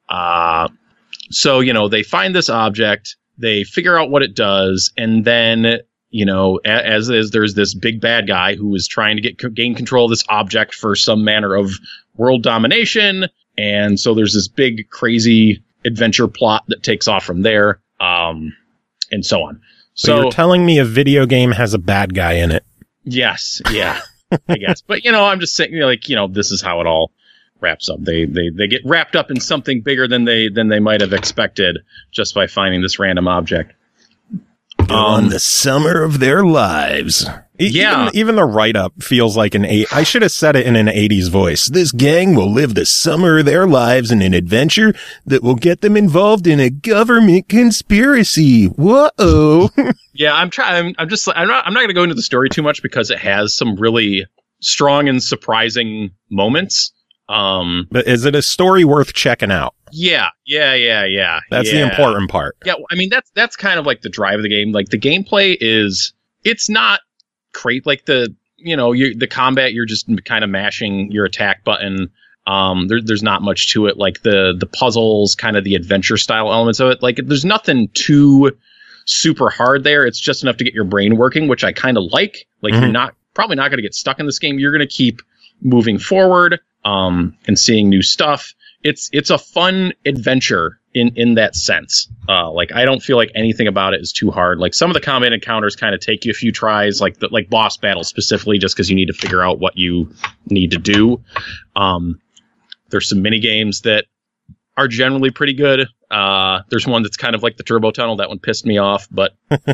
Uh, so, you know, they find this object, they figure out what it does, and then, you know, as is, there's this big bad guy who is trying to get gain control of this object for some manner of world domination. And so there's this big, crazy adventure plot that takes off from there, um, and so on. So, So you're telling me a video game has a bad guy in it? yes, yeah, I guess. But, you know, I'm just saying, you know, like, you know, this is how it all wraps up. They they they get wrapped up in something bigger than they than they might have expected just by finding this random object. On the summer of their lives. E- Yeah. Even, even the write-up feels like an eight. I should have said it in an eighties voice. This gang will live the summer of their lives in an adventure that will get them involved in a government conspiracy. Whoa. Yeah, I'm trying. I'm, I'm just. I'm not. I'm not going to go into the story too much because it has some really strong and surprising moments. Um. But is it a story worth checking out? Yeah. Yeah. Yeah. Yeah. That's yeah. the important part. Yeah. I mean, that's that's kind of like the drive of the game. Like the gameplay is. It's not great. Like the you know you the combat. You're just kind of mashing your attack button. Um. There, there's not much to it. Like the the puzzles, kind of the adventure style elements of it. Like there's nothing too super hard there. It's just enough to get your brain working, which I kind of like. Like Mm-hmm. you're not probably not going to get stuck in this game. You're going to keep moving forward, um, and seeing new stuff. It's it's a fun adventure in, in that sense. Uh, like, I don't feel like anything about it is too hard. Like, some of the combat encounters kind of take you a few tries, like the, like boss battles specifically, just because you need to figure out what you need to do. Um, there's some mini games that are generally pretty good. Uh, there's one that's kind of like the Turbo Tunnel. That one pissed me off, but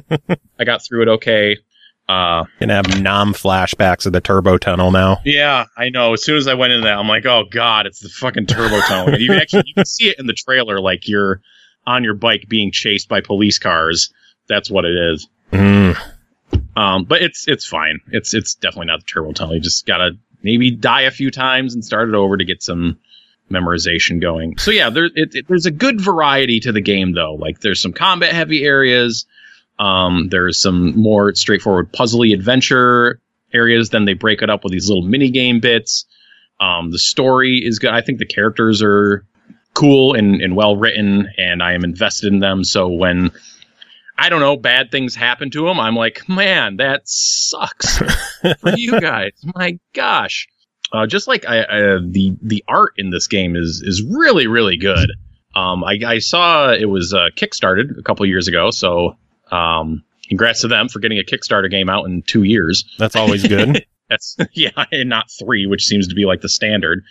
I got through it okay. Uh, Gonna have nom flashbacks of the Turbo Tunnel now. Yeah, I know. As soon as I went into that, I'm like, oh god, it's the fucking Turbo Tunnel. And you can actually you can see it in the trailer, like you're on your bike being chased by police cars. That's what it is. Mm. Um, but it's it's fine. It's it's definitely not the Turbo Tunnel. You just gotta maybe die a few times and start it over to get some memorization going. So yeah, there it, it, there's a good variety to the game though. Like there's some combat heavy areas. Um, there's some more straightforward puzzly adventure areas. Then they break it up with these little mini game bits. Um, the story is good. I think the characters are cool and, and well written, and I am invested in them. So when, I don't know, bad things happen to them, I'm like, man, that sucks for you guys. My gosh. Uh, just like I, I, the the art in this game is is really, really good. Um, I, I saw it was uh, kickstarted a couple years ago, so um, congrats to them for getting a Kickstarter game out in two years. That's always good. That's yeah, and not three, which seems to be like the standard.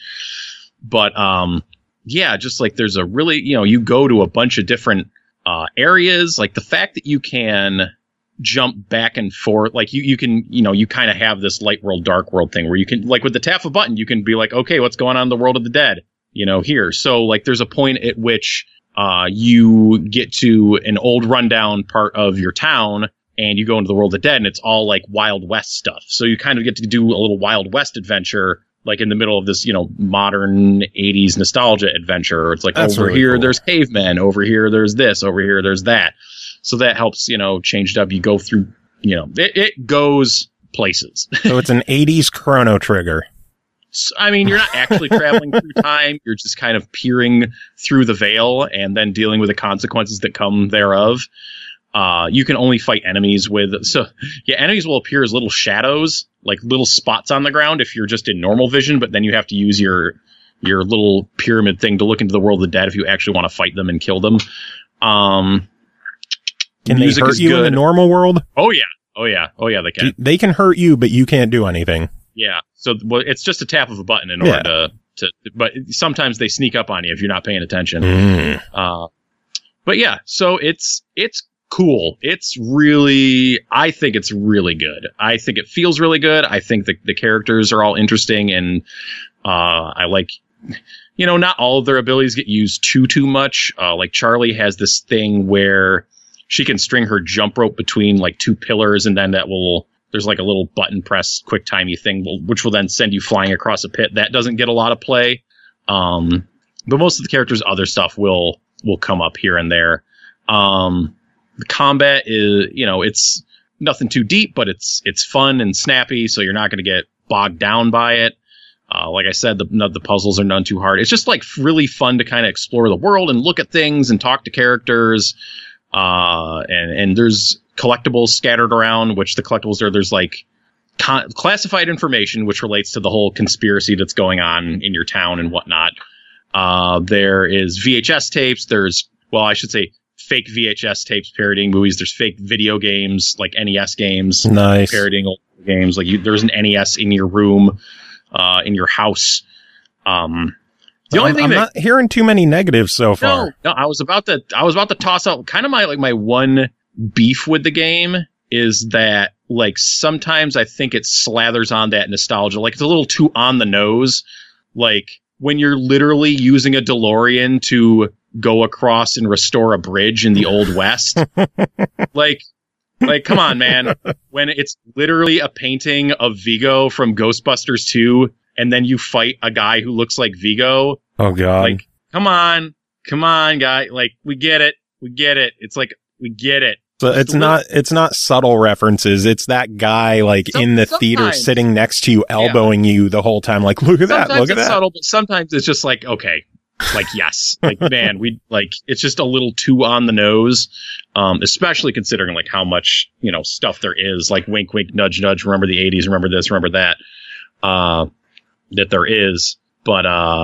But um, yeah, just like there's a really, you know, you go to a bunch of different uh, areas. Like the fact that you can jump back and forth, like you, you can, you know, you kind of have this light world, dark world thing where you can, like with the tap of a button, you can be like, okay, what's going on in the world of the dead, you know, here. So like there's a point at which uh, you get to an old rundown part of your town and you go into the world of the dead and it's all like Wild West stuff. So you kind of get to do a little Wild West adventure, like in the middle of this, you know, modern eighties nostalgia adventure. It's like That's over really here, cool. there's cavemen, over here, there's this, over here, there's that. So that helps, you know, change it up. You go through, you know, it, it goes places. So it's an eighties Chrono Trigger. So, I mean, you're not actually traveling through time. You're just kind of peering through the veil and then dealing with the consequences that come thereof. Uh, you can only fight enemies with, so yeah, enemies will appear as little shadows, like little spots on the ground if you're just in normal vision, but then you have to use your, your little pyramid thing to look into the world of the dead if you actually want to fight them and kill them. Um, Can they music hurt is you in good. the normal world? Oh yeah. Oh yeah. Oh yeah, they can. They can hurt you, but you can't do anything. Yeah. So well, it's just a tap of a button in Yeah. order to, to, but sometimes they sneak up on you if you're not paying attention. Mm. Uh, but yeah, so it's, it's cool. It's really, I think it's really good. I think it feels really good. I think the, the characters are all interesting and, uh, I like, you know, not all of their abilities get used too, too much. Uh, like Charlie has this thing where she can string her jump rope between like two pillars and then that will, there's like a little button press quick timey thing, which will then send you flying across a pit. That doesn't get a lot of play. Um, but most of the characters' other stuff will, will come up here and there. Um, the combat is, you know, it's nothing too deep, but it's, it's fun and snappy. So you're not going to get bogged down by it. Uh, like I said, the, no, the puzzles are none too hard. It's just like really fun to kind of explore the world and look at things and talk to characters. Uh, and, and there's collectibles scattered around, which the collectibles are, there's like con- classified information, which relates to the whole conspiracy that's going on in your town and whatnot. Uh, there is V H S tapes. There's, well, I should say fake V H S tapes parodying movies. There's fake video games, like N E S games, Nice. parodying old games. Like you, there's an N E S in your room, uh, in your house. Um, The only I'm, thing I'm that, not hearing too many negatives so far. no, no, I was about to, I was about to toss out kind of my, like my one beef with the game is that like sometimes I think it slathers on that nostalgia. Like it's a little too on the nose. Like when you're literally using a DeLorean to go across and restore a bridge in the Old West. like, like, come on, man. When it's literally a painting of Vigo from Ghostbusters two, and then you fight a guy who looks like Vigo. Oh God! Like, come on, come on, guy. Like, we get it, we get it. It's like we get it. So it's not it's not subtle references. It's that guy like Some- in the theater sometimes. sitting next to you, elbowing you the whole time. Like, look at that! Sometimes Look at it's that! subtle, but sometimes it's just like, okay, like yes, like man, we like it's just a little too on the nose, um, especially considering like how much you know stuff there is. Like wink, wink, nudge, nudge. Remember the eighties. Remember this. Remember that. Uh, that there is, but uh,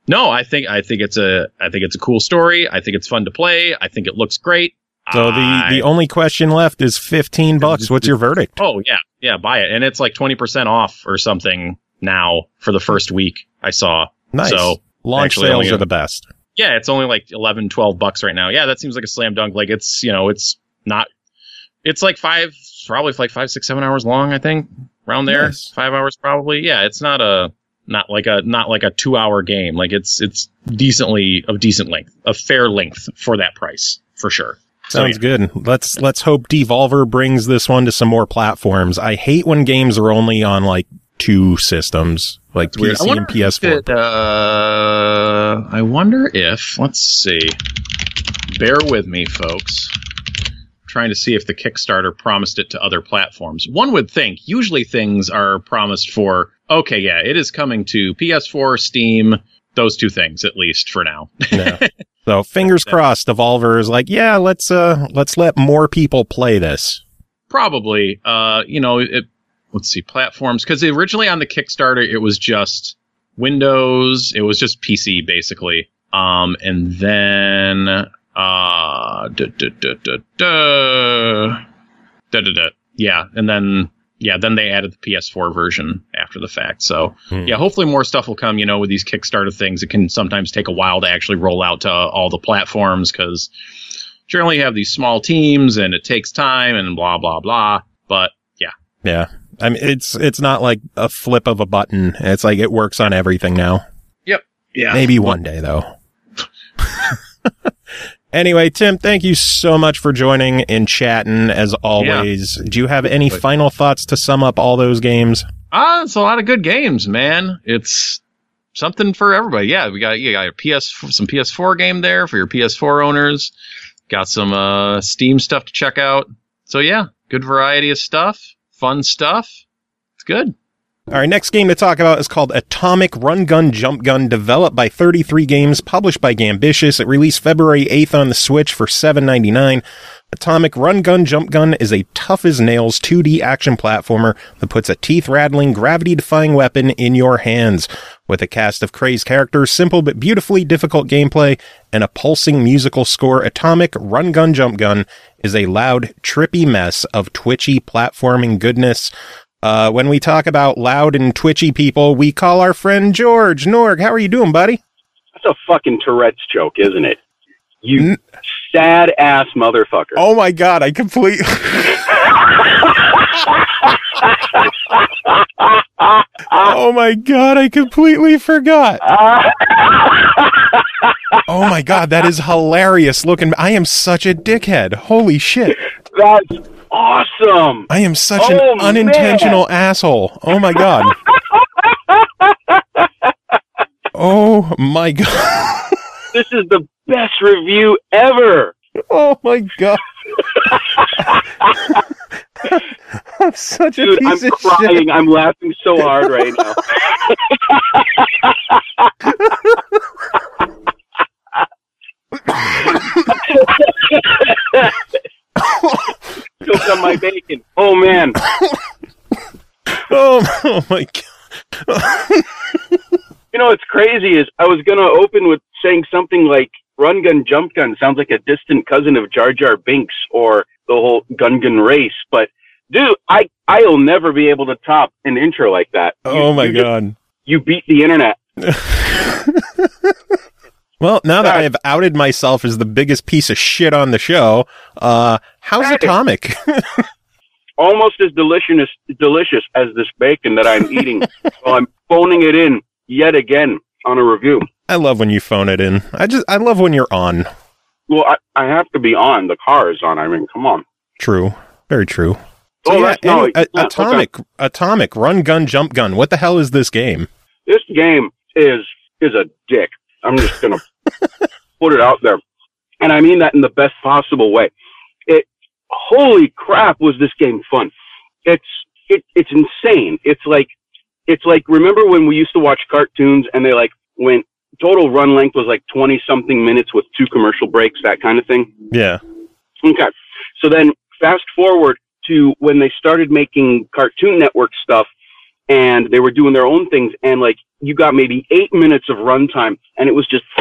No, I think I think it's a I think it's a cool story. I think it's fun to play. I think it looks great. So the, I, the only question left is fifteen bucks. What's your verdict? Oh yeah, yeah, buy it, and it's like twenty percent off or something now for the first week. I saw. Nice. So launch sales are the best. Yeah, it's only like eleven, twelve bucks right now. Yeah, that seems like a slam dunk. Like it's you know it's not. It's like five, probably like five, six, seven hours long. I think around there, nice. Five hours probably. Yeah, it's not a. Not like a not like a two hour game. Like it's it's decently of decent length, of fair length for that price for sure. Sounds so, yeah. good. Let's let's hope Devolver brings this one to some more platforms. I hate when games are only on like two systems, like P C and P S four. It, uh, I wonder if let's see. Bear with me, folks. Trying to see if the Kickstarter promised it to other platforms. One would think usually things are promised for, okay, yeah, it is coming to P S four, Steam, those two things at least for now. Yeah. So fingers crossed, Devolver is like, yeah, let's uh let's let more people play this. Probably, uh, you know, it, let's see, platforms, because originally on the Kickstarter it was just Windows, it was just P C basically, um, and then. Uh, da, da, da, da, da, da, da, da. Yeah, and then yeah, then they added the P S four version after the fact. So hmm. yeah, hopefully more stuff will come. You know, with these Kickstarter things, it can sometimes take a while to actually roll out to all the platforms because generally you have these small teams and it takes time and blah blah blah. But yeah, yeah, I mean it's it's not like a flip of a button. It's like it works on everything now. Yep. Yeah. Maybe one day though. Anyway, Tim, thank you so much for joining and chatting as always. Yeah. Do you have any final thoughts to sum up all those games? Ah, uh, it's a lot of good games, man. It's something for everybody. Yeah, we got you got your P S some P S four game there for your P S four owners. Got some uh, Steam stuff to check out. So yeah, good variety of stuff, fun stuff. It's good. All right, next game to talk about is called Atomic Run Gun Jump Gun, developed by thirty-three Games, published by Gambitious. It released February eighth on the Switch for seven ninety-nine. Atomic Run Gun Jump Gun is a tough-as-nails two D action platformer that puts a teeth-rattling, gravity-defying weapon in your hands. With a cast of crazed characters, simple but beautifully difficult gameplay, and a pulsing musical score, Atomic Run Gun Jump Gun is a loud, trippy mess of twitchy platforming goodness. Uh, when we talk about loud and twitchy people, we call our friend George. Norg, how are you doing, buddy? That's a fucking Tourette's joke, isn't it? You N- sad ass motherfucker. Oh my god, I completely... oh my god, I completely forgot. Oh my god, that is hilarious looking. I am such a dickhead. Holy shit. That's awesome. I am such oh, an unintentional man. asshole. Oh my god. Oh my god. This is the best review ever. Oh my god. I'm such Dude, a piece I'm of crying. shit. I'm laughing so hard right now. Choked on my bacon. Oh man. Oh, oh my god. You know what's crazy is I was gonna open with saying something like Run Gun Jump Gun sounds like a distant cousin of Jar Jar Binks or the whole Gun Gun Race, but dude, I I'll never be able to top an intro like that. You, oh my you god. Just, you beat the internet. Well, now that I have outed myself as the biggest piece of shit on the show, uh, how's right. Atomic? Almost as delicious, delicious as this bacon that I'm eating while I'm phoning it in yet again on a review. I love when you phone it in. I just, I love when you're on. Well, I, I have to be on. The car is on. I mean, come on. True. Very true. So, oh, yeah, no, any, a, yeah, Atomic, okay. Atomic, Run Gun Jump Gun. What the hell is this game? This game is is a dick. I'm just gonna put it out there, and I mean that in the best possible way. It, holy crap, was this game fun? It's it it's insane. It's like it's like remember when we used to watch cartoons and they like went total run length was like twenty something minutes with two commercial breaks, that kind of thing. Yeah. Okay. So then fast forward to when they started making Cartoon Network stuff, and they were doing their own things, and like you got maybe eight minutes of runtime, and it was just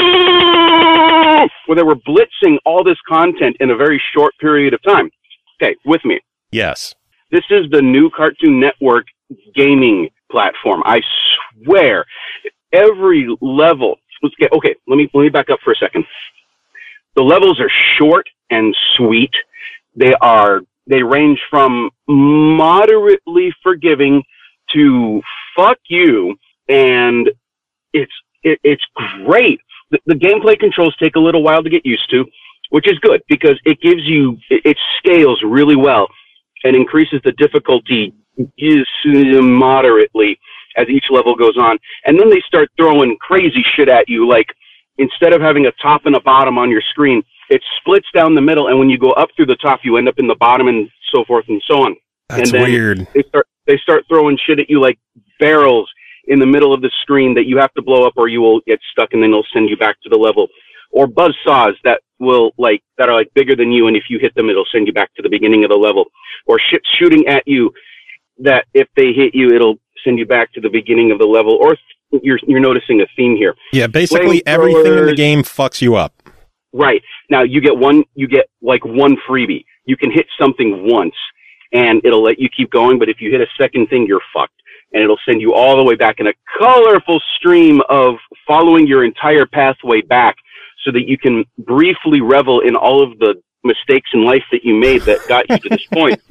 where they were blitzing all this content in a very short period of time. Okay, with me. Yes. This is the new Cartoon Network gaming platform. I swear, every level. Let's get okay. Let me let me back up for a second. The levels are short and sweet. They are. They range from moderately forgiving to fuck you, and it's it, it's great. The, the gameplay controls take a little while to get used to, which is good because it gives you it, it scales really well and increases the difficulty is moderately as each level goes on. And then they start throwing crazy shit at you, like instead of having a top and a bottom on your screen, it splits down the middle, and when you go up through the top, you end up in the bottom, and so forth and so on. That's and then weird. They start they start throwing shit at you like barrels in the middle of the screen that you have to blow up, or you will get stuck, and then they'll send you back to the level. Or buzz saws that will like that are like bigger than you, and if you hit them, it'll send you back to the beginning of the level. Or shit shooting at you that if they hit you, it'll send you back to the beginning of the level. Or th- you're you're noticing a theme here. Yeah, basically everything in the game fucks you up. Right. Now you get one, you get like one freebie. You can hit something once and it'll let you keep going. But if you hit a second thing, you're fucked, and it'll send you all the way back in a colorful stream of following your entire pathway back so that you can briefly revel in all of the mistakes in life that you made that got you to this point.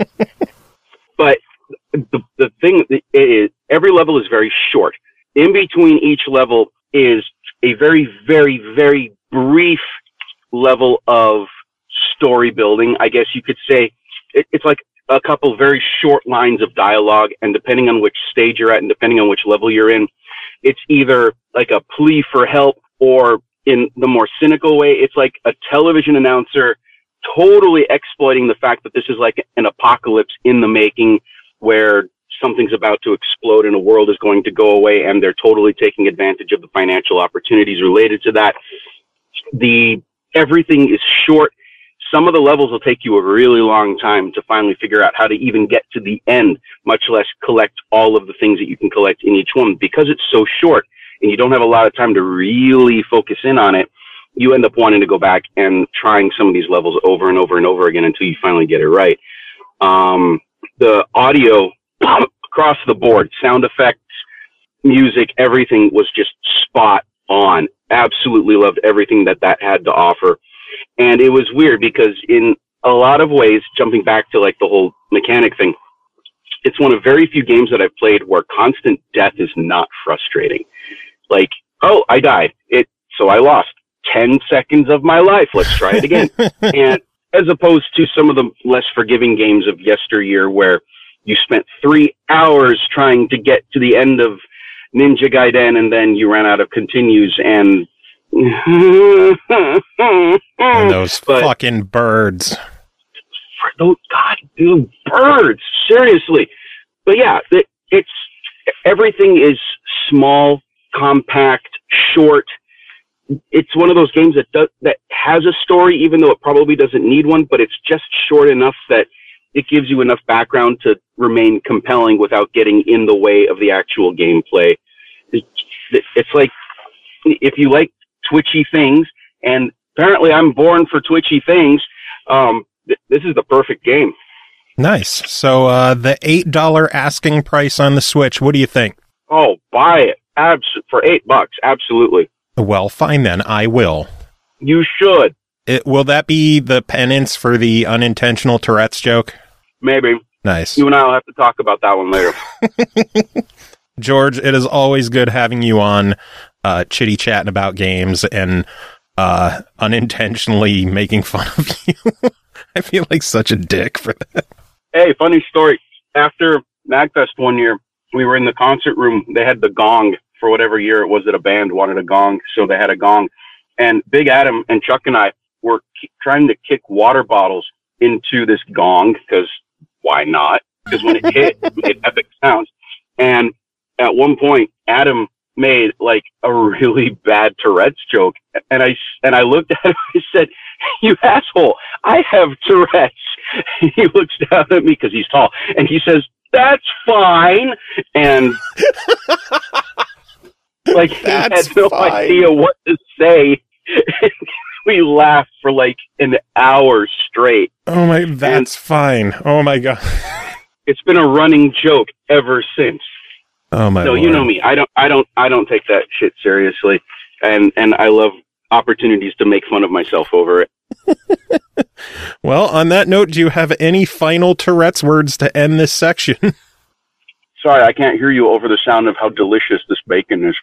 But the, the thing is, every level is very short. In between each level is a very, very, very brief level of story building. I guess you could say it, it's like a couple very short lines of dialogue, and depending on which stage you're at and depending on which level you're in, it's either like a plea for help, or in the more cynical way, it's like a television announcer totally exploiting the fact that this is like an apocalypse in the making, where something's about to explode and a world is going to go away, and they're totally taking advantage of the financial opportunities related to that. The everything is short. Some of the levels will take you a really long time to finally figure out how to even get to the end, much less collect all of the things that you can collect in each one. Because it's so short and you don't have a lot of time to really focus in on it, you end up wanting to go back and trying some of these levels over and over and over again until you finally get it right. Um, the audio across the board, sound effects, music, everything was just spot on. Absolutely loved everything that that had to offer. And it was weird because in a lot of ways, jumping back to like the whole mechanic thing, it's one of very few games that I've played where constant death is not frustrating. Like, oh, I died. It, so I lost ten seconds of my life. Let's try it again. And as opposed to some of the less forgiving games of yesteryear where you spent three hours trying to get to the end of Ninja Gaiden and then you ran out of continues and and those but, fucking birds. Those goddamn birds, seriously. But yeah, it, it's everything is small, compact, short. It's one of those games that does, that has a story, even though it probably doesn't need one, but it's just short enough that it gives you enough background to remain compelling without getting in the way of the actual gameplay. It's, it's like, if you like twitchy things, and apparently I'm born for twitchy things, um, th- this is the perfect game. Nice. So, uh, the eight dollars asking price on the Switch, what do you think? Oh, buy it. Abs- for eight bucks. Absolutely. Well, fine then. I will. You should. It, will that be the penance for the unintentional Tourette's joke? Maybe. Nice. You and I will have to talk about that one later. George, it is always good having you on, uh, chitty chatting about games and uh, unintentionally making fun of you. I feel like such a dick for that. Hey, funny story. After MagFest one year, we were in the concert room. They had the gong for whatever year it was that a band wanted a gong, so they had a gong. And Big Adam and Chuck and I were k- trying to kick water bottles into this gong, because why not? Because when it hit, it made epic sounds. And at one point, Adam made like a really bad Tourette's joke. And I, and I looked at him and I said, "You asshole, I have Tourette's." He looks down at me because he's tall and he says, that's fine. And like, he That's had no fine. idea what to say. We laughed for like an hour straight. Oh my, that's fine. Oh my God. It's been a running joke ever since. Oh my So Lord. you know me. I don't. I don't. I don't take that shit seriously, and and I love opportunities to make fun of myself over it. Well, on that note, do you have any final Tourette's words to end this section? Sorry, I can't hear you over the sound of how delicious this bacon is.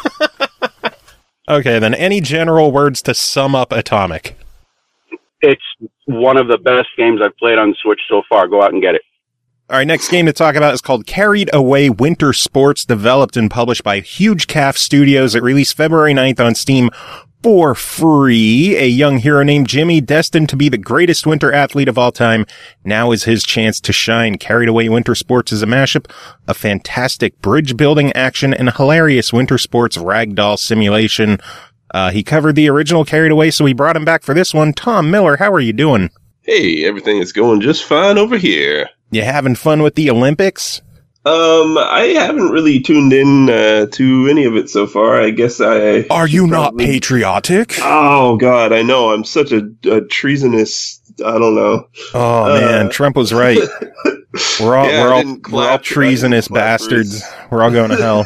Okay, then any general words to sum up Atomic? It's one of the best games I've played on Switch so far. Go out and get it. All right, next game to talk about is called Carried Away Winter Sports, developed and published by Huge Calf Studios. It released February ninth on Steam for free. A young hero named Jimmy, destined to be the greatest winter athlete of all time, now is his chance to shine. Carried Away Winter Sports is a mashup of fantastic bridge building action and hilarious winter sports ragdoll simulation. Uh, he covered the original Carried Away, so we brought him back for this one. Tom Miller, how are you doing? Hey, everything is going just fine over here. You having fun with the Olympics? Um, I haven't really tuned in uh, to any of it so far. I guess I... Are you not probably- patriotic? Oh, God, I know. I'm such a, a treasonous... I don't know. Oh, Uh, man, Trump was right. We're all, Yeah, I we're all, didn't we're all clap- I didn't treasonous clap for bastards. his- We're all going to hell.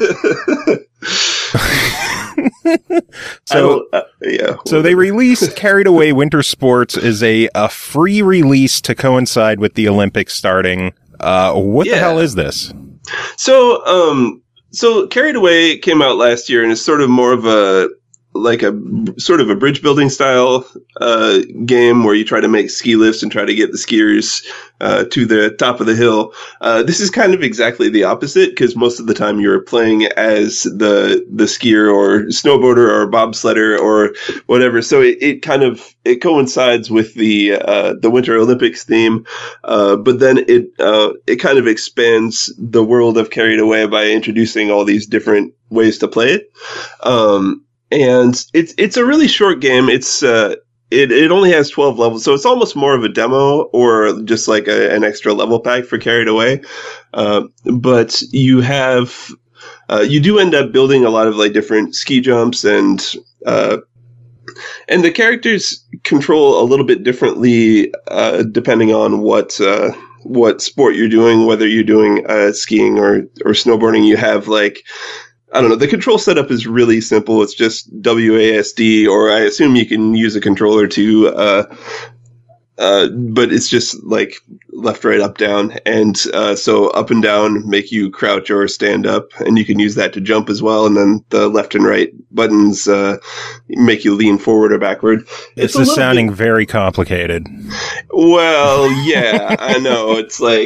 I So, don't- uh, yeah. so they released Carried Away Winter Sports as a, a free release to coincide with the Olympics starting. Uh, what the Yeah. hell is this? So, um, so Carried Away came out last year and is sort of more of a, like a sort of a bridge building style, uh, game where you try to make ski lifts and try to get the skiers, uh, to the top of the hill. Uh, this is kind of exactly the opposite because most of the time you're playing as the, the skier or snowboarder or bobsledder or whatever. So it, it kind of, it coincides with the, uh, the Winter Olympics theme. Uh, but then it, uh, it kind of expands the world of Carried Away by introducing all these different ways to play it. Um, And it's it's a really short game. It's uh, it it only has twelve levels, so it's almost more of a demo or just like a, an extra level pack for Carried Away. Uh, but you have uh, you do end up building a lot of like different ski jumps and uh, and the characters control a little bit differently uh, depending on what uh, what sport you're doing, whether you're doing uh, skiing or or snowboarding. You have like I don't know. The control setup is really simple. It's just W A S D, or I assume you can use a controller too. Uh, uh, but it's just like left, right, up, down. And uh, so up and down make you crouch or stand up, and you can use that to jump as well. And then the left and right buttons uh, make you lean forward or backward. This It's a is little sounding bit- very complicated. Well, yeah, I know. It's like...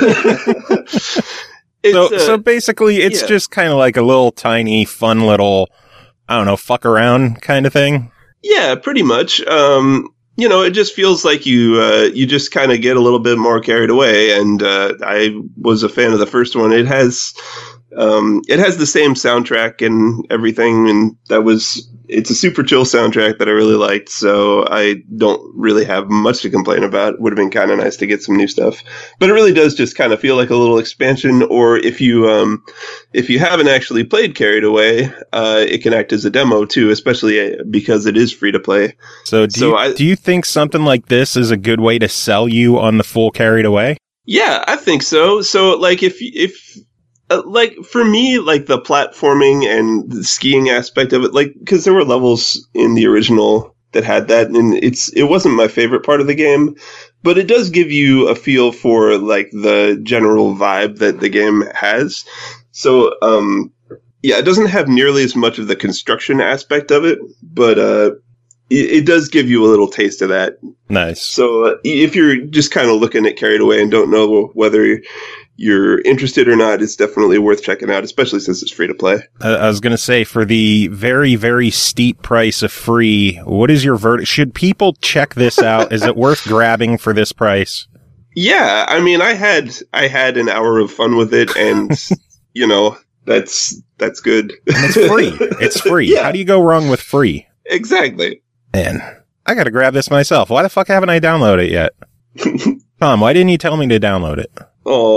It's, So, uh, so basically, it's yeah. just kind of like a little tiny, fun little, I don't know, fuck around kind of thing. Yeah, pretty much. Um, you know, it just feels like you uh, you just kind of get a little bit more carried away. And uh, I was a fan of the first one. It has um, it has the same soundtrack and everything, and that was it's a super chill soundtrack that I really liked. So I don't really have much to complain about. It would have been kind of nice to get some new stuff, but it really does just kind of feel like a little expansion. Or if you um, if you haven't actually played Carried Away, uh, it can act as a demo too, especially because it is free to play. So, do, So you, I- do you think something like this is a good way to sell you on the full Carried Away? Yeah, I think so. So, like, if if uh, like for me, like the platforming and the skiing aspect of it, like because there were levels in the original that had that, and it's it wasn't my favorite part of the game, but it does give you a feel for like the general vibe that the game has. So, um, yeah, it doesn't have nearly as much of the construction aspect of it, but uh, it, it does give you a little taste of that. Nice. So uh, if you're just kind of looking at Carried Away and don't know whether you're interested or not, it's definitely worth checking out, especially since it's free to play. I, I was going to say, for the very, very steep price of free, what is your verdict? Should people check this out? Is it worth grabbing for this price? Yeah, I mean, I had I had an hour of fun with it, and you know that's that's good. And it's free. It's free. Yeah. How do you go wrong with free? Exactly. Man, I got to grab this myself. Why the fuck haven't I downloaded it yet? Tom, why didn't you tell me to download it? Oh,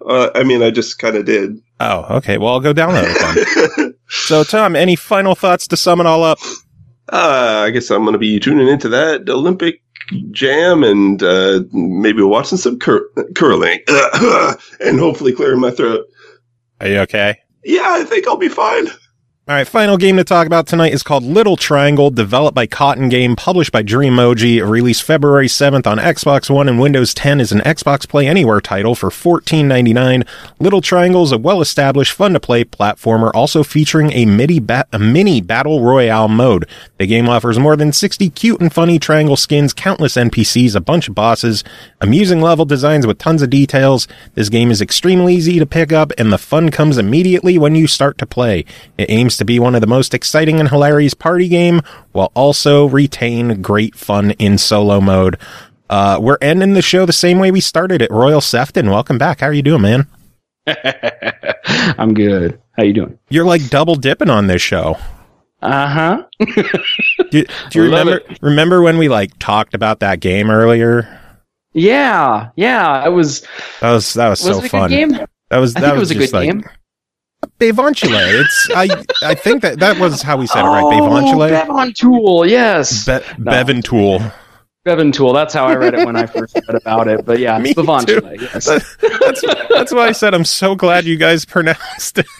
Uh, I mean, I just kind of did. Oh, okay. Well, I'll go download it then. So, Tom, any final thoughts to sum it all up? Uh, I guess I'm going to be tuning into that Olympic Jam and uh, maybe watching some cur- curling and hopefully clearing my throat. Are you okay? Yeah, I think I'll be fine. All right, final game to talk about tonight is called Little Triangle, developed by Cotton Game, published by Dreamoji, released February seventh on Xbox One and Windows ten, is an Xbox Play Anywhere title for fourteen ninety-nine. Little Triangle is a well-established, fun-to-play platformer, also featuring a mini, ba- a mini Battle Royale mode. The game offers more than sixty cute and funny triangle skins, countless N P Cs, a bunch of bosses, amusing level designs with tons of details. This game is extremely easy to pick up, and the fun comes immediately when you start to play. It aims to be one of the most exciting and hilarious party game while also retain great fun in solo mode. Uh, we're ending the show the same way we started it. Royal Sefton, welcome back. How are you doing, man? I'm good. How you doing? You're like double dipping on this show. Uh-huh. do, do you remember remember when we like talked about that game earlier? Yeah, yeah. It was That was that was, was so it a fun. Good game? That was I that think was, it was a just good like, game. Bevancule. It's I I think that that was how we said it, right? Oh, Bevancule. Bevantool, yes. Be- No. Bevantool. Bevantool. That's how I read it when I first read about it. But yeah, Me Bevancule, too. yes. That- that's that's why I said I'm so glad you guys pronounced it.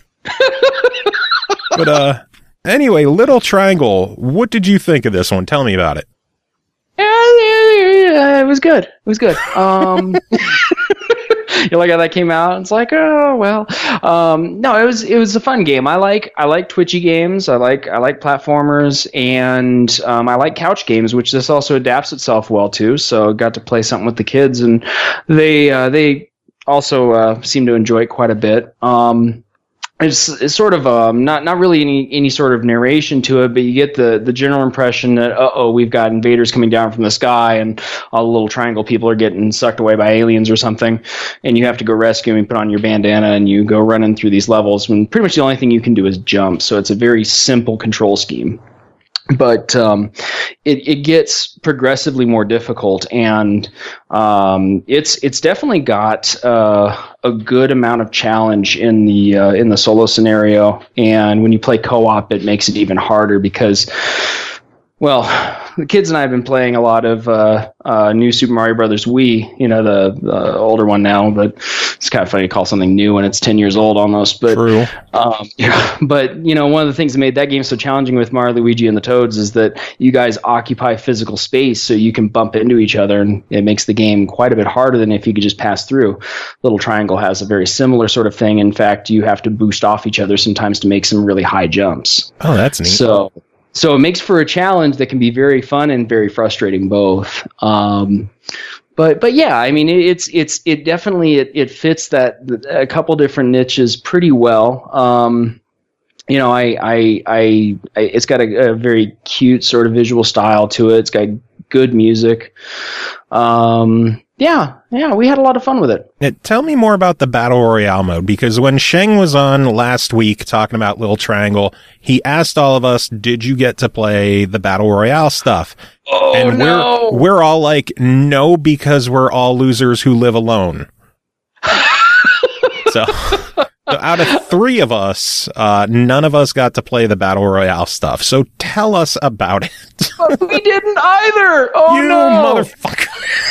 But uh, anyway, Little Triangle. What did you think of this one? Tell me about it. Yeah, yeah, yeah, it was good. It was good. Um, you like how that came out? It's like, oh well. Um, no, it was it was a fun game. I like I like twitchy games. I like I like platformers, and um, I like couch games, which this also adapts itself well to. So got to play something with the kids, and they uh, they also uh, seem to enjoy it quite a bit. Um, It's, it's sort of um, not not really any any sort of narration to it, but you get the, the general impression that uh oh we've got invaders coming down from the sky and all the little triangle people are getting sucked away by aliens or something, and you have to go rescue and put on your bandana and you go running through these levels when pretty much the only thing you can do is jump. So it's a very simple control scheme. But um, it, it gets progressively more difficult, and um, it's it's definitely got uh, a good amount of challenge in the uh, in the solo scenario. And when you play co-op, it makes it even harder because, well, the kids and I have been playing a lot of uh, uh, new Super Mario Brothers Wii. You know, the, the older one now, but it's kind of funny to call something new when it's ten years old almost. But True. Um, yeah, but you know, one of the things that made that game so challenging with Mario, Luigi, and the Toads is that you guys occupy physical space, so you can bump into each other, and it makes the game quite a bit harder than if you could just pass through. Little Triangle has a very similar sort of thing. In fact, you have to boost off each other sometimes to make some really high jumps. Oh, that's neat. So. So it makes for a challenge that can be very fun and very frustrating both. Um, but but yeah, I mean it, it's it's it definitely it, it fits that a couple different niches pretty well. Um, you know, I I, I I it's got a, a very cute sort of visual style to it. It's got good music. Um, yeah, yeah, we had a lot of fun with it. Now, tell me more about the Battle Royale mode, because when Sheng was on last week talking about Little Triangle, he asked all of us, did you get to play the Battle Royale stuff? Oh, and no. we're, we're all like, no, because we're all losers who live alone. so, so out of three of us, uh, none of us got to play the Battle Royale stuff. So tell us about it. But we didn't either. Oh, you no. motherfucker.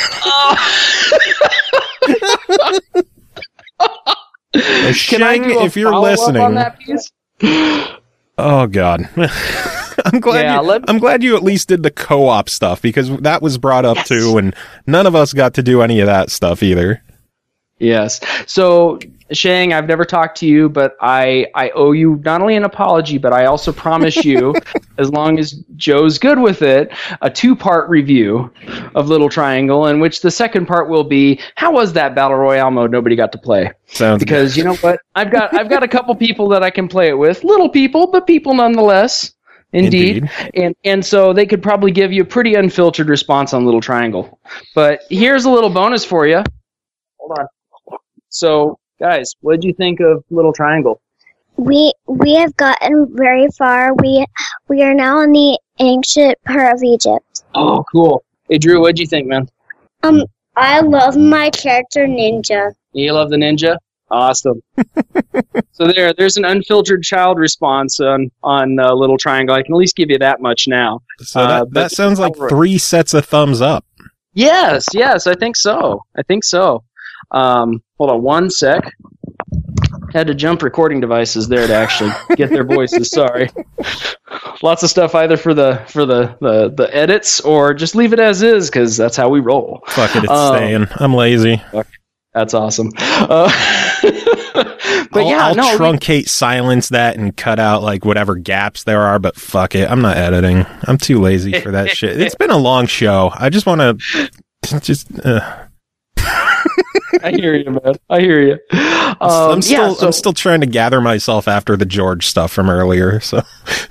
Can I do a if you're follow-up listening, on that piece? Oh God, I'm glad. Yeah, you, let- I'm glad you at least did the co-op stuff, because that was brought up Yes. too, and none of us got to do any of that stuff either. Yes. So, Shang, I've never talked to you, but I, I owe you not only an apology, but I also promise you, as long as Joe's good with it, a two-part review of Little Triangle, in which the second part will be, how was that Battle Royale mode nobody got to play? Sounds Because, you know what? I've got I've got a couple people that I can play it with. Little people, but people nonetheless. Indeed. Indeed. And and so they could probably give you a pretty unfiltered response on Little Triangle. But here's a little bonus for you. Hold on. So, guys, what did you think of Little Triangle? We we have gotten very far. We we are now in the ancient part of Egypt. Oh, cool. Hey, Drew, what did you think, man? Um, I love my character Ninja. You love the ninja? Awesome. So there, there's an unfiltered child response on on uh, Little Triangle. I can at least give you that much now. So that, uh, that sounds like three sets of thumbs up. Yes, yes, I think so. I think so. Um, hold on one sec. Had to jump recording devices there to actually get their voices. Sorry. Lots of stuff either for the for the, the, the edits or just leave it as is because that's how we roll. Fuck it, it's um, staying. I'm lazy. Fuck. That's awesome. Uh, but I'll, yeah, I'll no, truncate, we, silence that, and cut out like whatever gaps there are. But fuck it, I'm not editing. I'm too lazy for that shit. It's been a long show. I just want to just. Uh. I hear you, man. I hear you. Um, I'm still, yeah, so, I'm still trying to gather myself after the George stuff from earlier. So.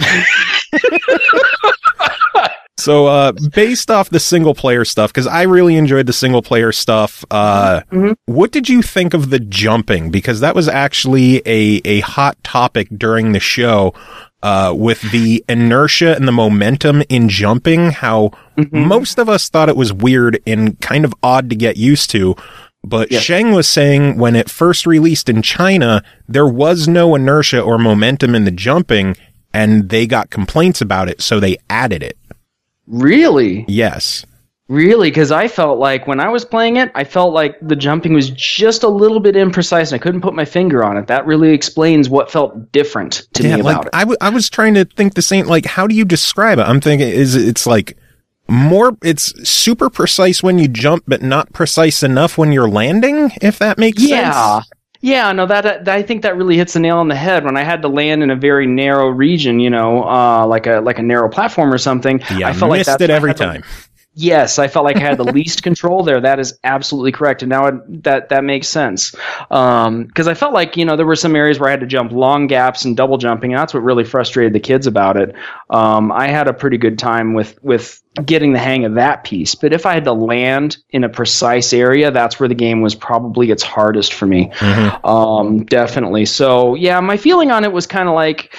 So, uh, based off the single player stuff, because I really enjoyed the single player stuff, uh, mm-hmm. what did you think of the jumping? Because that was actually a, a hot topic during the show, uh, with the inertia and the momentum in jumping, how mm-hmm. most of us thought it was weird and kind of odd to get used to. But yes. Sheng was saying when it first released in China, there was no inertia or momentum in the jumping, and they got complaints about it, so they added it. Really? Yes. Really? Because I felt like when I was playing it, I felt like the jumping was just a little bit imprecise and I couldn't put my finger on it. That really explains what felt different to yeah, me like, about it. I, w- I was trying to think the same, like, how do you describe it? I'm thinking, is it's like more, it's super precise when you jump, but not precise enough when you're landing, if that makes yeah. sense? Yeah, no, that, that I think that really hits the nail on the head. When I had to land in a very narrow region, you know, uh, like a like a narrow platform or something, yeah, I felt missed like it every time. To, yes, I felt like I had the least control there. That is absolutely correct, and now it, that that makes sense. Because um, I felt like you know there were some areas where I had to jump long gaps and double jumping, and that's what really frustrated the kids about it. Um, I had a pretty good time with with. getting the hang of that piece. But if I had to land in a precise area, that's where the game was probably its hardest for me. Mm-hmm. Um, definitely. So yeah, my feeling on it was kind of like,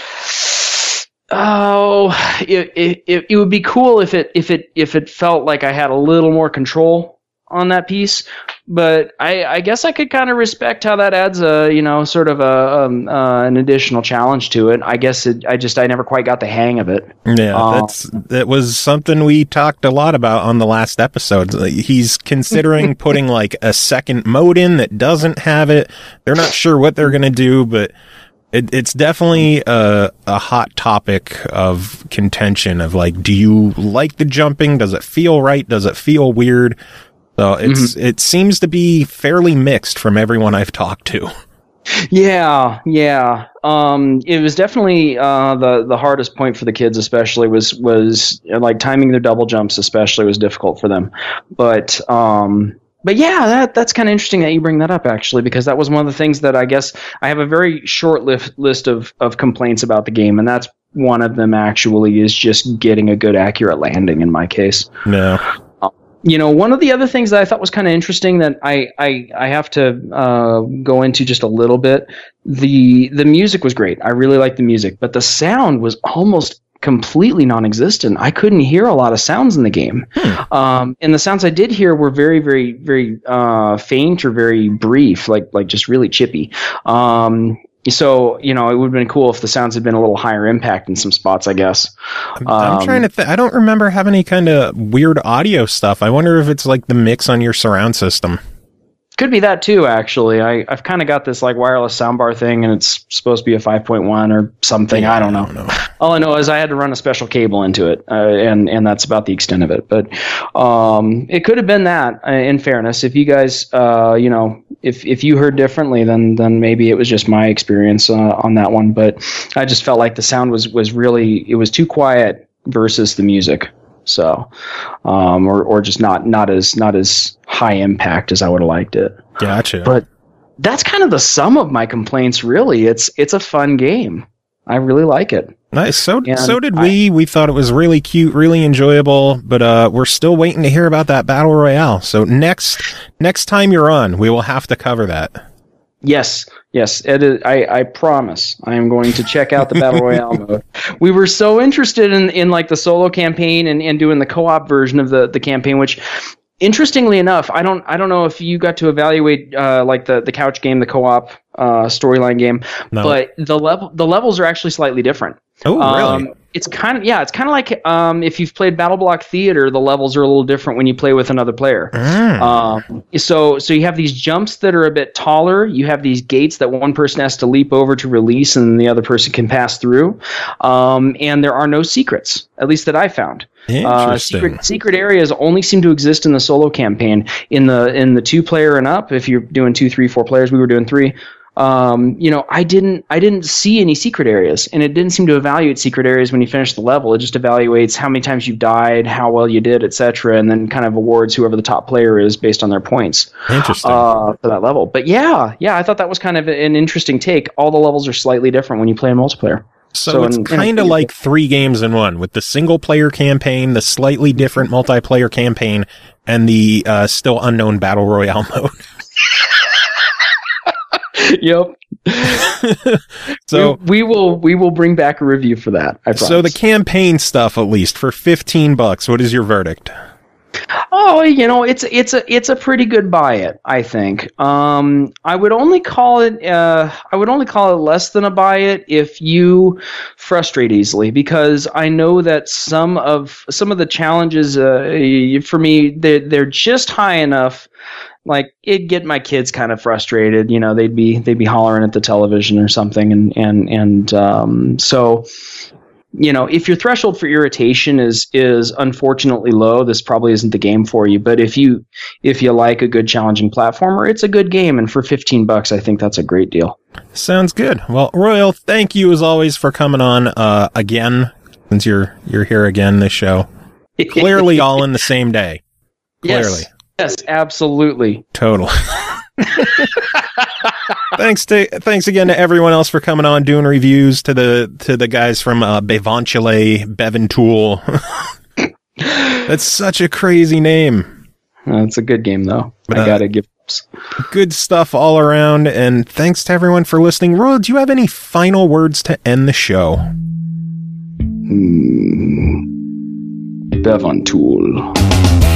oh, it, it, it would be cool if it, if it, if it felt like I had a little more control on that piece. But I, I guess I could kind of respect how that adds a, you know, sort of a um, uh, an additional challenge to it. I guess it, I just I never quite got the hang of it. Yeah, um, that's that was something we talked a lot about on the last episode. He's considering putting like a second mode in that doesn't have it. They're not sure what they're gonna do, but it, it's definitely a, a hot topic of contention. Of like, do you like the jumping? Does it feel right? Does it feel weird? So it's mm-hmm. it seems to be fairly mixed from everyone I've talked to. Yeah, yeah. Um, it was definitely uh, the the hardest point for the kids, especially was was like timing their double jumps, especially was difficult for them. But um, but yeah, that that's kind of interesting that you bring that up actually, because that was one of the things that I guess I have a very short list list of of complaints about the game, and that's one of them actually is just getting a good accurate landing in my case. No. You know, one of the other things that I thought was kind of interesting that I, I, I have to uh, go into just a little bit, the the music was great. I really liked the music, but the sound was almost completely non-existent. I couldn't hear a lot of sounds in the game. Hmm. Um, and the sounds I did hear were very, very, very uh, faint or very brief, like like just really chippy. Um, So, you know, it would have been cool if the sounds had been a little higher impact in some spots, I guess. I'm, I'm um, trying to think. I don't remember having any kind of weird audio stuff. I wonder if it's like the mix on your surround system. Could be that too, actually. I, I've kind of got this like wireless soundbar thing, and it's supposed to be a five point one or something. Yeah, I don't know. I don't know. All I know is I had to run a special cable into it, uh, and and that's about the extent of it. But um, it could have been that. Uh, in fairness, if you guys, uh, you know, if if you heard differently, then then maybe it was just my experience uh, on that one. But I just felt like the sound was was really it was too quiet versus the music. So, um, or or just not not as not as high impact as I would have liked it. Gotcha. But that's kind of the sum of my complaints. Really, it's it's a fun game. I really like it. Nice. So and so did we. I, we thought it was really cute, really enjoyable. But uh, we're still waiting to hear about that battle royale. So next next time you're on, we will have to cover that. Yes, yes, Ed, I, I promise I am going to check out the Battle Royale mode. We were so interested in, in like the solo campaign and, and doing the co-op version of the, the campaign, which interestingly enough, I don't I don't know if you got to evaluate uh, like the, the couch game, the co-op uh, storyline game, No. but the level the levels are actually slightly different. Oh, really? Um, it's kind of yeah, it's kind of like um, if you've played Battle Block Theater, the levels are a little different when you play with another player. Mm. Um, so so you have these jumps that are a bit taller. You have these gates that one person has to leap over to release, and the other person can pass through. Um, and there are no secrets, at least that I found. Uh, Interesting. secret secret areas only seem to exist in the solo campaign. In the in the two player and up, if you're doing two, three, four players, we were doing three. Um, you know, I didn't I didn't see any secret areas, and it didn't seem to evaluate secret areas when you finish the level. It just evaluates how many times you died, how well you did, et cetera, and then kind of awards whoever the top player is based on their points. Interesting. Uh, for that level. But yeah, yeah, I thought that was kind of an interesting take. All the levels are slightly different when you play in multiplayer. So, So it's in- in a- kind of like three games in one, with the single player campaign, the slightly different multiplayer campaign, and the uh, still unknown battle royale mode. Yep. So we, we will we will bring back a review for that. I promise. So the campaign stuff, at least for fifteen bucks, what is your verdict? Oh, you know, it's it's a it's a pretty good buy it, I think. Um, I would only call it uh, I would only call it less than a buy it if you frustrate easily, because I know that some of some of the challenges uh, for me they're, they're just high enough. Like, it'd get my kids kind of frustrated. You know, they'd be they'd be hollering at the television or something, and and and um, so. You know, if your threshold for irritation is is unfortunately low, this probably isn't the game for you. But if you if you like a good challenging platformer, it's a good game, and for fifteen bucks, I think that's a great deal. Sounds good. Well, Royal, thank you as always for coming on uh, again, since you're you're here again this show. Clearly, all in the same day. Clearly, Yes, yes, absolutely. Total. Thanks to thanks again to everyone else for coming on, doing reviews, to the to the guys from uh, Bevanchile, Bevan Tool. That's such a crazy name. Uh, it's a good game, though. But, I uh, gotta give. Good stuff all around, and thanks to everyone for listening. Royal, do you have any final words to end the show? Hmm. Bevan Tool.